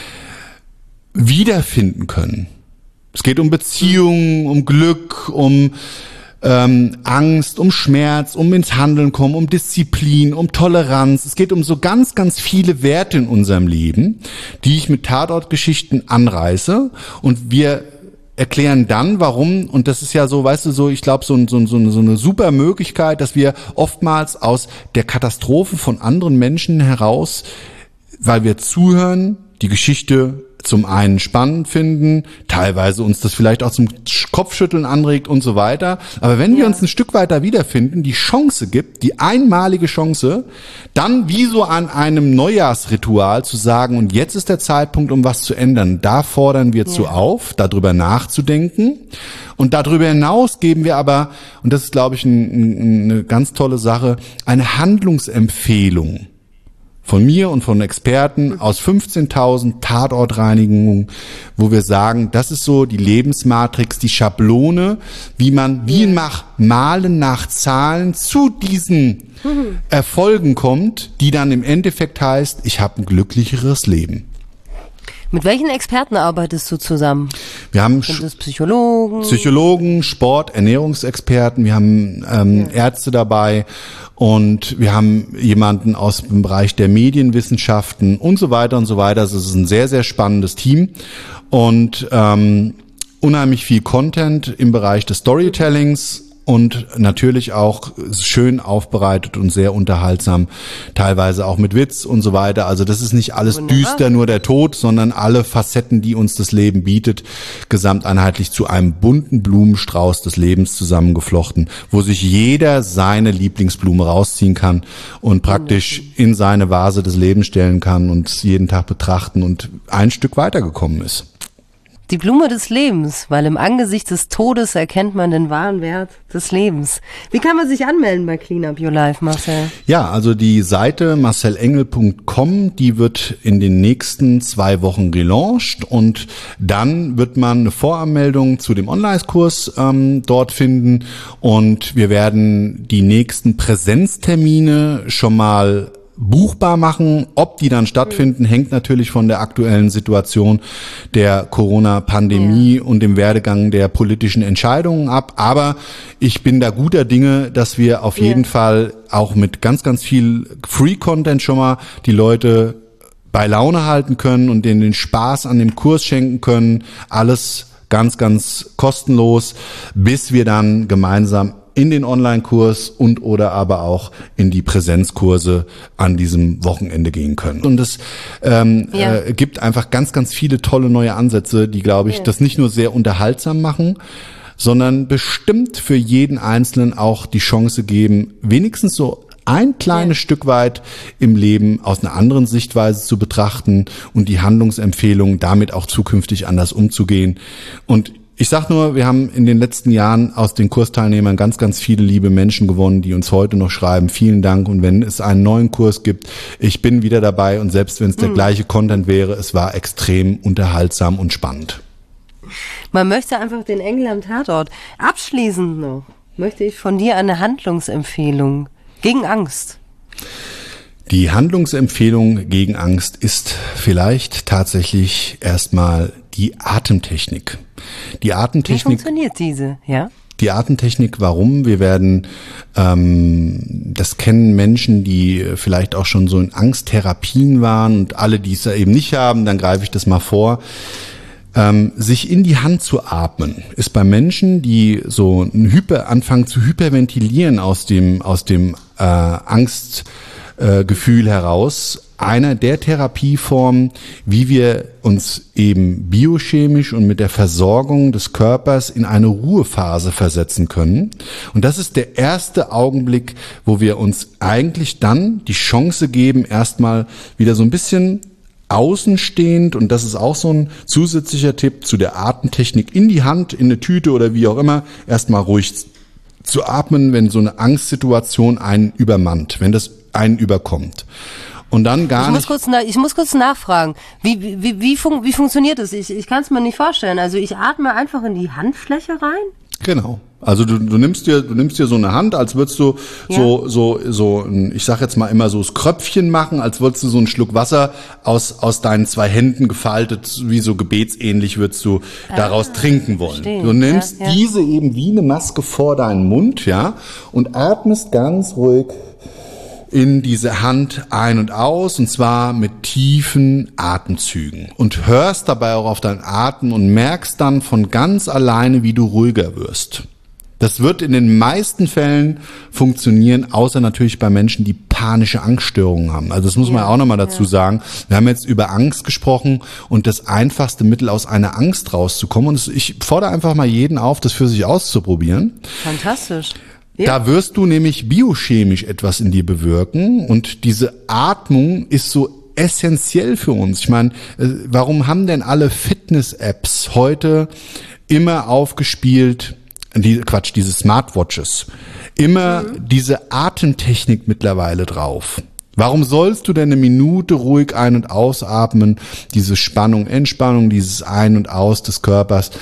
wiederfinden können. Es geht um Beziehungen, um Glück, um Angst, um Schmerz, um ins Handeln kommen, um Disziplin, um Toleranz. Es geht um so ganz, ganz viele Werte in unserem Leben, die ich mit Tatortgeschichten anreiße, und wir erklären dann, warum, und das ist ja so, weißt du, so, ich glaube, so eine super Möglichkeit, dass wir oftmals aus der Katastrophe von anderen Menschen heraus, weil wir zuhören, die Geschichte zum einen spannend finden, teilweise uns das vielleicht auch zum Kopfschütteln anregt und so weiter. Aber wenn wir uns ein Stück weiter wiederfinden, die Chance gibt, die einmalige Chance, dann wie so an einem Neujahrsritual zu sagen, und jetzt ist der Zeitpunkt, um was zu ändern. Da fordern wir zu auf, darüber nachzudenken. Und darüber hinaus geben wir aber, und das ist, glaube ich, eine ganz tolle Sache, eine Handlungsempfehlung von mir und von Experten aus 15.000 Tatortreinigungen, wo wir sagen, das ist so die Lebensmatrix, die Schablone, wie man wie nach Malen nach Zahlen zu diesen Erfolgen kommt, die dann im Endeffekt heißt, ich habe ein glücklicheres Leben. Mit welchen Experten arbeitest du zusammen? Wir haben Sind das Psychologen, Sport, Ernährungsexperten, wir haben Ärzte dabei und wir haben jemanden aus dem Bereich der Medienwissenschaften und so weiter und so weiter. Also es ist ein sehr, sehr spannendes Team und unheimlich viel Content im Bereich des Storytellings. Und natürlich auch schön aufbereitet und sehr unterhaltsam, teilweise auch mit Witz und so weiter. Also das ist nicht alles düster, nur der Tod, sondern alle Facetten, die uns das Leben bietet, gesamteinheitlich zu einem bunten Blumenstrauß des Lebens zusammengeflochten, wo sich jeder seine Lieblingsblume rausziehen kann und praktisch in seine Vase des Lebens stellen kann und jeden Tag betrachten und ein Stück weitergekommen ist. Die Blume des Lebens, weil im Angesicht des Todes erkennt man den wahren Wert des Lebens. Wie kann man sich anmelden bei Clean Up Your Life, Marcel? Ja, also die Seite marcelengel.com, die wird in den nächsten 2 Wochen gelauncht und dann wird man eine Voranmeldung zu dem Online-Kurs dort finden und wir werden die nächsten Präsenztermine schon mal buchbar machen. Ob die dann stattfinden, hängt natürlich von der aktuellen Situation der Corona-Pandemie und dem Werdegang der politischen Entscheidungen ab. Aber ich bin da guter Dinge, dass wir auf jeden Fall auch mit ganz, ganz viel Free-Content schon mal die Leute bei Laune halten können und denen den Spaß an dem Kurs schenken können. Alles ganz, ganz kostenlos, bis wir dann gemeinsam in den Online-Kurs und oder aber auch in die Präsenzkurse an diesem Wochenende gehen können. Und es gibt einfach ganz, ganz viele tolle neue Ansätze, die, glaube ich, das nicht nur sehr unterhaltsam machen, sondern bestimmt für jeden Einzelnen auch die Chance geben, wenigstens so ein kleines Stück weit im Leben aus einer anderen Sichtweise zu betrachten und die Handlungsempfehlungen damit auch zukünftig anders umzugehen. Und ich sag nur, wir haben in den letzten Jahren aus den Kursteilnehmern ganz, ganz viele liebe Menschen gewonnen, die uns heute noch schreiben, vielen Dank. Und wenn es einen neuen Kurs gibt, ich bin wieder dabei und selbst wenn es der gleiche Content wäre, es war extrem unterhaltsam und spannend. Man möchte einfach den Engel am Tatort. Abschließend noch möchte ich von dir eine Handlungsempfehlung gegen Angst. Die Handlungsempfehlung gegen Angst ist vielleicht tatsächlich erstmal die Atemtechnik. Die Atemtechnik. Wie funktioniert diese, ja? Die Atemtechnik, warum? Wir werden, das kennen Menschen, die vielleicht auch schon so in Angsttherapien waren und alle, die es da eben nicht haben, dann greife ich das mal vor. Sich in die Hand zu atmen, ist bei Menschen, die so anfangen zu hyperventilieren aus dem Angstgefühl heraus, einer der Therapieformen, wie wir uns eben biochemisch und mit der Versorgung des Körpers in eine Ruhephase versetzen können. Und das ist der erste Augenblick, wo wir uns eigentlich dann die Chance geben, erstmal wieder so ein bisschen außenstehend, und das ist auch so ein zusätzlicher Tipp zu der Atemtechnik, in die Hand, in eine Tüte oder wie auch immer, erstmal ruhig zu atmen, wenn so eine Angstsituation einen übermannt, wenn das einen überkommt. Und dann Ich muss kurz nachfragen. Wie funktioniert das? Ich kann es mir nicht vorstellen. Also ich atme einfach in die Handfläche rein? Genau. Also du nimmst dir so eine Hand, als würdest du ich sag jetzt mal immer so das Kröpfchen machen, als würdest du so einen Schluck Wasser aus deinen zwei Händen gefaltet, wie so gebetsähnlich würdest du daraus trinken wollen. Verstehe. Du nimmst diese eben wie eine Maske vor deinen Mund, ja, und atmest ganz ruhig in diese Hand ein und aus, und zwar mit tiefen Atemzügen, und hörst dabei auch auf deinen Atem und merkst dann von ganz alleine, wie du ruhiger wirst. Das wird in den meisten Fällen funktionieren, außer natürlich bei Menschen, die panische Angststörungen haben. Also das muss man auch nochmal dazu sagen. Wir haben jetzt über Angst gesprochen und das einfachste Mittel, aus einer Angst rauszukommen. Und ich fordere einfach mal jeden auf, das für sich auszuprobieren. Fantastisch. Da wirst du nämlich biochemisch etwas in dir bewirken, und diese Atmung ist so essentiell für uns. Ich meine, warum haben denn alle Fitness-Apps heute immer aufgespielt, diese Smartwatches, immer diese Atemtechnik mittlerweile drauf? Warum sollst du denn eine Minute ruhig ein- und ausatmen, diese Spannung, Entspannung, dieses Ein- und Aus des Körpers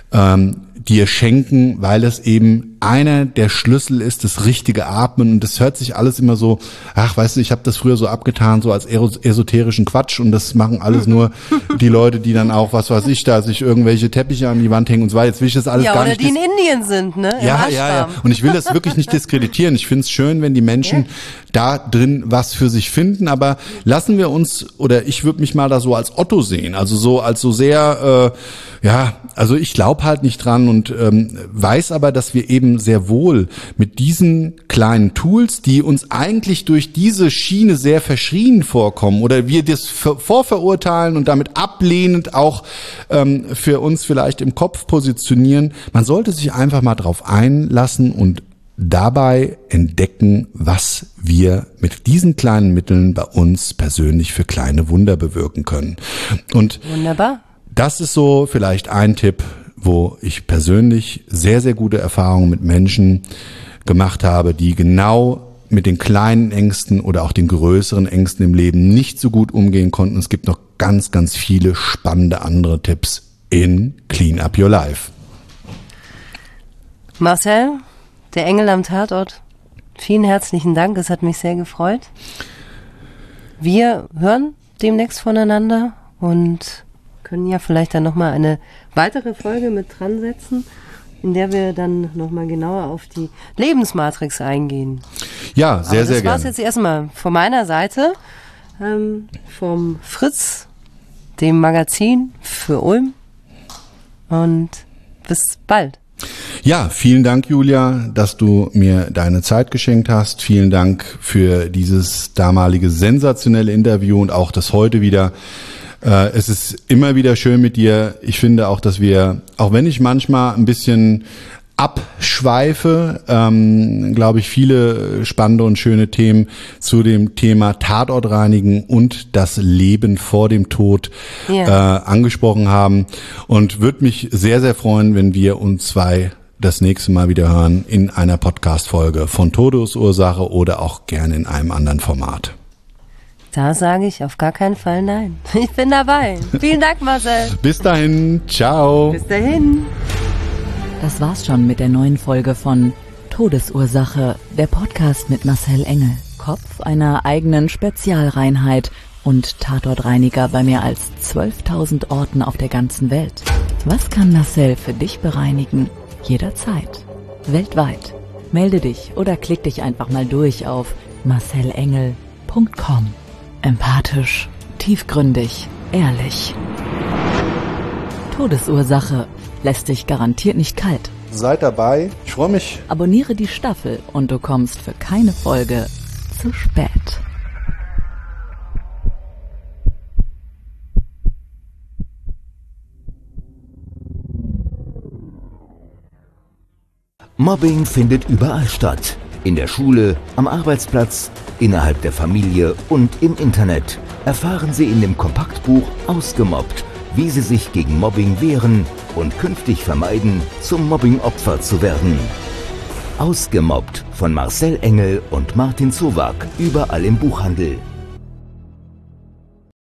dir schenken, weil es eben einer der Schlüssel ist, das richtige Atmen. Und das hört sich alles immer so, weißt du, ich habe das früher so abgetan, so als esoterischen Quatsch, und das machen alles nur die Leute, die dann auch, was weiß ich, da sich irgendwelche Teppiche an die Wand hängen und so weiter. Jetzt will ich das alles gar nicht. Ja, oder die in Indien sind, ne? Ja. Und ich will das wirklich nicht diskreditieren. Ich finde es schön, wenn die Menschen da drin was für sich finden, aber lassen wir uns, oder ich würde mich mal da so als Otto sehen, also so als so sehr, also ich glaube halt nicht dran, und weiß aber, dass wir eben sehr wohl mit diesen kleinen Tools, die uns eigentlich durch diese Schiene sehr verschrien vorkommen, oder wir das vorverurteilen und damit ablehnend auch für uns vielleicht im Kopf positionieren, man sollte sich einfach mal drauf einlassen und dabei entdecken, was wir mit diesen kleinen Mitteln bei uns persönlich für kleine Wunder bewirken können. Und wunderbar. Das ist so vielleicht ein Tipp, wo ich persönlich sehr, sehr gute Erfahrungen mit Menschen gemacht habe, die genau mit den kleinen Ängsten oder auch den größeren Ängsten im Leben nicht so gut umgehen konnten. Es gibt noch ganz, ganz viele spannende andere Tipps in Clean Up Your Life. Marcel, der Engel am Tatort, vielen herzlichen Dank, es hat mich sehr gefreut. Wir hören demnächst voneinander und können ja vielleicht dann nochmal eine weitere Folge mit dran setzen, in der wir dann nochmal genauer auf die Lebensmatrix eingehen. Ja, sehr, sehr gerne. Das war's jetzt erstmal von meiner Seite, vom Fritz, dem Magazin für Ulm, und bis bald. Ja, vielen Dank, Julia, dass du mir deine Zeit geschenkt hast. Vielen Dank für dieses damalige sensationelle Interview und auch das heute wieder. Es ist immer wieder schön mit dir. Ich finde auch, dass wir, auch wenn ich manchmal ein bisschen abschweife, glaube ich, viele spannende und schöne Themen zu dem Thema Tatortreinigen und das Leben vor dem Tod angesprochen haben. Und würde mich sehr, sehr freuen, wenn wir uns zwei das nächste Mal wieder hören in einer Podcast-Folge von Todesursache oder auch gerne in einem anderen Format. Da sage ich auf gar keinen Fall nein. Ich bin dabei. Vielen Dank, Marcel. Bis dahin. Ciao. Bis dahin. Das war's schon mit der neuen Folge von Todesursache, der Podcast mit Marcel Engel, Kopf einer eigenen Spezialreinheit und Tatortreiniger bei mehr als 12.000 Orten auf der ganzen Welt. Was kann Marcel für dich bereinigen? Jederzeit. Weltweit. Melde dich oder klick dich einfach mal durch auf marcelengel.com. Empathisch, tiefgründig, ehrlich. Todesursache lässt dich garantiert nicht kalt. Seid dabei. Ich freue mich. Abonniere die Staffel und du kommst für keine Folge zu spät. Mobbing findet überall statt. In der Schule, am Arbeitsplatz, innerhalb der Familie und im Internet. Erfahren Sie in dem Kompaktbuch Ausgemobbt, wie Sie sich gegen Mobbing wehren und künftig vermeiden, zum Mobbing-Opfer zu werden. Ausgemobbt von Marcel Engel und Martin Zowak, überall im Buchhandel.